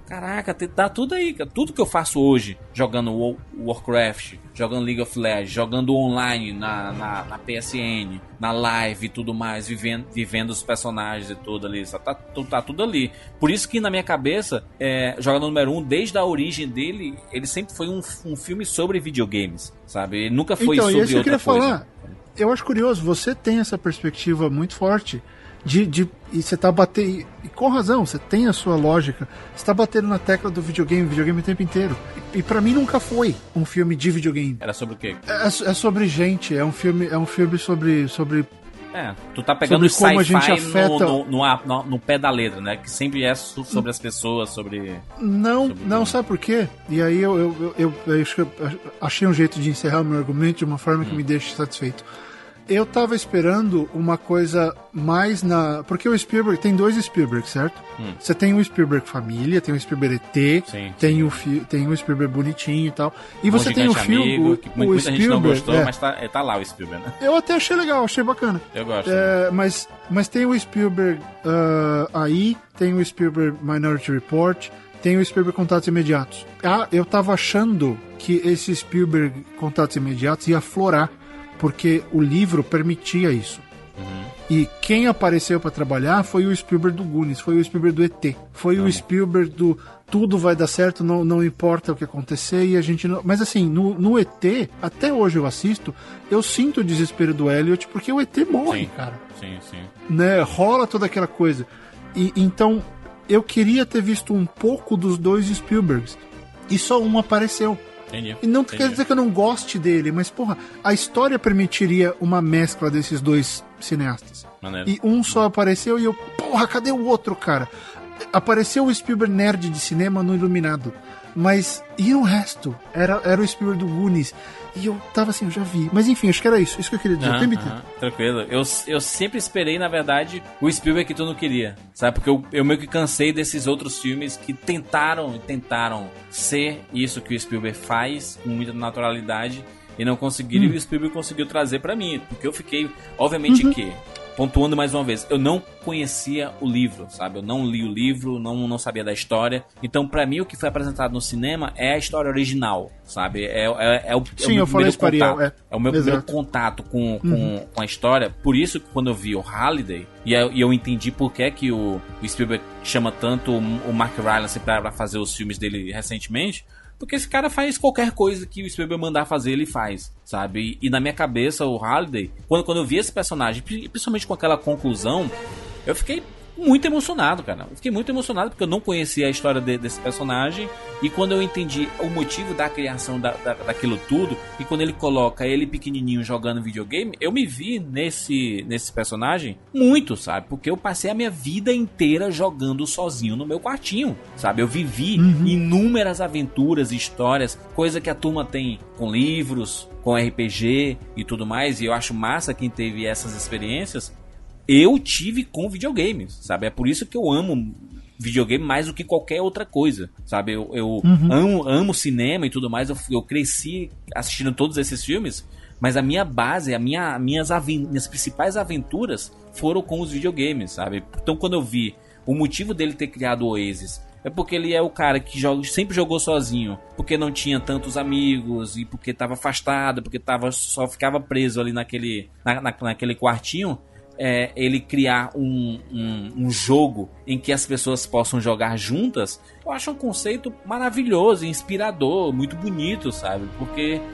[SPEAKER 2] caraca, tá tudo aí, tudo que eu faço hoje, jogando Warcraft, jogando League of Legends, jogando online na, na, na P S N, na live e tudo mais, vivendo, vivendo os personagens e tudo ali, só tá, tá tudo ali. Por isso que na minha cabeça, é, Jogador Número um, desde a origem dele, ele sempre foi um, um filme sobre videogames, sabe? Ele nunca foi
[SPEAKER 5] então,
[SPEAKER 2] sobre
[SPEAKER 5] isso
[SPEAKER 2] outra
[SPEAKER 5] eu queria
[SPEAKER 2] coisa.
[SPEAKER 5] Falar. Eu acho curioso, você tem essa perspectiva muito forte de, de e você tá batendo, e com razão, você tem a sua lógica, você tá batendo na tecla do videogame, videogame o tempo inteiro. E, e pra mim nunca foi um filme de videogame.
[SPEAKER 2] Era sobre o quê?
[SPEAKER 5] É, é sobre gente, é um filme, é um filme sobre, sobre
[SPEAKER 2] É, tu tá pegando o sci-fi afeta... no, no, no, no, no pé da letra, né? Que sempre é sobre as pessoas, sobre...
[SPEAKER 5] Não,
[SPEAKER 2] sobre
[SPEAKER 5] não,
[SPEAKER 2] o...
[SPEAKER 5] sabe por quê? E aí eu, eu, eu, eu, eu achei um jeito de encerrar o meu argumento de uma forma que hum. me deixe satisfeito. Eu tava esperando uma coisa mais na... Porque o Spielberg... Tem dois Spielberg, certo? Hum. Você tem o Spielberg família, tem o Spielberg E T, sim, tem, sim. O fi... tem o Spielberg bonitinho e tal. E
[SPEAKER 2] um
[SPEAKER 5] você tem o filme... O,
[SPEAKER 2] que
[SPEAKER 5] o
[SPEAKER 2] muita
[SPEAKER 5] Spielberg,
[SPEAKER 2] gente não gostou,
[SPEAKER 5] é.
[SPEAKER 2] mas tá, tá lá o Spielberg, né?
[SPEAKER 5] Eu até achei legal, achei bacana.
[SPEAKER 2] Eu gosto.
[SPEAKER 5] É, mas, mas tem o Spielberg uh, aí, tem o Spielberg Minority Report, tem o Spielberg Contatos Imediatos. Ah, eu tava achando que esse Spielberg Contatos Imediatos ia florar, porque o livro permitia isso. Uhum. E quem apareceu para trabalhar foi o Spielberg do Goonies, foi o Spielberg do E T, foi Não. o Spielberg do tudo vai dar certo, não, não importa o que acontecer e a gente não... Mas assim, no, no E T, até hoje eu assisto, eu sinto o desespero do Elliot, porque o E T morre,
[SPEAKER 2] sim.
[SPEAKER 5] cara.
[SPEAKER 2] Sim, sim.
[SPEAKER 5] Né? Rola toda aquela coisa. E então, eu queria ter visto um pouco dos dois Spielbergs, e só um apareceu.
[SPEAKER 2] Entendi,
[SPEAKER 5] e não
[SPEAKER 2] entendi.
[SPEAKER 5] Quer dizer que eu não goste dele, mas porra, a história permitiria uma mescla desses dois cineastas.
[SPEAKER 2] Maneiro.
[SPEAKER 5] E um só apareceu e eu, porra, cadê o outro, cara? Apareceu o Spielberg nerd de cinema no Iluminado, mas e o resto? Era, era o Spielberg do Goonies. E eu tava assim, eu já vi. Mas enfim, acho que era isso. Isso que eu queria dizer.
[SPEAKER 2] Uhum,
[SPEAKER 5] Tem
[SPEAKER 2] uhum, tranquilo. Eu, eu sempre esperei, na verdade, o Spielberg que tu não queria. Sabe? Porque eu, eu meio que cansei desses outros filmes que tentaram, tentaram ser isso que o Spielberg faz com muita naturalidade e não conseguiram. Hum. E o Spielberg conseguiu trazer pra mim. Porque eu fiquei, obviamente uhum. que... Pontuando mais uma vez, eu não conhecia o livro, sabe? Eu não li o livro, não, não sabia da história. Então, pra mim, o que foi apresentado no cinema é a história original, sabe? É, é, é o,
[SPEAKER 5] Sim,
[SPEAKER 2] é o
[SPEAKER 5] eu falei isso para Ariel, é.
[SPEAKER 2] é o meu Exato. primeiro contato com, com, uhum. com a história. Por isso, quando eu vi o Halliday, e eu, e eu entendi por que, que o, o Spielberg chama tanto o Mark Rylance pra, pra fazer os filmes dele recentemente... Porque esse cara faz qualquer coisa que o Spielberg mandar fazer, ele faz, sabe? E, e na minha cabeça, o Halliday, quando, quando eu vi esse personagem, principalmente com aquela conclusão, eu fiquei muito emocionado, cara. Eu fiquei muito emocionado porque eu não conhecia a história de, desse personagem. E quando eu entendi o motivo da criação da, da, daquilo tudo, e quando ele coloca ele pequenininho jogando videogame, eu me vi nesse, nesse personagem muito, sabe? Porque eu passei a minha vida inteira jogando sozinho no meu quartinho, sabe? Eu vivi uhum. inúmeras aventuras e histórias, coisa que a turma tem com livros, com R P G e tudo mais. E eu acho massa quem teve essas experiências. Eu tive com videogames, sabe? É por isso que eu amo videogame mais do que qualquer outra coisa, sabe? Eu, eu uhum. amo, amo cinema e tudo mais. Eu, eu cresci assistindo todos esses filmes, mas a minha base, a minha, minhas, aven- minhas principais aventuras foram com os videogames, sabe? Então, quando eu vi o motivo dele ter criado o Oasis, é porque ele é o cara que joga, sempre jogou sozinho, porque não tinha tantos amigos e porque estava afastado, porque tava, só ficava preso ali naquele, na, na, naquele quartinho. É, ele criar um, um, um jogo em que as pessoas possam jogar juntas, eu acho um conceito maravilhoso, inspirador, muito bonito, sabe? Porque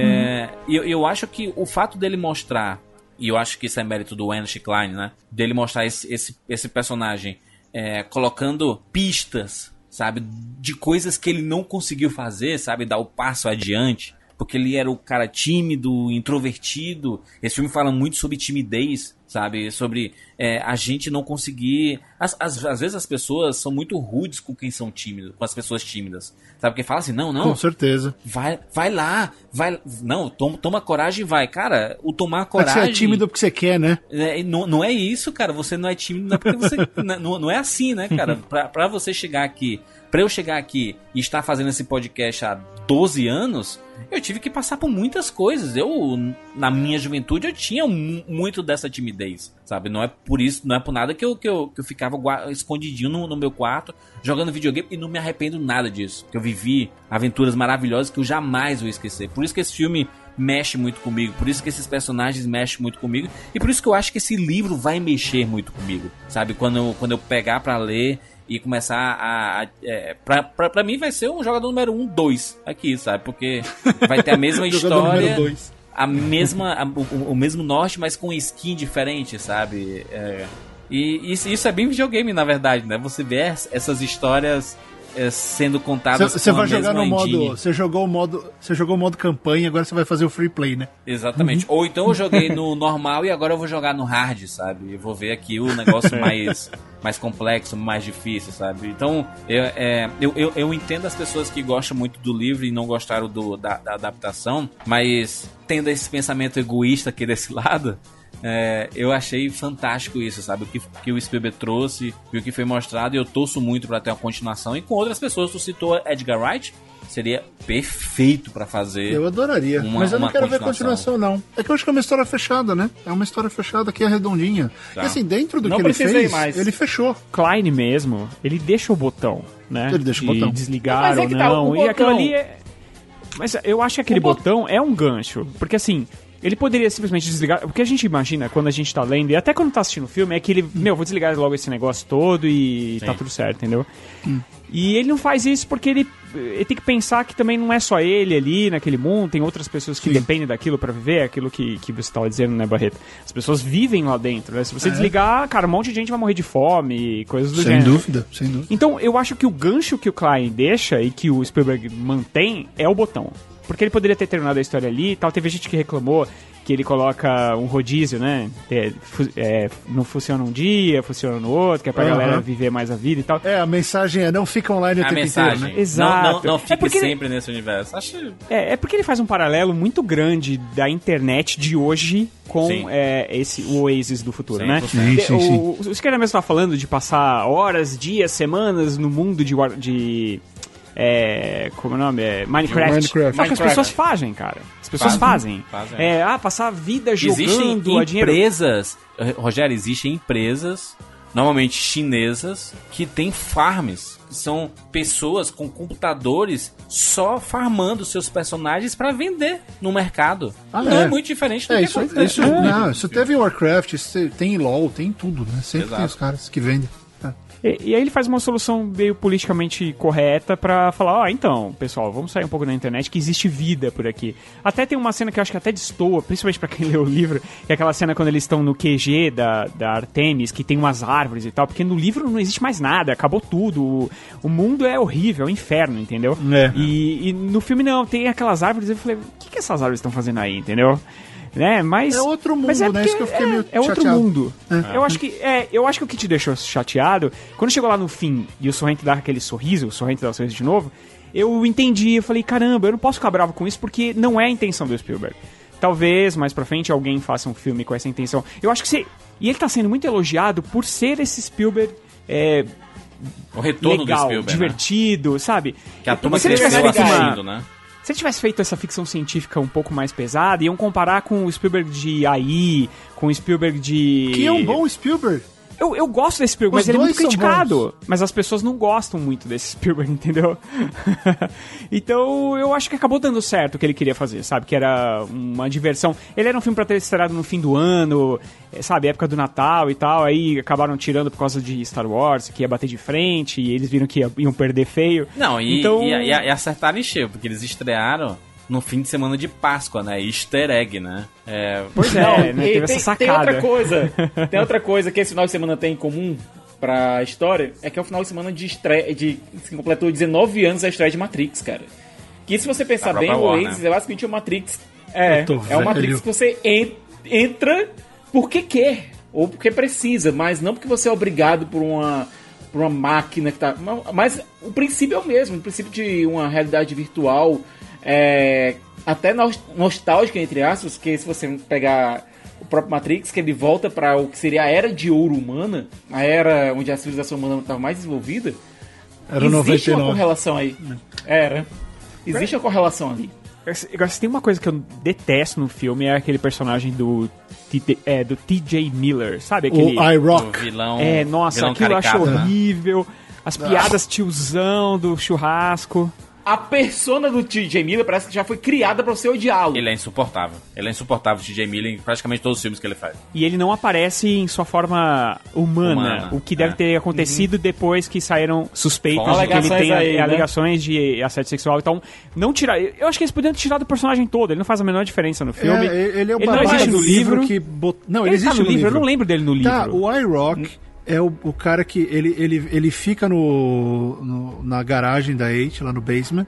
[SPEAKER 2] é, hum. eu, eu acho que o fato dele mostrar, e eu acho que isso é mérito do Ernest Cline, né? Dele mostrar esse, esse, esse personagem é, colocando pistas, sabe? De coisas que ele não conseguiu fazer, sabe? Dar o passo adiante. Porque ele era o cara tímido, introvertido. Esse filme fala muito sobre timidez, sabe? Sobre é, a gente não conseguir... Às, às, às vezes as pessoas são muito rudes com quem são tímidos, com as pessoas tímidas. Sabe? Porque fala assim, não, não...
[SPEAKER 5] Com certeza.
[SPEAKER 2] Vai, vai lá, vai... Não, toma, toma coragem e vai. Cara, o tomar coragem...
[SPEAKER 5] É você é tímido porque você quer, né?
[SPEAKER 2] É, não, não é isso, cara. Você não é tímido não é porque você... não, não é assim, né, cara? Pra, pra você chegar aqui... Pra eu chegar aqui e estar fazendo esse podcast há doze anos, eu tive que passar por muitas coisas. Eu, na minha juventude, eu tinha muito dessa timidez, sabe? Não é, por isso, não é por nada que eu, que eu, que eu ficava escondidinho no, no meu quarto, jogando videogame, e não me arrependo nada disso. Que eu vivi aventuras maravilhosas que eu jamais vou esquecer. Por isso que esse filme mexe muito comigo, por isso que esses personagens mexem muito comigo, e por isso que eu acho que esse livro vai mexer muito comigo, sabe? Quando eu, quando eu pegar pra ler e começar a... a é, pra, pra, pra mim vai ser um jogador número um, dois aqui, sabe? Porque vai ter a mesma história, a mesma, a, o, o mesmo norte, mas com skin diferente, sabe? É, e isso, isso é bem videogame, na verdade, né? Você vê essas histórias é, sendo contadas
[SPEAKER 5] Você vai
[SPEAKER 2] a
[SPEAKER 5] jogar no
[SPEAKER 2] engine.
[SPEAKER 5] modo... Você jogou o modo... Você jogou o modo campanha, agora você vai fazer o free play, né?
[SPEAKER 2] Exatamente. Uhum. Ou então eu joguei no normal e agora eu vou jogar no hard, sabe? Eu vou ver aqui o negócio mais, mais complexo, mais difícil, sabe? Então, eu, é, eu, eu, eu entendo as pessoas que gostam muito do livro e não gostaram do, da, da adaptação, mas tendo esse pensamento egoísta aqui desse lado... É, eu achei fantástico isso, sabe? O que, que o Spielberg trouxe e o que foi mostrado, e eu torço muito pra ter uma continuação. E com outras pessoas, tu citou Edgar Wright, seria perfeito pra fazer.
[SPEAKER 5] Eu adoraria, uma, mas eu não quero ver continuação, não. É que eu acho que é uma história fechada, né? É uma história fechada que é redondinha. Tá. E assim, dentro do não que ele fez, mais. ele fechou.
[SPEAKER 4] Klein mesmo, ele deixa o botão, né?
[SPEAKER 5] Ele deixa o botão.
[SPEAKER 4] Desligar é ou
[SPEAKER 3] tá,
[SPEAKER 4] não.
[SPEAKER 3] O
[SPEAKER 4] e aquilo ali é... Mas eu acho que aquele botão bot... é um gancho, porque assim... Ele poderia simplesmente desligar... O que a gente imagina quando a gente tá lendo, e até quando tá assistindo o filme, é que ele... Meu, vou desligar logo esse negócio todo e Sim. tá tudo certo, entendeu? Hum. E ele não faz isso porque ele, ele tem que pensar que também não é só ele ali naquele mundo, tem outras pessoas que Sim. dependem daquilo pra viver, aquilo que, que você tava dizendo, né, Barreto? As pessoas vivem lá dentro, né? Se você é. desligar, cara, um monte de gente vai morrer de fome e coisas do
[SPEAKER 5] sem
[SPEAKER 4] gênero.
[SPEAKER 5] Sem dúvida, sem dúvida.
[SPEAKER 4] Então, eu acho que o gancho que o Klein deixa e que o Spielberg mantém é o botão. Porque ele poderia ter terminado a história ali e tal. Teve gente que reclamou que ele coloca um rodízio, né? É, é, não funciona um dia, funciona no outro, que é pra uhum. galera viver mais a vida e tal.
[SPEAKER 5] É, a mensagem é não fica online o
[SPEAKER 2] a
[SPEAKER 5] tempo
[SPEAKER 2] mensagem.
[SPEAKER 5] inteiro, né?
[SPEAKER 4] Exato.
[SPEAKER 2] Não, não, não fique
[SPEAKER 4] é
[SPEAKER 2] sempre
[SPEAKER 4] ele...
[SPEAKER 2] nesse universo. Acho...
[SPEAKER 4] É, é porque ele faz um paralelo muito grande da internet de hoje com é, esse, o Oasis do futuro,
[SPEAKER 2] sim,
[SPEAKER 4] né?
[SPEAKER 5] Sim, sim, sim.
[SPEAKER 4] O, o Skyler mesmo tá falando de passar horas, dias, semanas no mundo de... de É, como é o nome? É Minecraft.
[SPEAKER 5] Minecraft.
[SPEAKER 4] Só que as pessoas fazem, cara. As pessoas fazem. fazem. fazem. É, ah, passar a vida jogando
[SPEAKER 2] existem
[SPEAKER 4] a dinheiro.
[SPEAKER 2] empresas, Rogério, existem empresas, normalmente chinesas, que têm farms. Que são pessoas com computadores só farmando seus personagens pra vender no mercado. Ah, não é. é muito diferente do
[SPEAKER 5] é,
[SPEAKER 2] que
[SPEAKER 5] isso,
[SPEAKER 2] acontece.
[SPEAKER 5] Isso, é. não, isso teve em Warcraft, isso tem em LoL, tem tudo, né? Sempre Exato. Tem os caras que vendem.
[SPEAKER 4] E, e aí ele faz uma solução meio politicamente correta pra falar, ó, oh, então, pessoal, vamos sair um pouco da internet, que existe vida por aqui. Até tem uma cena que eu acho que até destoa, principalmente pra quem leu o livro, que é aquela cena quando eles estão no Q G da, da Artemis, que tem umas árvores e tal, porque no livro não existe mais nada, acabou tudo, o, o mundo é horrível, é um inferno, entendeu? É. E, e no filme não, tem aquelas árvores, eu falei, o que, que essas árvores estão fazendo aí, entendeu? Né? Mas,
[SPEAKER 5] é outro mundo,
[SPEAKER 4] mas é
[SPEAKER 5] né? Isso que eu fiquei
[SPEAKER 4] é,
[SPEAKER 5] meio
[SPEAKER 4] é outro
[SPEAKER 5] chateado.
[SPEAKER 4] mundo. É. Eu, acho que, é, eu acho que o que te deixou chateado, quando chegou lá no fim e o Sorrento dá aquele sorriso, o Sorrento dá o sorriso de novo, eu entendi, eu falei, caramba, eu não posso ficar bravo com isso porque não é a intenção do Spielberg. Talvez, mais pra frente, alguém faça um filme com essa intenção. Eu acho que se... E ele tá sendo muito elogiado por ser esse Spielberg... É,
[SPEAKER 2] o retorno
[SPEAKER 4] legal,
[SPEAKER 2] do Spielberg,
[SPEAKER 4] divertido,
[SPEAKER 2] né?
[SPEAKER 4] Sabe?
[SPEAKER 2] Que a turma cresceu assistindo, né?
[SPEAKER 4] Se ele tivesse feito essa ficção científica um pouco mais pesada, iam comparar com o Spielberg de A I, com o Spielberg de...
[SPEAKER 5] Que é um bom Spielberg.
[SPEAKER 4] Eu, eu gosto desse Spielberg, mas ele é muito criticado. Mas as pessoas não gostam muito desse Spielberg, entendeu? Então, eu acho que acabou dando certo o que ele queria fazer, sabe? Que era uma diversão. Ele era um filme pra ter estreado no fim do ano, sabe? Época do Natal e tal. Aí acabaram tirando por causa de Star Wars, que ia bater de frente, e eles viram que ia, iam perder feio.
[SPEAKER 2] Não, e,
[SPEAKER 4] então...
[SPEAKER 2] e, e, e acertaram em cheio, porque eles estrearam no fim de semana de Páscoa, né? Easter egg, né?
[SPEAKER 4] É... Pois é, não, né? Teve
[SPEAKER 3] tem,
[SPEAKER 4] essa sacada.
[SPEAKER 3] Tem outra coisa, tem outra coisa que esse final de semana tem em comum pra história, é que é o final de semana de estreia, de, que completou dezenove anos a estreia de Matrix, cara. Que se você pensar bem, o Oasis é basicamente o Matrix. É, é o Matrix que você en, entra porque quer, ou porque precisa, mas não porque você é obrigado por uma... por uma máquina que tá... Mas o princípio é o mesmo, o princípio de uma realidade virtual... É, até nostálgica, entre aspas, que se você pegar o próprio Matrix, que ele volta para o que seria a era de ouro humana, a era onde a civilização humana estava mais desenvolvida,
[SPEAKER 5] era
[SPEAKER 3] existe
[SPEAKER 5] noventa e nove.
[SPEAKER 3] Uma correlação aí. Era. Existe uma correlação ali.
[SPEAKER 4] Agora, se tem uma coisa que eu detesto no filme, é aquele personagem do, é, do T J Miller, sabe? Aquele,
[SPEAKER 5] o I-Rock.
[SPEAKER 2] O vilão.
[SPEAKER 4] É, nossa,
[SPEAKER 2] vilão
[SPEAKER 4] aquilo
[SPEAKER 2] caricato,
[SPEAKER 4] eu acho
[SPEAKER 2] né?
[SPEAKER 4] horrível. As piadas tiozão do churrasco.
[SPEAKER 3] A persona do T J Miller parece que já foi criada pra você odiá-lo.
[SPEAKER 2] Ele é insuportável. Ele é insuportável, o T J Miller, em praticamente todos os filmes que ele faz.
[SPEAKER 4] E ele não aparece em sua forma humana,
[SPEAKER 2] Humana,
[SPEAKER 4] o que deve
[SPEAKER 2] é.
[SPEAKER 4] ter acontecido uhum. depois que saíram suspeitas
[SPEAKER 2] Fala.
[SPEAKER 4] de que ele tem
[SPEAKER 3] Aí, né?
[SPEAKER 4] alegações de assédio sexual. Então, não tirar. Eu acho que eles poderiam ter tirado o personagem todo. Ele não faz a menor diferença no filme.
[SPEAKER 5] É, ele é o
[SPEAKER 4] ele não existe no livro.
[SPEAKER 5] Que bot... Não, ele,
[SPEAKER 4] ele
[SPEAKER 5] existe
[SPEAKER 4] tá no,
[SPEAKER 5] no
[SPEAKER 4] livro.
[SPEAKER 5] livro.
[SPEAKER 4] Eu não lembro dele no livro.
[SPEAKER 5] Tá, o I-Rock é o, o cara que ele, ele, ele fica no, no, na garagem da Eight, lá no basement.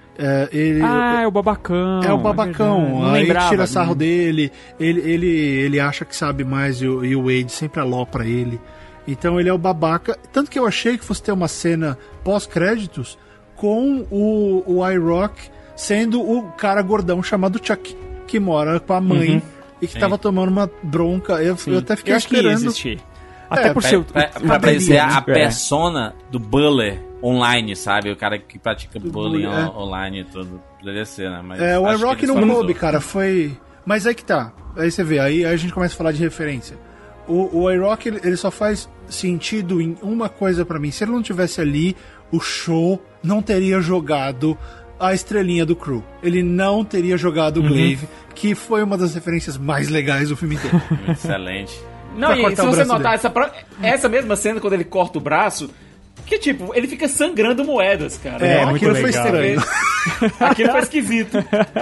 [SPEAKER 5] É, ele,
[SPEAKER 4] ah, é o babacão.
[SPEAKER 5] É o babacão.
[SPEAKER 4] É
[SPEAKER 5] aí
[SPEAKER 4] lembrava,
[SPEAKER 5] tira sarro
[SPEAKER 4] né?
[SPEAKER 5] dele, ele, ele, ele acha que sabe mais e o, e o Wade sempre alopra ele. Então ele é o babaca. Tanto que eu achei que fosse ter uma cena pós-créditos com o, o I-Rock sendo o cara gordão chamado Chuck, que mora com a mãe
[SPEAKER 4] uhum.
[SPEAKER 5] e que
[SPEAKER 2] Sim.
[SPEAKER 5] tava tomando uma bronca. Eu, eu até fiquei
[SPEAKER 4] eu acho
[SPEAKER 5] esperando.
[SPEAKER 4] Que ia existir. Até
[SPEAKER 5] É,
[SPEAKER 4] por
[SPEAKER 2] Pra,
[SPEAKER 4] ser
[SPEAKER 2] pra, pra aparecer a persona do Buller online, sabe? O cara que pratica bullying
[SPEAKER 5] é.
[SPEAKER 2] on- online e tudo. Poderia ser, né? Mas
[SPEAKER 5] É, o
[SPEAKER 2] acho que
[SPEAKER 5] I-Rock
[SPEAKER 2] eles
[SPEAKER 5] não
[SPEAKER 2] fazem
[SPEAKER 5] coube,
[SPEAKER 2] outro.
[SPEAKER 5] cara. Foi. Mas aí que tá. Aí você vê, aí, aí a gente começa a falar de referência. O, o I-Rock, ele, ele só faz sentido em uma coisa pra mim. Se ele não tivesse ali, o show não teria jogado a estrelinha do Crew. Ele não teria jogado o Glaive, que foi uma das referências mais legais do filme inteiro.
[SPEAKER 2] Excelente.
[SPEAKER 3] Não,
[SPEAKER 5] Pra
[SPEAKER 3] e
[SPEAKER 5] cortar
[SPEAKER 3] se
[SPEAKER 5] o
[SPEAKER 3] você
[SPEAKER 5] braço
[SPEAKER 3] notar
[SPEAKER 5] dele.
[SPEAKER 3] essa, pro- essa mesma cena quando ele corta o braço, que tipo, ele fica sangrando moedas, cara.
[SPEAKER 5] É,
[SPEAKER 3] Aquilo
[SPEAKER 5] aquilo foi
[SPEAKER 3] legal.
[SPEAKER 5] estranho.
[SPEAKER 3] Aquilo foi esquisito.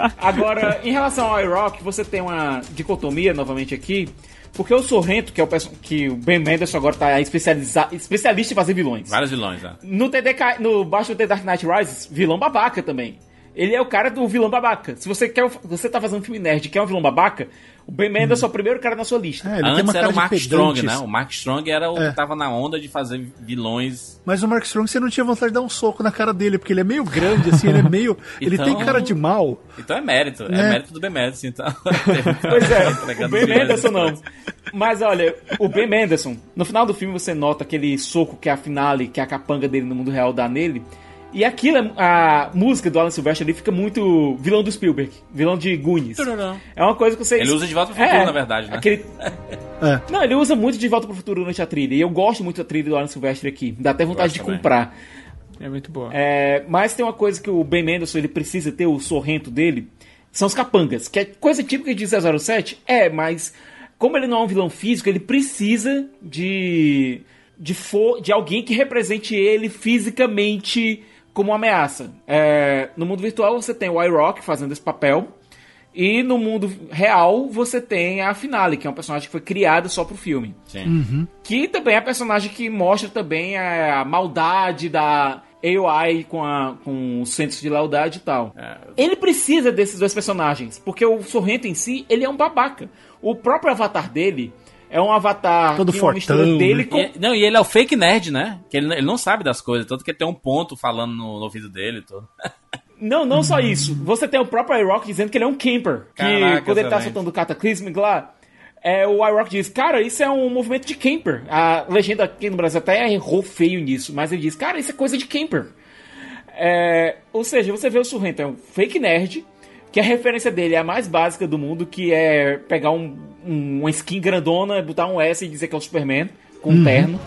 [SPEAKER 3] Agora, em relação ao I-Rock, você tem uma dicotomia novamente aqui, porque o Sorrento, que é o perso- que o Ben Mendelsohn agora tá especializa- especialista em fazer vilões.
[SPEAKER 2] Vários vilões, né?
[SPEAKER 3] No, T D K, no baixo do The Dark Knight Rises, vilão babaca também. Ele é o cara do vilão babaca. Se você quer, você tá fazendo um filme nerd e quer um vilão babaca, o Ben Mendelsohn é o primeiro cara na sua lista.
[SPEAKER 5] É, ele tem uma
[SPEAKER 2] Antes
[SPEAKER 5] cara
[SPEAKER 2] era o
[SPEAKER 5] de
[SPEAKER 2] Mark
[SPEAKER 5] pedante.
[SPEAKER 2] Strong, né? O Mark Strong era o
[SPEAKER 5] É.
[SPEAKER 2] que tava na onda de fazer vilões.
[SPEAKER 5] Mas o Mark Strong, você não tinha vontade de dar um soco na cara dele, porque ele é meio grande, assim, ele é meio... ele
[SPEAKER 2] Então-
[SPEAKER 5] tem cara de mal.
[SPEAKER 2] Então é mérito. É,
[SPEAKER 5] É.
[SPEAKER 2] mérito do Ben Mendelsohn, então.
[SPEAKER 3] Pois é,
[SPEAKER 2] Entregando
[SPEAKER 3] o Ben
[SPEAKER 2] vilões
[SPEAKER 3] Mendelsohn não.
[SPEAKER 2] depois.
[SPEAKER 3] Mas olha, o Ben Mendelsohn, no final do filme você nota aquele soco que é a finale, que é a capanga dele no mundo real dá nele. E aquilo, a música do Alan Silvestre ali fica muito vilão do Spielberg, vilão de Goonies. É uma coisa que você...
[SPEAKER 2] Ele usa De Volta pro Futuro,
[SPEAKER 3] É,
[SPEAKER 2] na verdade, né?
[SPEAKER 3] Aquele...
[SPEAKER 5] É.
[SPEAKER 3] Não, ele usa muito De Volta pro Futuro durante a trilha. E eu gosto muito da trilha do Alan Silvestre aqui. Dá até vontade
[SPEAKER 2] Gosto
[SPEAKER 3] de
[SPEAKER 2] também.
[SPEAKER 3] comprar.
[SPEAKER 4] É muito boa.
[SPEAKER 3] É, mas tem uma coisa que o Ben Mendelsohn ele precisa ter, o sorrento dele, são os capangas, que é coisa típica de zero zero sete, é, mas como ele não é um vilão físico, ele precisa de de, for, de alguém que represente ele fisicamente como uma ameaça. É, no mundo virtual você tem o I-Rock fazendo esse papel, e no mundo real você tem a Finale, que é um personagem que foi criado só pro filme.
[SPEAKER 2] Sim.
[SPEAKER 5] Uhum.
[SPEAKER 3] Que também é a personagem que mostra também a maldade da A O I com, a, com o senso de lealdade e tal.
[SPEAKER 2] É.
[SPEAKER 3] Ele precisa desses dois personagens, porque o Sorrento em si, ele é um babaca. O próprio avatar dele é um avatar
[SPEAKER 5] Todo
[SPEAKER 3] que é uma mistura
[SPEAKER 5] fortão,
[SPEAKER 3] dele
[SPEAKER 5] né?
[SPEAKER 3] com...
[SPEAKER 2] E, não, e ele é o fake nerd, né? Que ele, ele não sabe das coisas, tanto que ele tem um ponto falando no, no ouvido dele e tudo.
[SPEAKER 3] Não, não só isso. Você tem o próprio I-Rock dizendo que ele é um camper. Que
[SPEAKER 2] Caraca,
[SPEAKER 3] quando ele tá
[SPEAKER 2] excelente.
[SPEAKER 3] soltando o Cataclysmic lá, é, o I-Rock diz, cara, isso é um movimento de camper. A legenda aqui no Brasil até errou feio nisso, mas ele diz, cara, isso é coisa de camper. É, ou seja, você vê o Sorrento, é um fake nerd, que a referência dele é a mais básica do mundo, que é pegar um, um, uma skin grandona, botar um S e dizer que é o Superman, com um terno.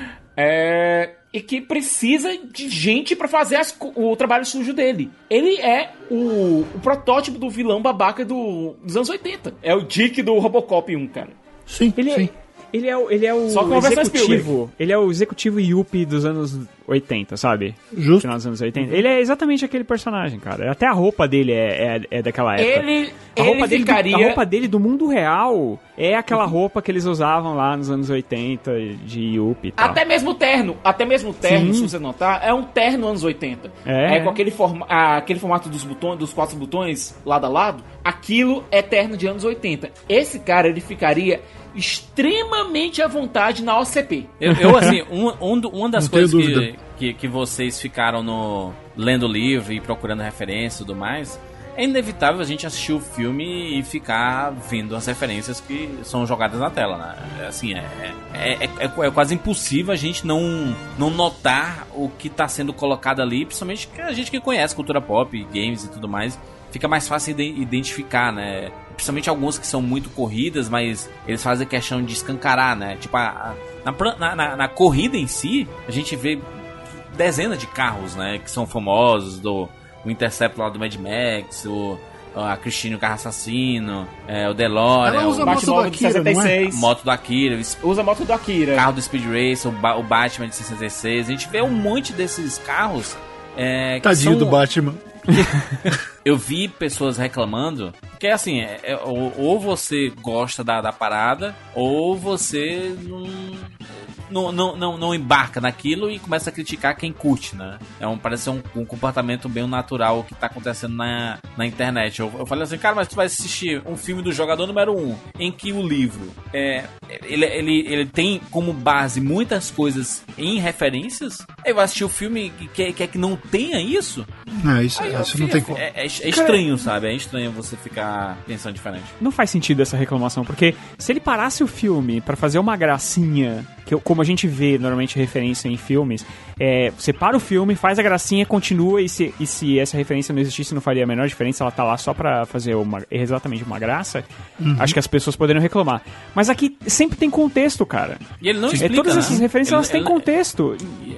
[SPEAKER 3] É, e que precisa de gente pra fazer as co- o trabalho sujo dele. Ele é o, o protótipo do vilão babaca do, dos anos oitenta. É o Dick do Robocop um, cara.
[SPEAKER 5] Sim,
[SPEAKER 4] Ele,
[SPEAKER 5] sim.
[SPEAKER 4] ele é o, ele é o
[SPEAKER 3] Só com a versão
[SPEAKER 4] executivo. Ele é o executivo Yuppie dos anos oitenta, sabe?
[SPEAKER 5] Justo.
[SPEAKER 4] Final dos anos oitenta. Ele é exatamente aquele personagem, cara. Até a roupa dele é, é, é daquela época.
[SPEAKER 3] Ele,
[SPEAKER 4] a roupa,
[SPEAKER 3] ele
[SPEAKER 4] dele,
[SPEAKER 3] ficaria...
[SPEAKER 4] a roupa dele do mundo real é aquela roupa que eles usavam lá nos anos oitenta de Yuppie e tal.
[SPEAKER 3] Até mesmo o terno, até mesmo o terno,
[SPEAKER 4] Sim.
[SPEAKER 3] se você notar, é um terno anos oitenta.
[SPEAKER 4] É.
[SPEAKER 3] É com aquele, forma, ah, aquele formato dos botões, dos quatro botões lado a lado. Aquilo é terno de anos oitenta. Esse cara, ele ficaria extremamente à vontade na O C P.
[SPEAKER 2] Eu, eu, assim, um, um, do- uma das
[SPEAKER 5] Não tenho
[SPEAKER 2] coisas que,
[SPEAKER 5] dúvida.
[SPEAKER 2] que, que vocês ficaram no, lendo o livro e procurando referência e tudo mais, é inevitável a gente assistir o filme e ficar vendo as referências que são jogadas na tela, né? Assim, é, é, é, é, é quase impossível a gente não, não notar o que tá sendo colocado ali, principalmente que a gente que conhece cultura pop, games e tudo mais, fica mais fácil de identificar, né? Principalmente alguns que são muito corridas, mas eles fazem questão de escancarar, né? Tipo, a, a, na, na, na corrida em si, a gente vê dezenas de carros, né? Que são famosos, do o Intercept lá do Mad Max, o, a Christine, o carro assassino, é, o DeLorean,
[SPEAKER 3] ela usa
[SPEAKER 2] o
[SPEAKER 3] moto do Akira, sessenta e seis.
[SPEAKER 2] É? Moto do Akira.
[SPEAKER 3] Usa a moto do Akira.
[SPEAKER 2] Carro do Speed Racer, o, ba o Batman de sessenta e seis. A gente vê um monte desses carros. É,
[SPEAKER 5] Tadinho
[SPEAKER 2] são...
[SPEAKER 5] do Batman.
[SPEAKER 2] Eu vi pessoas reclamando, porque assim, é, é, ou, ou você gosta da, da parada, ou você não, não, não, não, não embarca naquilo e começa a criticar quem curte, né? É um, parece ser um, um comportamento bem natural que tá acontecendo na, na internet. Eu, eu falei assim, cara, mas tu vai assistir um filme do jogador número um, em que o livro é, ele, ele, ele tem como base muitas coisas em referências, aí vai assistir o filme e quer, quer que não tenha isso?
[SPEAKER 5] Não, isso,
[SPEAKER 2] aí,
[SPEAKER 5] isso
[SPEAKER 2] filho,
[SPEAKER 5] não tem como.
[SPEAKER 2] É, é, é estranho, sabe? É estranho você ficar pensando diferente.
[SPEAKER 4] Não faz sentido essa reclamação, porque se ele parasse o filme pra fazer uma gracinha, que como a gente vê normalmente referência em filmes, é, você para o filme, faz a gracinha, continua, e se, e se essa referência não existisse, não faria a menor diferença, ela tá lá só pra fazer uma, exatamente uma graça, uhum. Acho que as pessoas poderiam reclamar. Mas aqui sempre tem contexto, cara.
[SPEAKER 2] E ele não
[SPEAKER 4] é,
[SPEAKER 2] explica,
[SPEAKER 4] todas
[SPEAKER 2] né?
[SPEAKER 4] essas referências,
[SPEAKER 2] ele,
[SPEAKER 4] elas têm
[SPEAKER 2] ele,
[SPEAKER 4] contexto.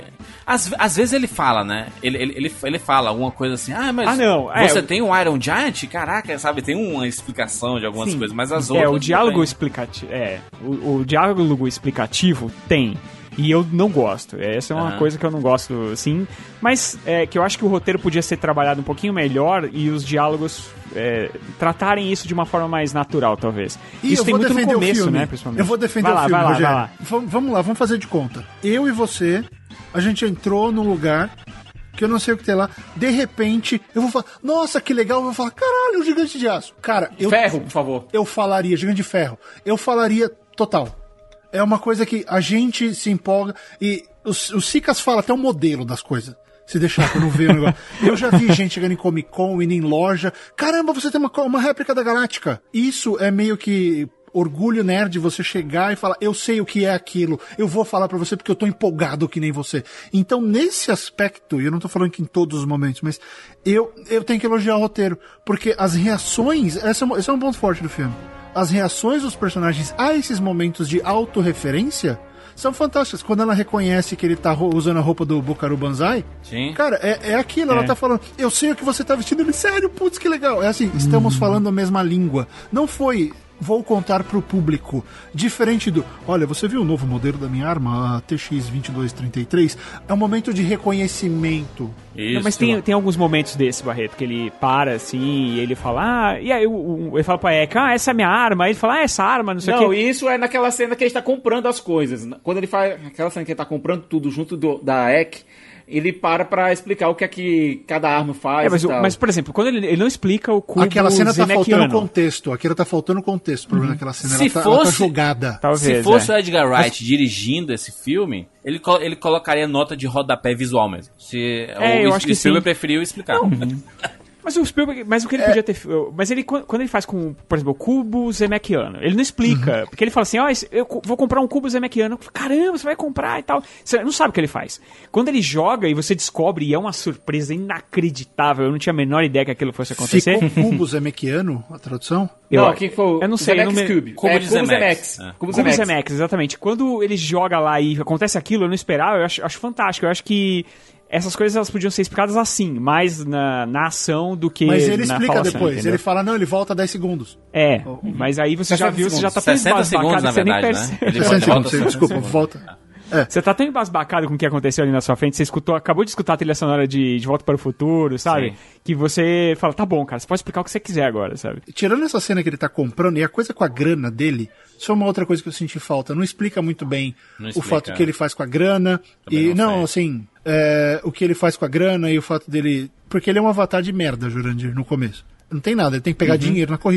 [SPEAKER 2] Às, às vezes ele fala, né? Ele, ele, ele, ele fala alguma coisa assim, ah, mas
[SPEAKER 4] ah, não.
[SPEAKER 2] você
[SPEAKER 4] é,
[SPEAKER 2] tem um Iron Giant? Caraca, sabe? Tem uma explicação de algumas
[SPEAKER 4] sim,
[SPEAKER 2] coisas, mas as outras...
[SPEAKER 4] É, o diálogo explicativo... É, o, o diálogo explicativo tem... E eu não gosto. Essa é uma uhum. coisa que eu não gosto, sim. Mas é, que eu acho que o roteiro podia ser trabalhado um pouquinho melhor e os diálogos é, tratarem isso de uma forma mais natural, talvez.
[SPEAKER 5] E
[SPEAKER 4] isso
[SPEAKER 5] eu
[SPEAKER 4] tem
[SPEAKER 5] vou
[SPEAKER 4] muito no
[SPEAKER 5] defender
[SPEAKER 4] começo,
[SPEAKER 5] o filme.
[SPEAKER 4] né, principalmente.
[SPEAKER 5] Eu vou defender
[SPEAKER 4] vai
[SPEAKER 5] o
[SPEAKER 4] lá,
[SPEAKER 5] filme,
[SPEAKER 4] vai lá,
[SPEAKER 5] Rogério.
[SPEAKER 4] vai lá.
[SPEAKER 5] V- vamos lá, vamos fazer de conta. Eu e você, a gente entrou num lugar que eu não sei o que tem lá. De repente, eu vou falar, nossa, que legal. Eu vou falar, caralho, o Gigante de Aço. Cara, eu...
[SPEAKER 3] Ferro, por favor.
[SPEAKER 5] Eu falaria, Gigante de Ferro. Eu falaria total. É uma coisa que a gente se empolga e o, o Sicas fala até o modelo das coisas. Se deixar, que eu não vejo o negócio. Eu já vi gente chegando em Comic Con, indo em loja. Caramba, você tem uma, uma réplica da Galáctica. Isso é meio que orgulho nerd, você chegar e falar, eu sei o que é aquilo, eu vou falar pra você porque eu tô empolgado que nem você. Então, nesse aspecto, e eu não tô falando que em todos os momentos, mas eu, eu tenho que elogiar o roteiro. Porque as reações, esse é, esse é um ponto forte do filme. As reações dos personagens a esses momentos de autorreferência são fantásticas. Quando ela reconhece que ele tá usando a roupa do Buckaroo Banzai,
[SPEAKER 2] sim.
[SPEAKER 5] Cara, é, é aquilo, é. Ela tá falando, eu sei o que você tá vestindo, ele, sério, putz, que legal. É assim, estamos hum. falando a mesma língua. Não foi, vou contar pro público, diferente do, olha, você viu o novo modelo da minha arma, a T X vinte e dois trinta e três? É um momento de reconhecimento.
[SPEAKER 4] Não, mas tem, tem alguns momentos desse, Barreto, que ele para assim e ele fala, ah, e aí o, o, ele fala pra Eka, ah, essa é a minha arma, aí ele fala, ah, essa arma, não sei o que.
[SPEAKER 3] Não, isso é naquela cena que ele está comprando as coisas. Quando ele faz aquela cena que ele tá comprando tudo junto do, da Ek, ele para pra explicar o que é que cada arma faz.
[SPEAKER 4] É, mas,
[SPEAKER 3] e tal.
[SPEAKER 4] mas, por exemplo, quando ele, ele não explica o cubo
[SPEAKER 5] aquela cena tá
[SPEAKER 4] zemequiano.
[SPEAKER 5] faltando contexto. Aquela tá faltando contexto. O problema daquela cena,
[SPEAKER 2] se
[SPEAKER 5] ela, tá,
[SPEAKER 2] fosse,
[SPEAKER 5] ela tá jogada.
[SPEAKER 4] Talvez,
[SPEAKER 2] se fosse
[SPEAKER 4] é.
[SPEAKER 2] o Edgar Wright mas... dirigindo esse filme, ele, ele colocaria nota de rodapé visual mesmo. Se
[SPEAKER 4] é,
[SPEAKER 2] o,
[SPEAKER 4] eu acho
[SPEAKER 2] o
[SPEAKER 4] que
[SPEAKER 2] Spielberg
[SPEAKER 4] sim.
[SPEAKER 2] preferiu explicar.
[SPEAKER 4] Mas o Spielberg, mas o que ele é. podia ter... Mas ele, quando ele faz com, por exemplo, o cubo zemequiano, ele não explica. Uhum. Porque ele fala assim, ó, oh, eu vou comprar um cubo zemequiano. Caramba, você vai comprar e tal. Você não sabe o que ele faz. Quando ele joga e você descobre, e é uma surpresa inacreditável, eu não tinha a menor ideia que aquilo fosse acontecer.
[SPEAKER 5] Ficou cubo zemequiano, a tradução?
[SPEAKER 3] Eu, não, aqui foi
[SPEAKER 4] eu não sei.
[SPEAKER 3] Zemeckis
[SPEAKER 4] eu não me...
[SPEAKER 3] Cube.
[SPEAKER 2] Cubo
[SPEAKER 3] é,
[SPEAKER 2] de
[SPEAKER 3] Cubo
[SPEAKER 2] Zemeckis.
[SPEAKER 3] Zemeckis.
[SPEAKER 4] Cubo Zemeckis, Zemeckis, exatamente. Quando ele joga lá e acontece aquilo, eu não esperava, eu acho, acho fantástico. Eu acho que essas coisas elas podiam ser explicadas assim, mais na, na ação do que na
[SPEAKER 5] Mas ele explica
[SPEAKER 4] falação,
[SPEAKER 5] depois,
[SPEAKER 4] entendeu?
[SPEAKER 5] Ele fala, não, ele volta dez segundos.
[SPEAKER 4] É, mas aí você já viu, você já tá tão embasbacado que você nem percebe.
[SPEAKER 2] Ele
[SPEAKER 5] sessenta segundos, desculpa, volta.
[SPEAKER 4] É. Você tá tão embasbacado com o que aconteceu ali na sua frente, você escutou, acabou de escutar a trilha sonora de, de Volta para o Futuro, sabe? Sim. Que você fala, tá bom, cara, você pode explicar o que você quiser agora, sabe?
[SPEAKER 5] Tirando essa cena que ele tá comprando, e a coisa com a grana dele, isso é uma outra coisa que eu senti falta. Não explica muito bem não o explica. fato que ele faz com a grana. Também e não, não assim, é, o que ele faz com a grana e o fato dele... Porque ele é um avatar de merda, Jurandir, no começo. Não tem nada, ele tem que pegar uhum. dinheiro na corrida.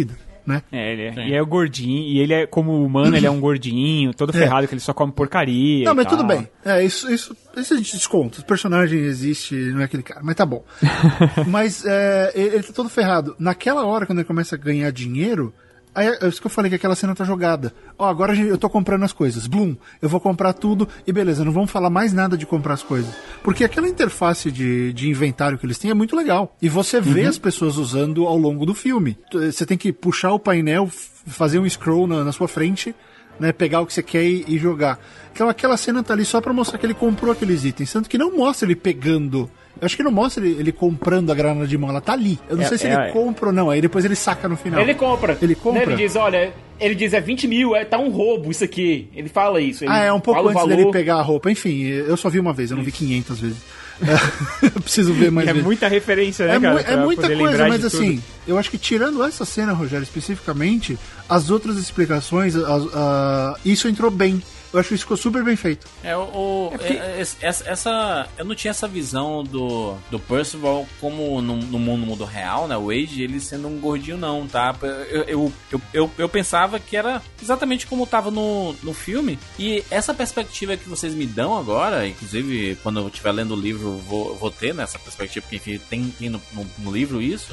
[SPEAKER 5] né?
[SPEAKER 4] É, ele é, e é o gordinho, e ele é, como humano, ele é um gordinho, todo ferrado, é. que ele só come porcaria.
[SPEAKER 5] Não, mas
[SPEAKER 4] tal.
[SPEAKER 5] tudo bem. É, isso, isso, isso a gente desconta. O personagem existe, não é aquele cara, mas tá bom. Mas é, ele, ele tá todo ferrado. Naquela hora, quando ele começa a ganhar dinheiro, aí é isso que eu falei, que aquela cena tá jogada. Ó, agora eu tô comprando as coisas. Bloom, eu vou comprar tudo e beleza, não vamos falar mais nada de comprar as coisas. Porque aquela interface de, de inventário que eles têm é muito legal. E você vê uhum. as pessoas usando ao longo do filme. Você tem que puxar o painel, fazer um scroll na, na sua frente, né, pegar o que você quer e, e jogar. Então aquela cena tá ali só pra mostrar que ele comprou aqueles itens. Tanto que não mostra ele pegando... Eu acho que não mostra ele, ele comprando a granada de mão, ela tá ali. Eu não é, sei se é, ele é. compra ou não, aí depois ele saca no final.
[SPEAKER 3] Ele compra.
[SPEAKER 5] Ele compra?
[SPEAKER 3] Ele diz, olha, ele diz, é vinte mil, é, tá um roubo isso aqui. Ele fala isso. Ele
[SPEAKER 5] ah, é um pouco antes
[SPEAKER 3] valor.
[SPEAKER 5] dele pegar a roupa. Enfim, eu só vi uma vez, eu não vi quinhentas vezes. É, eu preciso ver mais
[SPEAKER 4] é
[SPEAKER 5] vezes.
[SPEAKER 4] É muita referência, né,
[SPEAKER 5] é
[SPEAKER 4] cara?
[SPEAKER 5] É muita coisa, mas assim, eu acho que tirando essa cena, Rogério, especificamente, as outras explicações, a, a, isso entrou bem. Eu acho que isso ficou super bem feito.
[SPEAKER 2] É, o, é porque... é, essa, essa. Eu não tinha essa visão do, do Percival como no, no mundo, no mundo real, né? O Wade, ele sendo um gordinho, não, tá? Eu, eu, eu, eu, eu pensava que era exatamente como tava no, no filme. E essa perspectiva que vocês me dão agora, inclusive quando eu estiver lendo o livro, vou, vou ter nessa perspectiva, porque enfim, tem, tem no, no, no livro isso.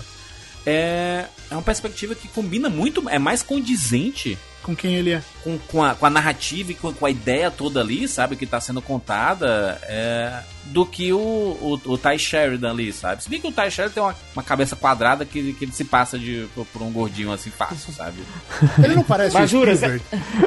[SPEAKER 2] É, é uma perspectiva que combina muito, é mais condizente
[SPEAKER 5] com quem ele é.
[SPEAKER 2] Com, com, a, com a narrativa e com, com a ideia toda ali, sabe? Que tá sendo contada, é, do que o, o, o Ty Sheridan ali, sabe? Se bem que o Ty Sheridan tem uma, uma cabeça quadrada que, que ele se passa de, por, por um gordinho assim fácil, sabe?
[SPEAKER 5] Ele não parece o Spielberg.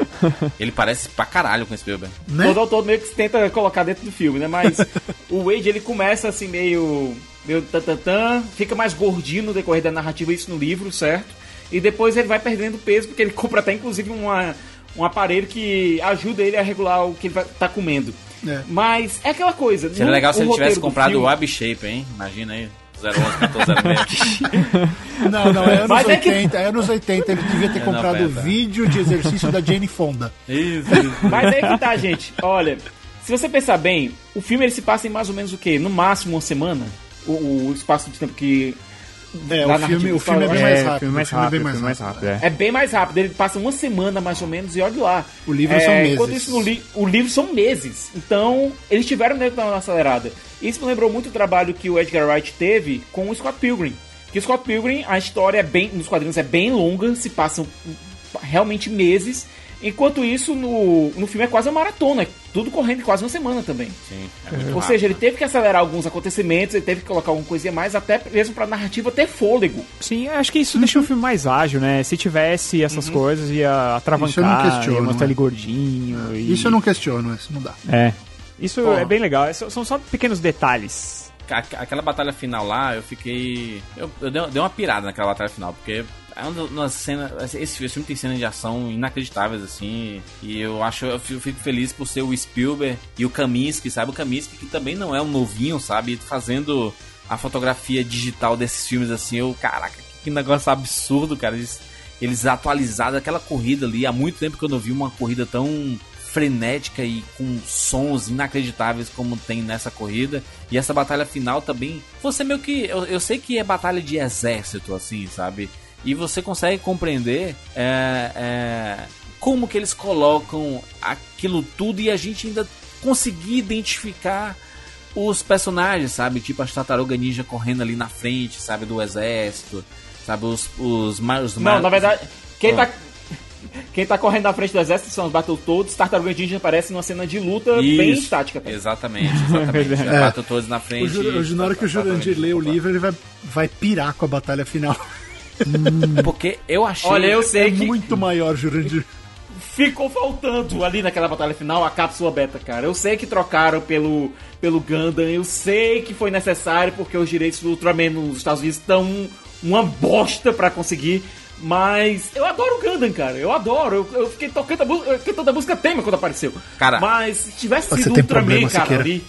[SPEAKER 2] Ele parece pra caralho com o Spielberg.
[SPEAKER 3] Né? Todo autor meio que se tenta colocar dentro do filme, né? Mas o Wade, ele começa assim meio... meio tatatã, fica mais gordinho no decorrer da narrativa, isso no livro, certo? E depois ele vai perdendo peso, porque ele compra até inclusive uma, um aparelho que ajuda ele a regular o que ele vai, tá comendo. É. Mas é aquela coisa.
[SPEAKER 2] Seria legal se ele tivesse comprado o Abshape, hein? Imagina aí. zero onze, quatorze, zero seis.
[SPEAKER 5] Não, não, é anos Mas oitenta, é, que... é anos oitenta, ele devia ter é comprado o vídeo de exercício da Jane Fonda.
[SPEAKER 2] Isso, isso.
[SPEAKER 3] Mas é que tá, gente. Olha, se você pensar bem, o filme ele se passa em mais ou menos o quê? No máximo uma semana? O, o espaço de tempo que...
[SPEAKER 5] É, o filme, o filme é bem mais rápido.
[SPEAKER 4] É, o filme é bem mais rápido. rápido é.
[SPEAKER 3] é bem mais rápido. Ele passa uma semana mais ou menos e olha lá.
[SPEAKER 5] O livro
[SPEAKER 3] é,
[SPEAKER 5] são meses.
[SPEAKER 3] Enquanto isso, no li- o livro são meses. Então, eles tiveram dentro da acelerada. Isso me lembrou muito o trabalho que o Edgar Wright teve com o Scott Pilgrim. Que o Scott Pilgrim, a história é bem, nos quadrinhos é bem longa, se passam realmente meses. Enquanto isso, no, no filme é quase uma maratona, tudo correndo em quase uma semana também.
[SPEAKER 2] Sim,
[SPEAKER 3] é muito Ou rápido. Seja, ele teve que acelerar alguns acontecimentos, ele teve que colocar alguma coisinha mais, até mesmo pra narrativa ter fôlego.
[SPEAKER 4] Sim, acho que isso uhum. deixa o filme mais ágil, né? Se tivesse essas uhum. coisas, ia atravancar, isso eu não questiono, ia mostrar ele gordinho. E...
[SPEAKER 5] Isso eu não questiono, isso não dá.
[SPEAKER 4] É, isso Pô. é bem legal, são só pequenos detalhes.
[SPEAKER 2] Aquela batalha final lá, eu fiquei... Eu, eu dei, dei uma pirada naquela batalha final, porque... É uma cena, esse filme tem cenas de ação inacreditáveis, assim, e eu acho, eu fico feliz por ser o Spielberg e o Kaminsky, sabe? O Kaminsky, que também não é um novinho, sabe? Fazendo a fotografia digital desses filmes, assim, eu, caraca, que negócio absurdo, cara. Eles, eles atualizaram aquela corrida ali, há muito tempo que eu não vi uma corrida tão frenética e com sons inacreditáveis como tem nessa corrida. E essa batalha final também, você meio que, eu, eu sei que é batalha de exército, assim, sabe? E você consegue compreender é, é, como que eles colocam aquilo tudo e a gente ainda conseguir identificar os personagens, sabe? Tipo as tartarugas ninja correndo ali na frente, sabe? Do exército, sabe? Os, os, os
[SPEAKER 3] Não, mar... na verdade, quem oh. tá... Quem tá correndo na frente do exército são os Battletoads. Tartarugas Ninja aparece numa cena de luta Isso, bem estática. Também.
[SPEAKER 2] Exatamente, exatamente. é. Battletoads na frente.
[SPEAKER 5] O Ju, na hora que o Jurandir lê o livro, ele vai, vai pirar com a batalha final.
[SPEAKER 2] Porque eu achei...
[SPEAKER 3] Olha, eu sei
[SPEAKER 5] é
[SPEAKER 3] que...
[SPEAKER 5] muito maior, Jurandir.
[SPEAKER 3] Ficou faltando ali naquela batalha final a cápsula beta, cara. Eu sei que trocaram pelo, pelo Gundam. Eu sei que foi necessário porque os direitos do Ultraman nos Estados Unidos estão uma bosta pra conseguir. Mas eu adoro o Gundam, cara. Eu adoro. Eu, eu fiquei tocando a, música, cantando a música tema quando apareceu.
[SPEAKER 2] Cara,
[SPEAKER 3] mas se tivesse sido o Ultraman, cara, ali...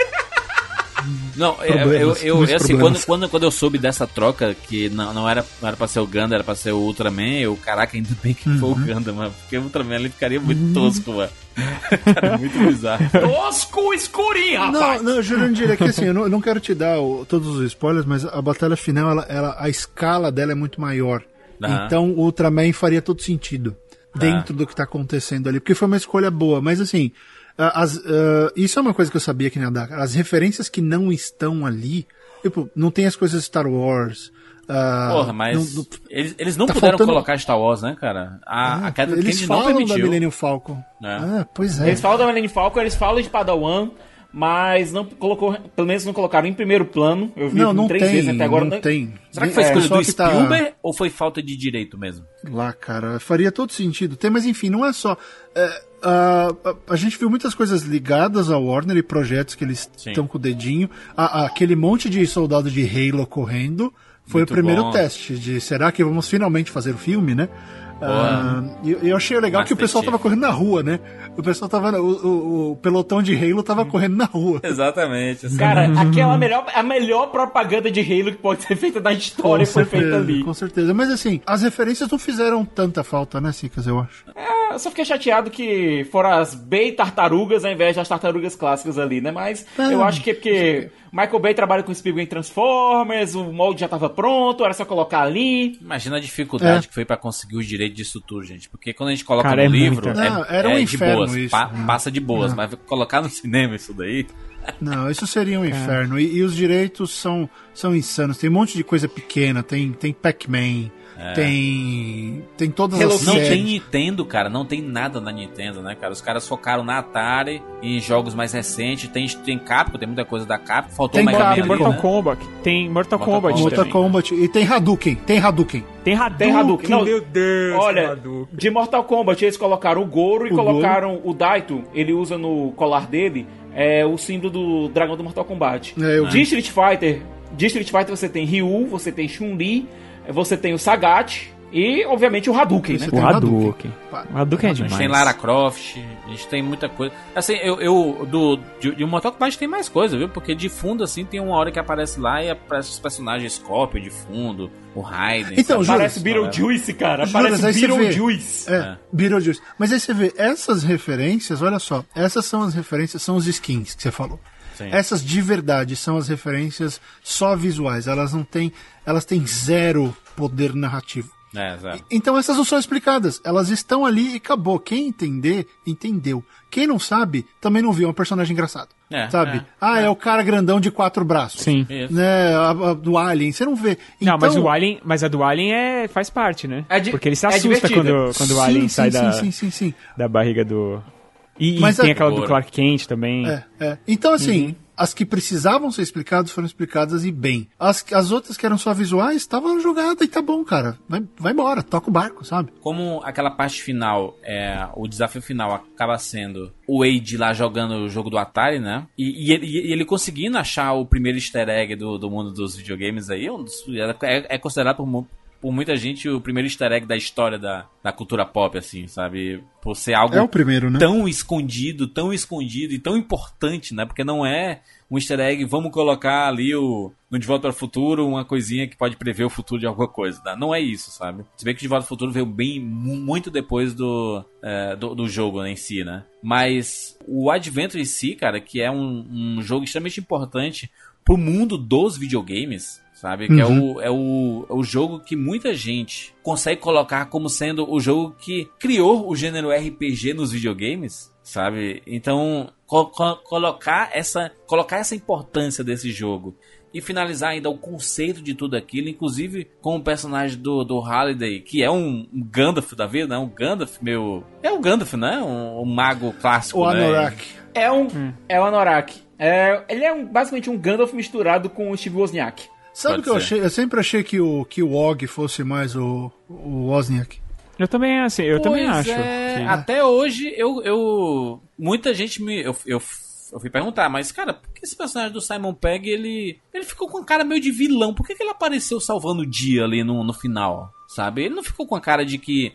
[SPEAKER 2] Não, eu, eu, eu, eu assim, quando, quando, quando eu soube dessa troca, que não, não, era, não era pra ser o Gundam, era pra ser o Ultraman, eu, caraca, ainda bem que uhum. foi o Gundam, mano, porque o Ultraman ali ficaria muito tosco, mano. Cara, muito bizarro.
[SPEAKER 3] Tosco escurinho, rapaz!
[SPEAKER 5] Não, não, Jurandir, é que assim, eu não, eu não quero te dar o, todos os spoilers, mas a batalha final, ela, ela, a escala dela é muito maior.
[SPEAKER 2] Uhum.
[SPEAKER 5] Então o Ultraman faria todo sentido dentro
[SPEAKER 2] Ah.
[SPEAKER 5] do que tá acontecendo ali, porque foi uma escolha boa, mas assim, as, uh, isso é uma coisa que eu sabia que não ia dar. As referências que não estão ali, tipo, não tem as coisas Star Wars. Uh,
[SPEAKER 2] Porra, mas
[SPEAKER 5] não, não,
[SPEAKER 2] eles, eles não
[SPEAKER 5] tá
[SPEAKER 2] puderam
[SPEAKER 5] faltando...
[SPEAKER 2] colocar Star Wars, né, cara? A,
[SPEAKER 5] é,
[SPEAKER 2] a Kathleen
[SPEAKER 5] eles
[SPEAKER 2] Kennedy não
[SPEAKER 5] falam
[SPEAKER 2] permitiu.
[SPEAKER 5] da Millennium Falcon.
[SPEAKER 2] É.
[SPEAKER 5] Ah, pois é.
[SPEAKER 3] Eles falam da Millennium Falcon, eles falam de Padawan, mas não colocou, pelo menos não colocaram em primeiro plano. Eu vi
[SPEAKER 5] Não, não
[SPEAKER 3] três
[SPEAKER 5] tem,
[SPEAKER 3] vezes até agora.
[SPEAKER 5] não tem.
[SPEAKER 2] Será que foi
[SPEAKER 5] É,
[SPEAKER 2] escolha
[SPEAKER 5] só
[SPEAKER 2] do
[SPEAKER 5] que tá-
[SPEAKER 2] Spielberg ou foi falta de direito mesmo?
[SPEAKER 5] Lá, cara, faria todo sentido. Tem, mas enfim, não é só. É, a, a, a gente viu muitas coisas ligadas ao Warner e projetos que eles estão com o dedinho. A, a, aquele monte de soldado de Halo correndo foi
[SPEAKER 2] Muito
[SPEAKER 5] o primeiro
[SPEAKER 2] bom.
[SPEAKER 5] teste de será que vamos finalmente fazer o filme, né? Ah, e eu achei legal
[SPEAKER 2] Master
[SPEAKER 5] que o pessoal
[SPEAKER 2] Chief.
[SPEAKER 5] tava correndo na rua, né? O pessoal tava. O, o, o pelotão de Halo tava correndo na rua.
[SPEAKER 2] Exatamente. assim.
[SPEAKER 3] Cara, aquela melhor, a melhor propaganda de Halo que pode ser feita na história foi feita ali.
[SPEAKER 5] Com certeza. Mas assim, as referências não fizeram tanta falta, né, Cicas, eu acho.
[SPEAKER 3] É, eu só fiquei chateado que foram as Bay tartarugas ao invés das tartarugas clássicas ali, né? Mas
[SPEAKER 5] É.
[SPEAKER 3] eu acho que é porque Michael Bay trabalha com o Spielberg em Transformers, o molde já tava pronto, era só colocar ali.
[SPEAKER 2] Imagina a dificuldade
[SPEAKER 5] É.
[SPEAKER 2] que foi pra conseguir o direito disso tudo, gente. Porque quando a gente coloca
[SPEAKER 4] Cara,
[SPEAKER 2] no
[SPEAKER 4] é
[SPEAKER 2] livro,
[SPEAKER 4] muita.
[SPEAKER 2] é,
[SPEAKER 5] Não, era um
[SPEAKER 2] é de
[SPEAKER 5] inferno
[SPEAKER 2] boas.
[SPEAKER 5] isso.
[SPEAKER 2] pa-
[SPEAKER 5] Não.
[SPEAKER 2] passa de boas.
[SPEAKER 5] Não.
[SPEAKER 2] Mas colocar no cinema isso daí...
[SPEAKER 5] Não, isso seria um inferno. E, e os direitos são, são insanos. Tem um monte de coisa pequena. Tem, tem Pac-Man. Tem. Tem todas
[SPEAKER 3] Hello
[SPEAKER 5] as
[SPEAKER 2] Não
[SPEAKER 5] séries.
[SPEAKER 2] tem Nintendo, cara. Não tem nada na Nintendo, né, cara? Os caras focaram na Atari e em jogos mais recentes. Tem, tem Capcom, tem muita coisa da Capcom. Faltou
[SPEAKER 5] Tem
[SPEAKER 2] o Mega
[SPEAKER 5] Capcom,
[SPEAKER 2] Man
[SPEAKER 4] Tem
[SPEAKER 2] ali,
[SPEAKER 4] Mortal
[SPEAKER 2] né?
[SPEAKER 4] Kombat. Tem Mortal,
[SPEAKER 2] Mortal
[SPEAKER 4] Kombat
[SPEAKER 2] Kombat.
[SPEAKER 5] Mortal
[SPEAKER 4] também.
[SPEAKER 5] Kombat. E tem Hadouken. Tem Hadouken.
[SPEAKER 4] Tem Hadouken.
[SPEAKER 3] Tem Hadouken. Não,
[SPEAKER 4] Meu Deus,
[SPEAKER 3] Olha,
[SPEAKER 4] Hadouken.
[SPEAKER 3] de Mortal Kombat eles colocaram o Goro e
[SPEAKER 5] O
[SPEAKER 3] colocaram o Daito, ele usa no colar dele é, o símbolo do dragão do Mortal Kombat.
[SPEAKER 5] É, eu
[SPEAKER 3] De Street Fighter, de Street Fighter você tem Ryu, você tem Chun-Li, você tem o Sagat e, obviamente, o Hadouken, né?
[SPEAKER 5] Você
[SPEAKER 4] O
[SPEAKER 5] tem
[SPEAKER 4] Hadouken.
[SPEAKER 5] Hadouken.
[SPEAKER 4] O Hadouken é
[SPEAKER 2] A gente
[SPEAKER 4] demais.
[SPEAKER 2] tem Lara Croft, a gente tem muita coisa. Assim, eu, eu do, de, de Mortal Kombat tem mais coisa, viu? Porque de fundo, assim, tem uma hora que aparece lá e aparece os personagens Scorpion de fundo, o Raiden.
[SPEAKER 5] Então,
[SPEAKER 2] sabe?
[SPEAKER 5] Juras,
[SPEAKER 3] Parece Beetlejuice, cara.
[SPEAKER 5] Juras,
[SPEAKER 3] Parece
[SPEAKER 5] aí você vê.
[SPEAKER 3] Beetlejuice.
[SPEAKER 5] É, Beetlejuice. Mas aí você vê, essas referências, olha só, essas são as referências, são os skins que você falou.
[SPEAKER 2] Sim.
[SPEAKER 5] Essas de verdade são as referências só visuais, elas não têm, elas têm zero poder narrativo.
[SPEAKER 2] É, exato.
[SPEAKER 5] Então essas não são explicadas, elas estão ali e acabou. Quem entender, entendeu. Quem não sabe, também não viu, é um personagem engraçado.
[SPEAKER 2] É,
[SPEAKER 5] sabe?
[SPEAKER 2] é,
[SPEAKER 5] ah, é.
[SPEAKER 2] é.
[SPEAKER 5] o cara grandão de quatro braços.
[SPEAKER 4] Sim.
[SPEAKER 2] Isso.
[SPEAKER 5] Né, a, a, do Alien, você não vê.
[SPEAKER 4] Não, mas
[SPEAKER 5] Então-
[SPEAKER 4] o Alien, mas a do Alien é, faz parte, né?
[SPEAKER 3] É di-
[SPEAKER 4] Porque ele se
[SPEAKER 3] é
[SPEAKER 4] assusta
[SPEAKER 3] divertida.
[SPEAKER 4] quando, quando o
[SPEAKER 5] Sim,
[SPEAKER 4] Alien
[SPEAKER 5] sim,
[SPEAKER 4] sai
[SPEAKER 5] sim,
[SPEAKER 4] da,
[SPEAKER 5] sim, sim, sim.
[SPEAKER 4] da barriga do... E, e
[SPEAKER 5] Mas
[SPEAKER 4] tem
[SPEAKER 5] a-
[SPEAKER 4] aquela do
[SPEAKER 2] Agora.
[SPEAKER 4] Clark Kent também.
[SPEAKER 5] É, é. Então, assim,
[SPEAKER 4] Uhum.
[SPEAKER 5] as que precisavam ser explicadas foram explicadas e bem. As, as outras que eram só visuais estavam jogadas e tá bom, cara. Vai, vai embora, toca o barco, sabe?
[SPEAKER 2] Como aquela parte final, é, o desafio final acaba sendo o Wade lá jogando o jogo do Atari, né? E, e ele, e ele conseguindo achar o primeiro easter egg do, do mundo dos videogames aí, é um dos- é, é considerado por, mu- por muita gente o primeiro easter egg da história da, da cultura pop, assim, sabe? Por ser algo
[SPEAKER 5] É o primeiro, né?
[SPEAKER 2] tão escondido, tão escondido e tão importante, né? Porque não é um easter egg, vamos colocar ali o, no De Volta para o Futuro uma coisinha que pode prever o futuro de alguma coisa. Né? Não é isso, sabe? Se bem que o De Volta para o Futuro veio bem, mu- muito depois do, é, do, do jogo, né, em si, né? Mas o Adventure em si, cara, que é um, um jogo extremamente importante pro mundo dos videogames, sabe? Que
[SPEAKER 5] Uhum.
[SPEAKER 2] é, o, é, o, é o jogo que muita gente consegue colocar como sendo o jogo que criou o gênero R P G nos videogames, sabe? Então, co- co- colocar, essa, colocar essa importância desse jogo e finalizar ainda o conceito de tudo aquilo, inclusive com o personagem do, do Halliday, que é um, um Gandalf da vida, né? Um Gandalf meio... É o Gandalf, né? Um, um mago clássico,
[SPEAKER 5] O
[SPEAKER 2] né?
[SPEAKER 5] Anorak.
[SPEAKER 3] É um. É o Anorak. É, ele é um- basicamente um Gandalf misturado com o Steve Wozniak.
[SPEAKER 5] Sabe o
[SPEAKER 2] Pode
[SPEAKER 5] que eu
[SPEAKER 2] ser.
[SPEAKER 5] achei? Eu sempre achei que o, que o Og fosse mais o, o Wozniak.
[SPEAKER 4] Eu também, assim, eu também
[SPEAKER 2] Pois
[SPEAKER 4] acho.
[SPEAKER 2] é,
[SPEAKER 4] que-
[SPEAKER 2] Até hoje, eu, eu... Muita gente me... Eu, eu, eu fui perguntar, mas, cara, por que esse personagem do Simon Pegg, ele... Ele ficou com a cara meio de vilão. Por que, que ele apareceu salvando o dia ali no, no final, sabe? Ele não ficou com a cara de que...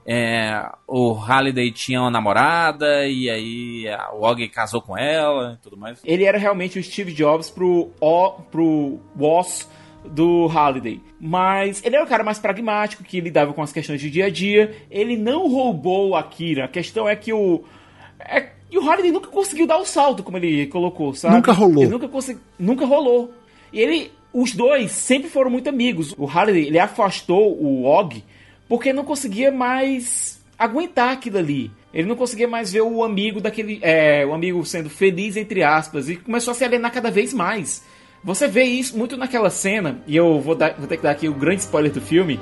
[SPEAKER 2] É, o Halliday tinha uma namorada e aí a- o Og casou com ela e tudo mais.
[SPEAKER 3] Ele era realmente o Steve Jobs pro O, pro Woz do Halliday. Mas ele era um cara mais pragmático, que lidava com as questões de dia a dia. Ele não roubou a Kira. A questão é que o... É, e o Halliday nunca conseguiu dar o salto, como ele colocou, sabe?
[SPEAKER 5] Nunca rolou.
[SPEAKER 3] Ele nunca, consegui, nunca rolou. E ele... Os dois sempre foram muito amigos. O Halliday, ele afastou o Og porque não conseguia mais aguentar aquilo ali. Ele não conseguia mais ver o amigo daquele, é, o amigo sendo feliz, entre aspas, e começou a se alienar cada vez mais. Você vê isso muito naquela cena, e eu vou, dar, vou ter que dar aqui o grande spoiler do filme,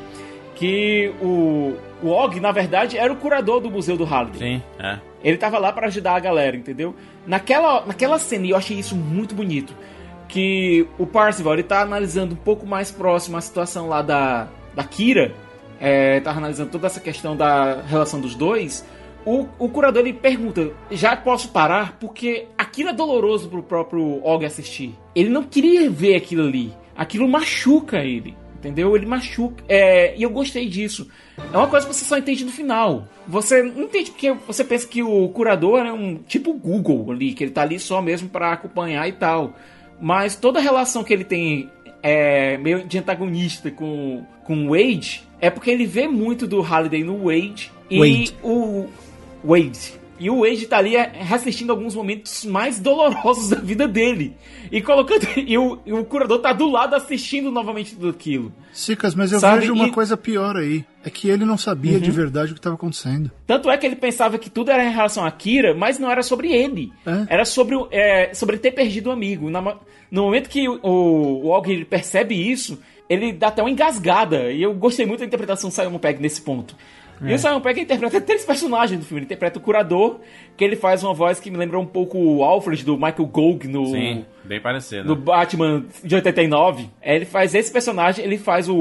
[SPEAKER 3] que o, o Og, na verdade, era o curador do Museu do Halliday.
[SPEAKER 2] Sim, é.
[SPEAKER 3] Ele tava lá pra ajudar a galera, entendeu? Naquela, naquela cena, e eu achei isso muito bonito, que o Parzival, ele tá analisando um pouco mais próximo a situação lá da, da Kira, é, tá analisando toda essa questão da relação dos dois. O, o curador, ele pergunta, já posso parar? Porque aquilo é doloroso pro próprio Og assistir. Ele não queria ver aquilo ali. Aquilo machuca ele, entendeu? Ele machuca. É, e eu gostei disso. É uma coisa que você só entende no final. Você não entende porque você pensa que o curador é um tipo Google ali, que ele tá ali só mesmo pra acompanhar e tal. Mas toda a relação que ele tem é, meio de antagonista com, com o Wade é porque ele vê muito do Halliday no Wade. E
[SPEAKER 5] Wade.
[SPEAKER 3] o Wade. E o Wade tá ali reassistindo alguns momentos mais dolorosos da vida dele. E colocando. E o, e o curador tá do lado assistindo novamente tudo aquilo.
[SPEAKER 5] Sicas, mas eu
[SPEAKER 3] Sabe?
[SPEAKER 5] vejo uma
[SPEAKER 3] E...
[SPEAKER 5] coisa pior aí. É que ele não sabia
[SPEAKER 3] Uhum.
[SPEAKER 5] de verdade o que estava acontecendo.
[SPEAKER 3] Tanto é que ele pensava que tudo era em relação a Kira, mas não era sobre ele.
[SPEAKER 5] É?
[SPEAKER 3] Era sobre, o- é, sobre ter perdido o amigo. Na mo- no momento que o, o Og ele percebe isso, ele dá até uma engasgada. E eu gostei muito da interpretação do Simon Pegg nesse ponto. E o Simon Pegg interpreta três personagens do filme. Ele interpreta o curador, que ele faz uma voz que me lembra um pouco o Alfred do Michael Gove no,
[SPEAKER 2] Sim, bem parecido.
[SPEAKER 3] no Batman de oitenta e nove. É, ele faz esse personagem, ele faz o,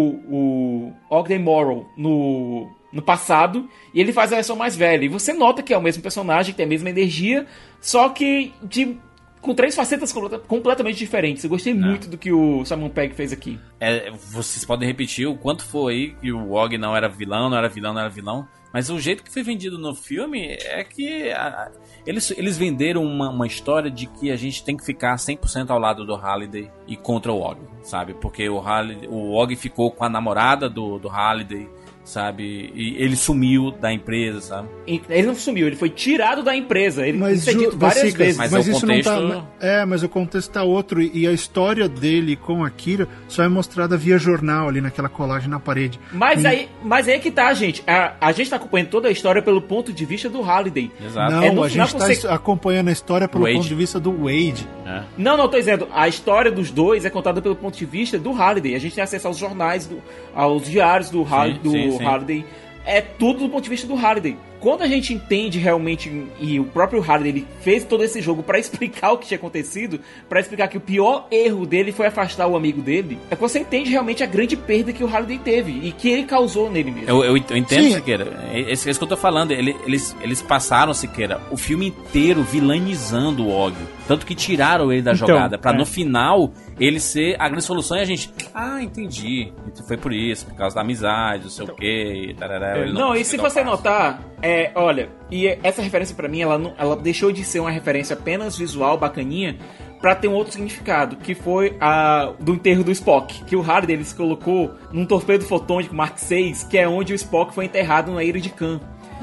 [SPEAKER 3] o Ogden Morrow no, no passado, e ele faz a versão mais velha. E você nota que é o mesmo personagem, que tem a mesma energia, só que de, com três facetas completamente diferentes. Eu gostei muito do que o Simon Pegg fez aqui.
[SPEAKER 2] É, vocês podem repetir o quanto foi aí que o Og não era vilão, não era vilão, não era vilão. Mas o jeito que foi vendido no filme é que a, eles, eles venderam uma, uma história de que a gente tem que ficar cem por cento ao lado do Halliday e contra o Og, sabe? Porque o, Halliday, o Og ficou com a namorada do, do Halliday, sabe? E ele sumiu da empresa, sabe?
[SPEAKER 3] Ele não sumiu, ele foi tirado da empresa. Ele
[SPEAKER 5] Mas,
[SPEAKER 3] foi dito
[SPEAKER 5] Ju,
[SPEAKER 3] várias
[SPEAKER 5] Sicas,
[SPEAKER 3] vezes.
[SPEAKER 5] mas,
[SPEAKER 2] Mas o
[SPEAKER 5] isso
[SPEAKER 2] contexto-
[SPEAKER 5] não tá. É, mas o contexto tá outro. E a história dele com a Kira só é mostrada via jornal ali naquela colagem na parede.
[SPEAKER 3] Mas
[SPEAKER 5] E-
[SPEAKER 3] aí, mas aí é que tá, gente. A, a gente tá acompanhando toda a história pelo ponto de vista do Halliday.
[SPEAKER 2] Exato.
[SPEAKER 5] Não,
[SPEAKER 3] É, no
[SPEAKER 5] a
[SPEAKER 3] final
[SPEAKER 5] gente tá
[SPEAKER 3] você-
[SPEAKER 5] es- acompanhando a história pelo
[SPEAKER 2] Wade.
[SPEAKER 5] ponto de vista do Wade.
[SPEAKER 2] É.
[SPEAKER 3] Não, não, tô dizendo. A história dos dois é contada pelo ponto de vista do Halliday. A gente tem acesso aos jornais, do, aos diários do, Hall-
[SPEAKER 2] Sim,
[SPEAKER 3] do
[SPEAKER 2] sim, sim.
[SPEAKER 3] Halliday. É tudo do ponto de vista do Halliday. Quando a gente entende realmente, e o próprio Halliday ele fez todo esse jogo pra explicar o que tinha acontecido, pra explicar que o pior erro dele foi afastar o amigo dele, é que você entende realmente a grande perda que o Halliday teve e que ele causou nele mesmo.
[SPEAKER 2] Eu, eu, eu entendo,
[SPEAKER 5] Sim.
[SPEAKER 2] Siqueira. É, é isso que eu tô falando. Ele- Eles, eles passaram, Siqueira, o filme inteiro vilanizando o Og. Tanto que tiraram ele da
[SPEAKER 4] Então,
[SPEAKER 2] jogada. Pra
[SPEAKER 4] é.
[SPEAKER 2] no final ele ser a grande solução e a gente. Ah, entendi. Foi por isso, por causa da amizade, não sei o quê. Tarará, ele
[SPEAKER 3] Não, e
[SPEAKER 2] conseguiu
[SPEAKER 3] se
[SPEAKER 2] dar o
[SPEAKER 3] você
[SPEAKER 2] passo.
[SPEAKER 3] notar, é, olha, e essa referência pra mim, ela, não, ela deixou de ser uma referência apenas visual, bacaninha, pra ter um outro significado, que foi a do enterro do Spock, que o Halliday ele se colocou num torpedo fotônico Mark seis, que é onde o Spock foi enterrado na Ilha de Khan.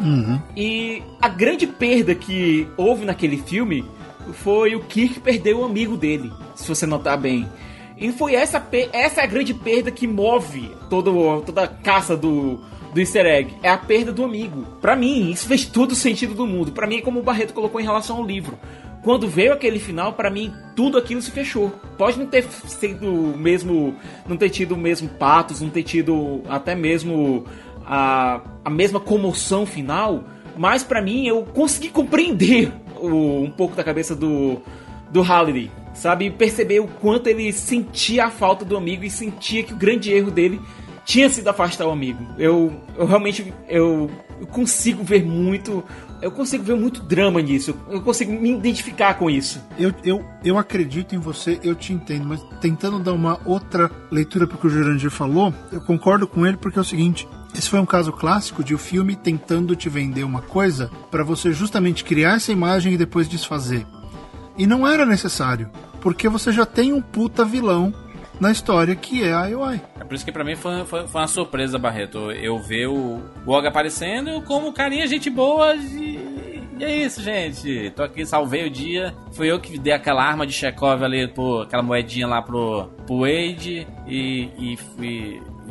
[SPEAKER 3] E a grande perda que houve naquele filme foi o Kirk perder o amigo dele, se você notar bem. E foi essa, pe- essa é a grande perda que move todo, toda a caça do, do easter egg. É a perda do amigo. Pra mim, isso fez todo o sentido do mundo. Pra mim, é como o Barreto colocou em relação ao livro. Quando veio aquele final, pra mim, tudo aquilo se fechou. Pode não ter sido o mesmo, não ter tido o mesmo patos, não ter tido até mesmo a, a mesma comoção final, mas pra mim eu consegui compreender o, um pouco da cabeça do, do Halliday, sabe? Perceber o quanto ele sentia a falta do amigo e sentia que o grande erro dele tinha sido afastar o amigo. Eu, eu realmente eu, eu consigo ver muito, eu consigo ver muito drama nisso. Eu consigo me identificar com isso.
[SPEAKER 5] Eu, eu, eu acredito em você, eu te entendo, mas tentando dar uma outra leitura pro que o Jurandir falou, eu concordo com ele porque é o seguinte: esse foi um caso clássico de o filme tentando te vender uma coisa pra você justamente criar essa imagem e depois desfazer. E não era necessário, porque você já tem um puta vilão na história que é a I O I.
[SPEAKER 2] É por isso que pra mim foi, foi, foi uma surpresa, Barreto. Eu ver o, o Og aparecendo como carinha, gente boa. E, e é isso, gente. Tô aqui, salvei o dia. Fui eu que dei aquela arma de Chekhov ali, pro, aquela moedinha lá pro, pro Wade. E, e fui.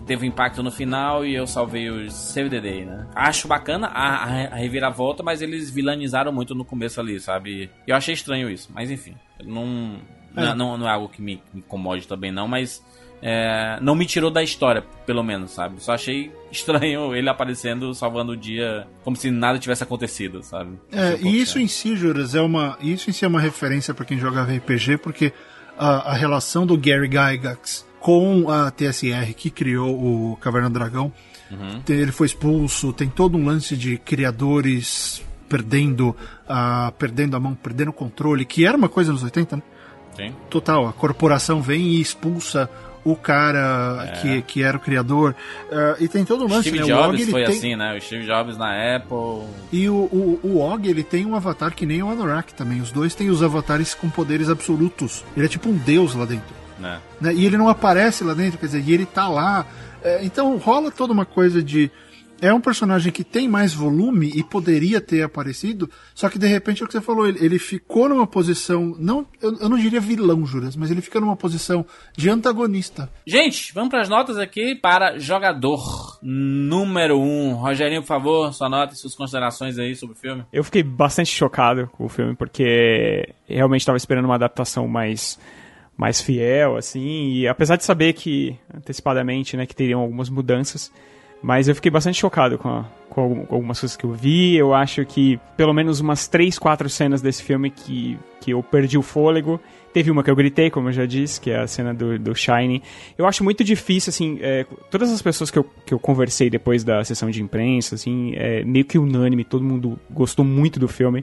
[SPEAKER 2] teve impacto no final e eu salvei os Save the Day, né? Acho bacana a, a, a reviravolta, mas eles vilanizaram muito no começo ali, sabe? Eu achei estranho isso, mas enfim. Não, é. não, não, não é algo que me, me incomode também não, mas é, não me tirou da história, pelo menos, sabe? Só achei estranho ele aparecendo, salvando o dia, como se nada tivesse acontecido, sabe?
[SPEAKER 5] É, e isso em si, Juras, é uma, isso em si é uma referência pra quem jogava R P G, porque a, a relação do Gary Gygax com a T S R, que criou o Caverna do Dragão, uhum. tem, ele foi expulso, tem todo um lance de criadores perdendo, uh, perdendo a mão, perdendo o controle, que era uma coisa nos oitenta, né? Sim. Total, a corporação vem e expulsa o cara é. que, que era o criador. Uh, e tem todo um lance,
[SPEAKER 2] Steve
[SPEAKER 5] né?
[SPEAKER 2] Jobs
[SPEAKER 5] o Og, ele
[SPEAKER 2] foi
[SPEAKER 5] tem...
[SPEAKER 2] assim, né? O Steve Jobs na Apple.
[SPEAKER 5] E o, o, o Og, ele tem um avatar que nem o Anorak também. Os dois têm os avatares com poderes absolutos. Ele é tipo um deus lá dentro. É. Né? E ele não aparece lá dentro, quer dizer, e ele tá lá. É, então rola toda uma coisa de... É um personagem que tem mais volume e poderia ter aparecido, só que de repente é o que você falou, ele, ele ficou numa posição, não, eu, eu não diria vilão, Juras, mas ele fica numa posição de antagonista.
[SPEAKER 2] Gente, vamos para as notas aqui para jogador número um. Rogerinho, por favor, sua nota e suas considerações aí sobre o filme.
[SPEAKER 4] Eu fiquei bastante chocado com o filme, porque realmente estava esperando uma adaptação mais... mais fiel, assim, e apesar de saber que, antecipadamente, né, que teriam algumas mudanças, mas eu fiquei bastante chocado com, a, com algumas coisas que eu vi. Eu acho que pelo menos umas três, quatro cenas desse filme que, que eu perdi o fôlego. Teve uma que eu gritei, como eu já disse, que é a cena do, do Shining. Eu acho muito difícil, assim, é, todas as pessoas que eu, que eu conversei depois da sessão de imprensa, assim, é meio que unânime, todo mundo gostou muito do filme.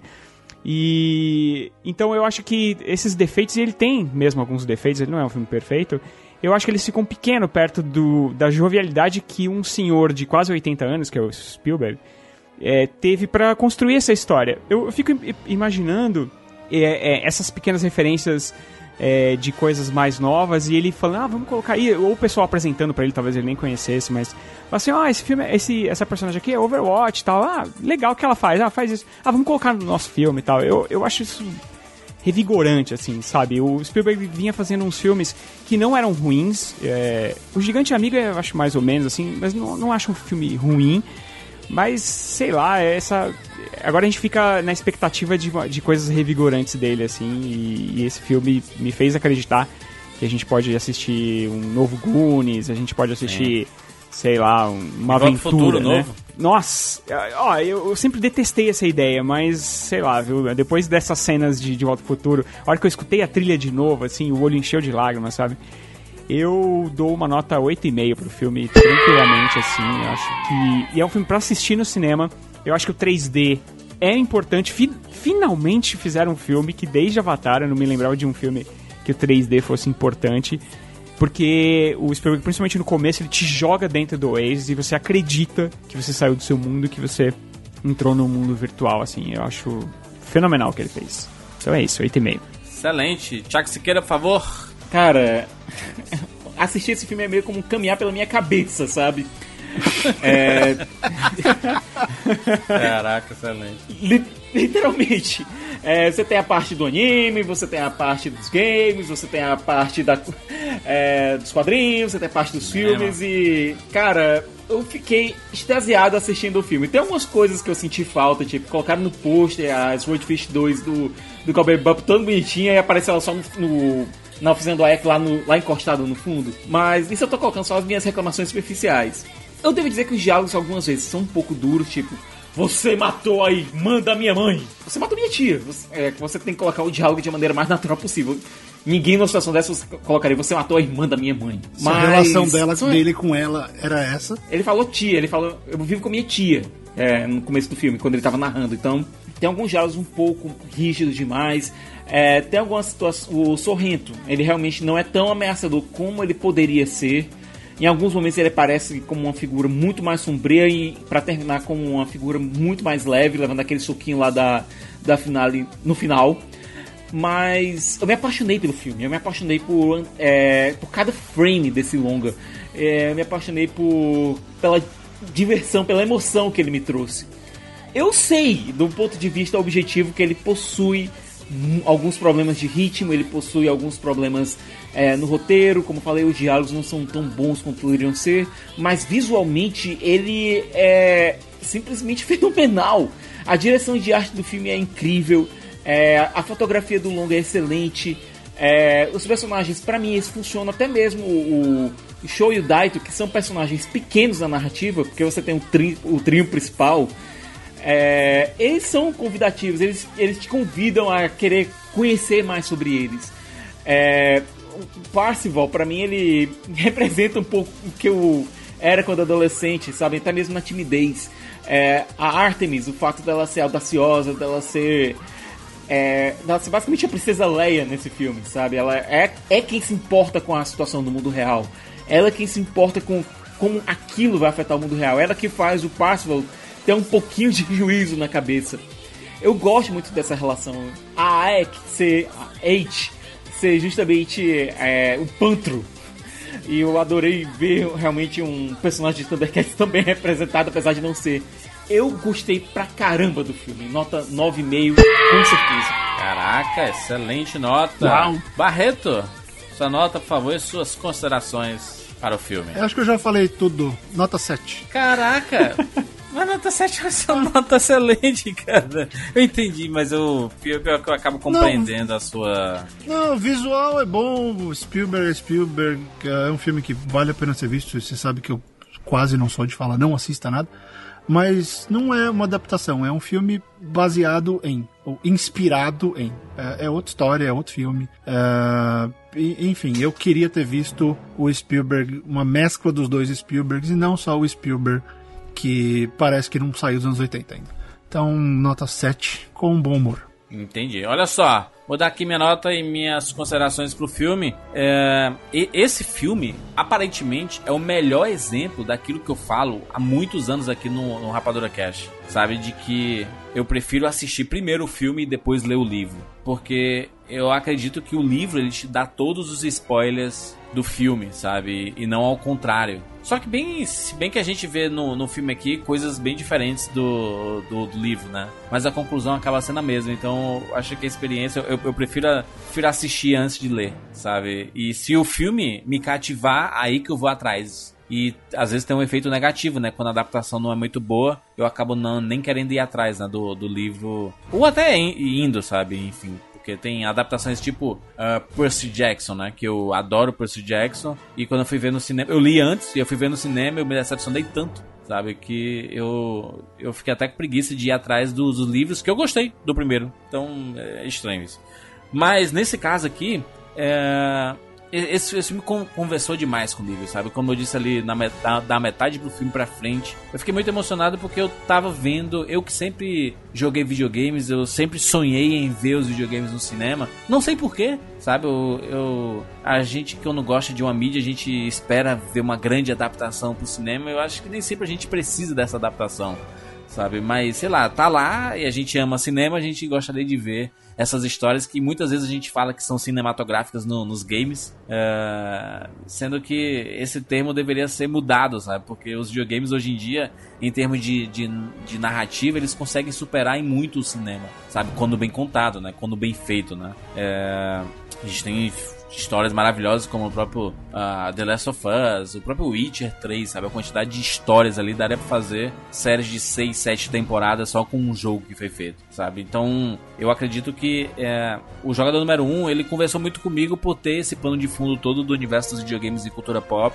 [SPEAKER 4] E então eu acho que esses defeitos, e ele tem mesmo alguns defeitos, ele não é um filme perfeito, eu acho que eles ficam pequenos perto do, da jovialidade que um senhor de quase oitenta anos, que é o Spielberg, é, teve pra construir essa história. Eu, eu fico imaginando é, é, essas pequenas referências é, de coisas mais novas, e ele falando, ah, vamos colocar aí, ou o pessoal apresentando pra ele, talvez ele nem conhecesse, mas assim, ó, ah, esse filme, esse, essa personagem aqui é Overwatch e tal, ah, legal que ela faz, ah, faz isso, ah, vamos colocar no nosso filme e tal. Eu, eu acho isso revigorante, assim, sabe? O Spielberg vinha fazendo uns filmes que não eram ruins, é, o Gigante Amigo eu acho mais ou menos, assim, mas não, não acho um filme ruim, mas, sei lá, essa... Agora a gente fica na expectativa de, de coisas revigorantes dele, assim, e, e esse filme me fez acreditar que a gente pode assistir um novo Goonies, a gente pode assistir, é. sei lá, uma aventura, futuro, né? Novo. Nossa, ó, eu, eu sempre detestei essa ideia, mas, sei lá, viu, depois dessas cenas de De Volta ao Futuro, a hora que eu escutei a trilha de novo, assim, o olho encheu de lágrimas, sabe? Eu dou uma nota oito e meio pro filme, tranquilamente, assim, eu acho que... E é um filme pra assistir no cinema. Eu acho que o três D é importante. Fi- finalmente fizeram um filme que desde Avatar eu não me lembrava de um filme que o três D fosse importante, porque o Spielberg, principalmente no começo, ele te joga dentro do Oasis e você acredita que você saiu do seu mundo, que você entrou no mundo virtual, assim. Eu acho fenomenal o que ele fez. Então é isso, oito e meio.
[SPEAKER 2] Excelente. Thiago Siqueira, por favor.
[SPEAKER 3] Cara, assistir esse filme é meio como caminhar pela minha cabeça, sabe? É...
[SPEAKER 2] Caraca, excelente.
[SPEAKER 3] Li- literalmente. É, você tem a parte do anime, você tem a parte dos games, você tem a parte da, é, dos quadrinhos, você tem a parte dos filmes. É, e, cara, eu fiquei extasiado assistindo o filme. Tem algumas coisas que eu senti falta, tipo, colocaram no pôster a Swordfish dois do, do Cowboy Bebop toda bonitinha e apareceu ela só no... no na oficina do A F lá, no, lá encostado no fundo. Mas isso eu tô colocando só as minhas reclamações superficiais. Eu devo dizer que os diálogos algumas vezes são um pouco duros, tipo, você matou a irmã da minha mãe. Você matou minha tia. Você, é, você tem que colocar o diálogo de maneira mais natural possível. Ninguém numa situação dessa você colocaria, você matou a irmã da minha mãe.
[SPEAKER 5] Se Mas a relação dela, dele com ela era essa?
[SPEAKER 3] Ele falou tia, ele falou, eu vivo com minha tia. É, no começo do filme, quando ele tava narrando. Então, tem alguns diálogos um pouco rígidos demais. É, tem algumas situações... O Sorrento, ele realmente não é tão ameaçador como ele poderia ser. Em alguns momentos ele aparece como uma figura muito mais sombria e para terminar como uma figura muito mais leve, levando aquele soquinho lá da, da finale no final. Mas eu me apaixonei pelo filme, eu me apaixonei por, é, por cada frame desse longa. É, eu me apaixonei por, pela diversão, pela emoção que ele me trouxe. Eu sei, do ponto de vista objetivo, que ele possui alguns problemas de ritmo, ele possui alguns problemas é, no roteiro, como falei, os diálogos não são tão bons quanto poderiam ser, mas visualmente ele é simplesmente fenomenal. A direção de arte do filme é incrível, é, a fotografia do longa é excelente, é, os personagens, pra mim, eles funcionam, até mesmo o, o Sho e o Daito, que são personagens pequenos na narrativa, porque você tem o, tri, o trio principal. É, eles são convidativos, eles, eles te convidam a querer conhecer mais sobre eles. É, o Parzival, pra mim, ele representa um pouco o que eu era quando adolescente, sabe? Até mesmo na timidez. É, a Artemis, o fato dela ser audaciosa, dela ser, é, dela ser basicamente a princesa Leia nesse filme, sabe? Ela é, é quem se importa com a situação do mundo real. Ela é quem se importa com como aquilo vai afetar o mundo real. Ela que faz o Parzival ter um pouquinho de juízo na cabeça. Eu gosto muito dessa relação. A Aek ser a H ser justamente é, um pantro. E eu adorei ver realmente um personagem de Thundercats também representado, apesar de não ser. Eu gostei pra caramba do filme. Nota nove vírgula cinco, com certeza.
[SPEAKER 2] Caraca, excelente nota.
[SPEAKER 3] Uau.
[SPEAKER 2] Barreto, sua nota, por favor, e suas considerações para o filme.
[SPEAKER 5] Eu acho que eu já falei tudo. Nota sete.
[SPEAKER 2] Caraca! Mas nota sete é uma nota excelente, cara. Eu entendi, mas eu, eu, eu acabo compreendendo não, a sua...
[SPEAKER 5] Não, o visual é bom, Spielberg é Spielberg, é um filme que vale a pena ser visto. Você sabe que eu quase não sou de falar, não assista nada. Mas não é uma adaptação, é um filme baseado em, ou inspirado em. É, é outra história, é outro filme. É, enfim, eu queria ter visto o Spielberg, uma mescla dos dois Spielbergs, e não só o Spielberg que parece que não saiu dos anos oitenta ainda. Então, nota sete, com um bom humor.
[SPEAKER 2] Entendi. Olha só, vou dar aqui minha nota e minhas considerações pro filme. É, esse filme, aparentemente, é o melhor exemplo daquilo que eu falo há muitos anos aqui no, no Rapadura Cast. Sabe, de que eu prefiro assistir primeiro o filme e depois ler o livro. Porque eu acredito que o livro, ele te dá todos os spoilers do filme, sabe? E não ao contrário. Só que bem, se bem que a gente vê no, no filme aqui coisas bem diferentes do, do, do livro, né? Mas a conclusão acaba sendo a mesma. Então, eu acho que a experiência, eu, eu prefiro, prefiro assistir antes de ler, sabe? E se o filme me cativar, aí que eu vou atrás. E às vezes tem um efeito negativo, né? Quando a adaptação não é muito boa, eu acabo não, nem querendo ir atrás, né? Do, do livro. Ou até indo, sabe? Enfim. Porque tem adaptações tipo uh, Percy Jackson, né? Que eu adoro Percy Jackson. E quando eu fui ver no cinema... Eu li antes e eu fui ver no cinema e eu me decepcionei tanto, sabe? Que eu, eu fiquei até com preguiça de ir atrás dos, dos livros que eu gostei do primeiro. Então, é estranho isso. Mas nesse caso aqui... É... Esse, esse filme conversou demais comigo, sabe? Como eu disse ali, na metade, da metade pro filme pra frente, eu fiquei muito emocionado porque eu tava vendo... Eu que sempre joguei videogames, eu sempre sonhei em ver os videogames no cinema. Não sei porquê, sabe? Eu, eu, a gente que não gosta de uma mídia, a gente espera ver uma grande adaptação pro cinema. Eu acho que nem sempre a gente precisa dessa adaptação, sabe? Mas, sei lá, tá lá e a gente ama cinema, a gente gostaria de ver essas histórias que muitas vezes a gente fala que são cinematográficas no, nos games, uh, sendo que esse termo deveria ser mudado, sabe? Porque os videogames hoje em dia, em termos de, de, de narrativa, eles conseguem superar em muito o cinema, sabe? Quando bem contado, né? Quando bem feito, né? Uh, a gente tem histórias maravilhosas como o próprio uh, The Last of Us, o próprio Witcher três, sabe? A quantidade de histórias ali daria pra fazer séries de seis, sete temporadas só com um jogo que foi feito, sabe? Então, eu acredito que é, o jogador número um, ele conversou muito comigo por ter esse pano de fundo todo do universo dos videogames e cultura pop,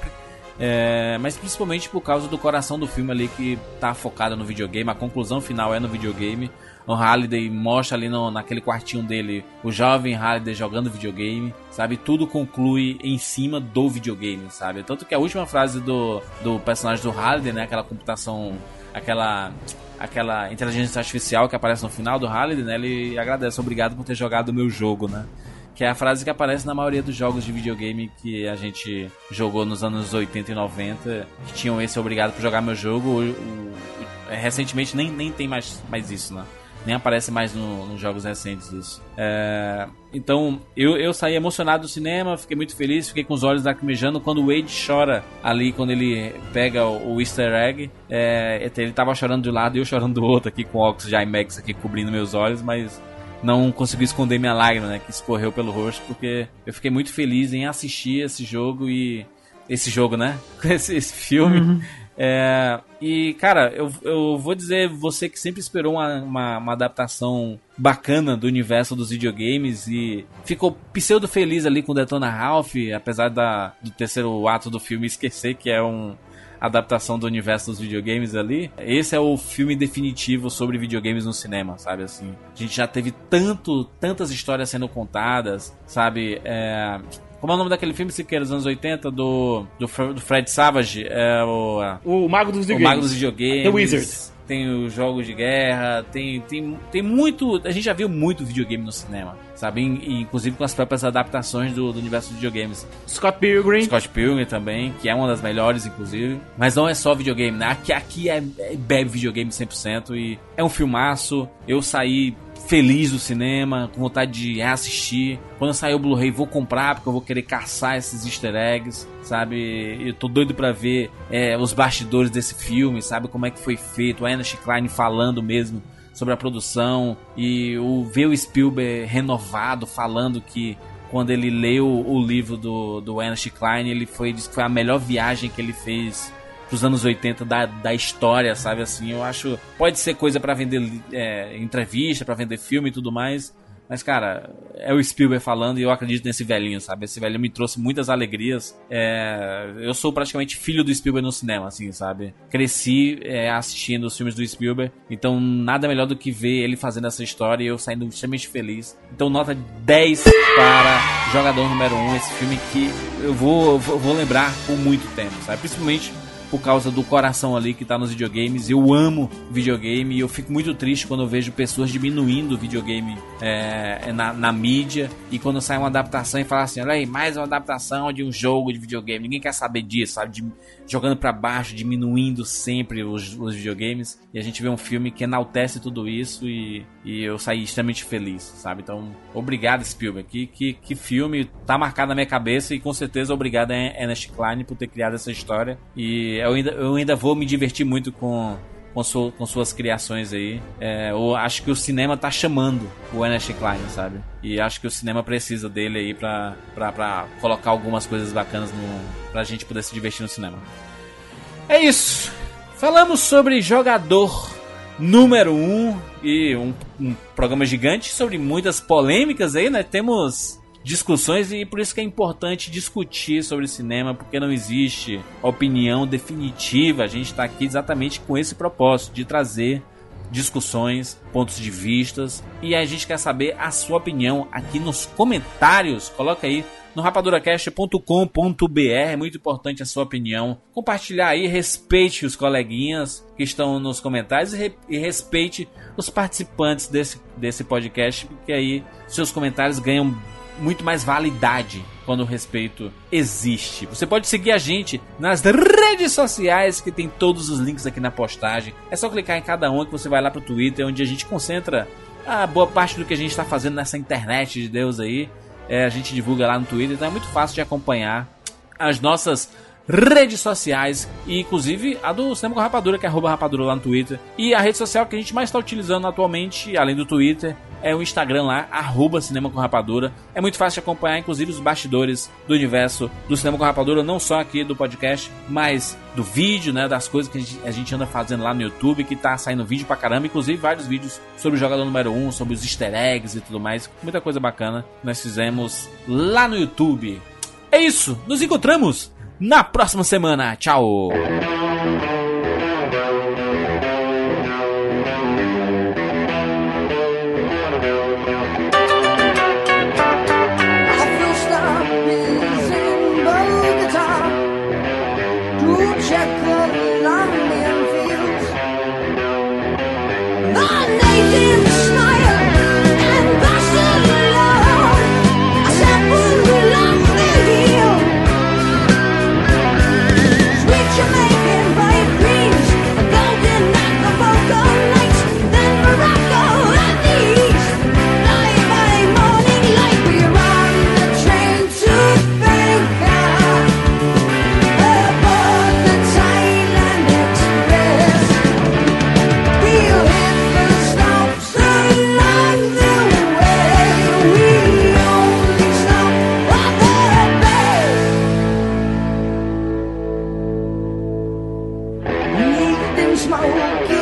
[SPEAKER 2] é, mas principalmente por causa do coração do filme ali que tá focado no videogame, a conclusão final é no videogame. O Halliday mostra ali no, naquele quartinho dele o jovem Halliday jogando videogame, sabe? Tudo conclui em cima do videogame, sabe? Tanto que a última frase do, do personagem do Halliday, né? Aquela computação, aquela, aquela inteligência artificial que aparece no final do Halliday, né? Ele agradece, obrigado por ter jogado o meu jogo, né? Que é a frase que aparece na maioria dos jogos de videogame que a gente jogou nos anos oitenta e noventa, que tinham esse obrigado por jogar meu jogo. O, o, o, recentemente nem, nem tem mais, mais isso, né? Nem aparece mais no, nos jogos recentes isso. É, então, eu, eu saí emocionado do cinema, fiquei muito feliz, fiquei com os olhos lacrimejando quando o Wade chora ali, quando ele pega o, o easter egg. É, ele tava chorando de um lado e eu chorando do outro aqui, com o óculos de IMAX aqui cobrindo meus olhos, mas não consegui esconder minha lágrima, né, que escorreu pelo rosto, porque eu fiquei muito feliz em assistir esse jogo e... Esse jogo, né? Esse, esse filme. Uhum. É, e, cara, eu, eu vou dizer, você que sempre esperou uma, uma, uma adaptação bacana do universo dos videogames e ficou pseudo feliz ali com Detona Ralph, apesar da, do terceiro ato do filme esquecer que é uma adaptação do universo dos videogames ali. Esse é o filme definitivo sobre videogames no cinema, sabe, assim. A gente já teve tanto, tantas histórias sendo contadas, sabe, é... Como é o nome daquele filme, Siqueira, dos anos oitenta, do, do, do Fred Savage? É o,
[SPEAKER 3] o Mago dos Videogames.
[SPEAKER 2] O Mago dos Videogames.
[SPEAKER 3] The Wizard.
[SPEAKER 2] Tem os jogos de guerra, tem, tem, tem muito... A gente já viu muito videogame no cinema, sabe? E, inclusive com as próprias adaptações do, do universo de videogames.
[SPEAKER 3] Scott Pilgrim.
[SPEAKER 2] Scott Pilgrim também, que é uma das melhores, inclusive. Mas não é só videogame, né? Aqui, aqui é, é bebe videogame cem por cento e é um filmaço. Eu saí... feliz do cinema, com vontade de reassistir. Quando sair o Blu-ray vou comprar, porque eu vou querer caçar esses easter eggs, sabe? Eu tô doido pra ver é, os bastidores desse filme, sabe? Como é que foi feito, a Ernest Cline falando mesmo sobre a produção, e o, ver o Spielberg renovado, falando que quando ele leu o livro do, do Ernest Cline, ele foi, disse que foi a melhor viagem que ele fez pros anos oitenta da, da história, sabe, assim, eu acho, pode ser coisa pra vender é, entrevista, pra vender filme e tudo mais, mas, cara, é o Spielberg falando e eu acredito nesse velhinho, sabe, esse velhinho me trouxe muitas alegrias, é, eu sou praticamente filho do Spielberg no cinema, assim, sabe, cresci é, assistindo os filmes do Spielberg, então nada melhor do que ver ele fazendo essa história e eu saindo extremamente feliz, então nota dez para Jogador Número um, esse filme que eu vou, vou, vou lembrar por muito tempo, sabe, principalmente por causa do coração ali que tá nos videogames. Eu amo videogame e eu fico muito triste quando eu vejo pessoas diminuindo o videogame é, na, na mídia, e quando sai uma adaptação e fala assim, olha aí, mais uma adaptação de um jogo de videogame, ninguém quer saber disso, sabe, de, jogando pra baixo, diminuindo sempre os, os videogames, e a gente vê um filme que enaltece tudo isso e, e eu saí extremamente feliz, sabe, então obrigado Spielberg, que, que, que filme, tá marcado na minha cabeça, e com certeza obrigado a Ernest Cline por ter criado essa história, e eu ainda, eu ainda vou me divertir muito com, com, su, com suas criações aí. É, eu acho que o cinema tá chamando o Ernest Cline, sabe? E acho que o cinema precisa dele aí pra, pra, pra colocar algumas coisas bacanas no, pra gente poder se divertir no cinema. É isso! Falamos sobre Jogador Número um e um, um programa gigante sobre muitas polêmicas aí, né? Temos discussões e por isso que é importante discutir sobre cinema, porque não existe opinião definitiva. A gente está aqui exatamente com esse propósito de trazer discussões, pontos de vistas, e a gente quer saber a sua opinião aqui nos comentários. Coloca aí no rapaduracast ponto com ponto b r, é muito importante a sua opinião. Compartilhar aí, respeite os coleguinhas que estão nos comentários e, re, e respeite os participantes desse, desse podcast, porque aí seus comentários ganham muito mais validade quando o respeito existe. Você pode seguir a gente nas redes sociais, que tem todos os links aqui na postagem. É só clicar em cada uma que você vai lá pro Twitter, onde a gente concentra a boa parte do que a gente está fazendo nessa internet de Deus aí. É, a gente divulga lá no Twitter, então é muito fácil de acompanhar as nossas redes sociais, e inclusive a do Cinema com Rapadura, que é arroba rapadura lá no Twitter. E a rede social que a gente mais está utilizando atualmente, além do Twitter, é o Instagram lá, arroba Cinema com Rapadura. É muito fácil de acompanhar, inclusive, os bastidores do universo do Cinema com Rapadura, não só aqui do podcast, mas do vídeo, né, das coisas que a gente, a gente anda fazendo lá no YouTube, que tá saindo vídeo pra caramba, inclusive vários vídeos sobre o Jogador Número um, sobre os easter eggs e tudo mais, muita coisa bacana nós fizemos lá no YouTube. É isso, nos encontramos na próxima semana. Tchau!
[SPEAKER 12] Jamaican vibe. Smaug.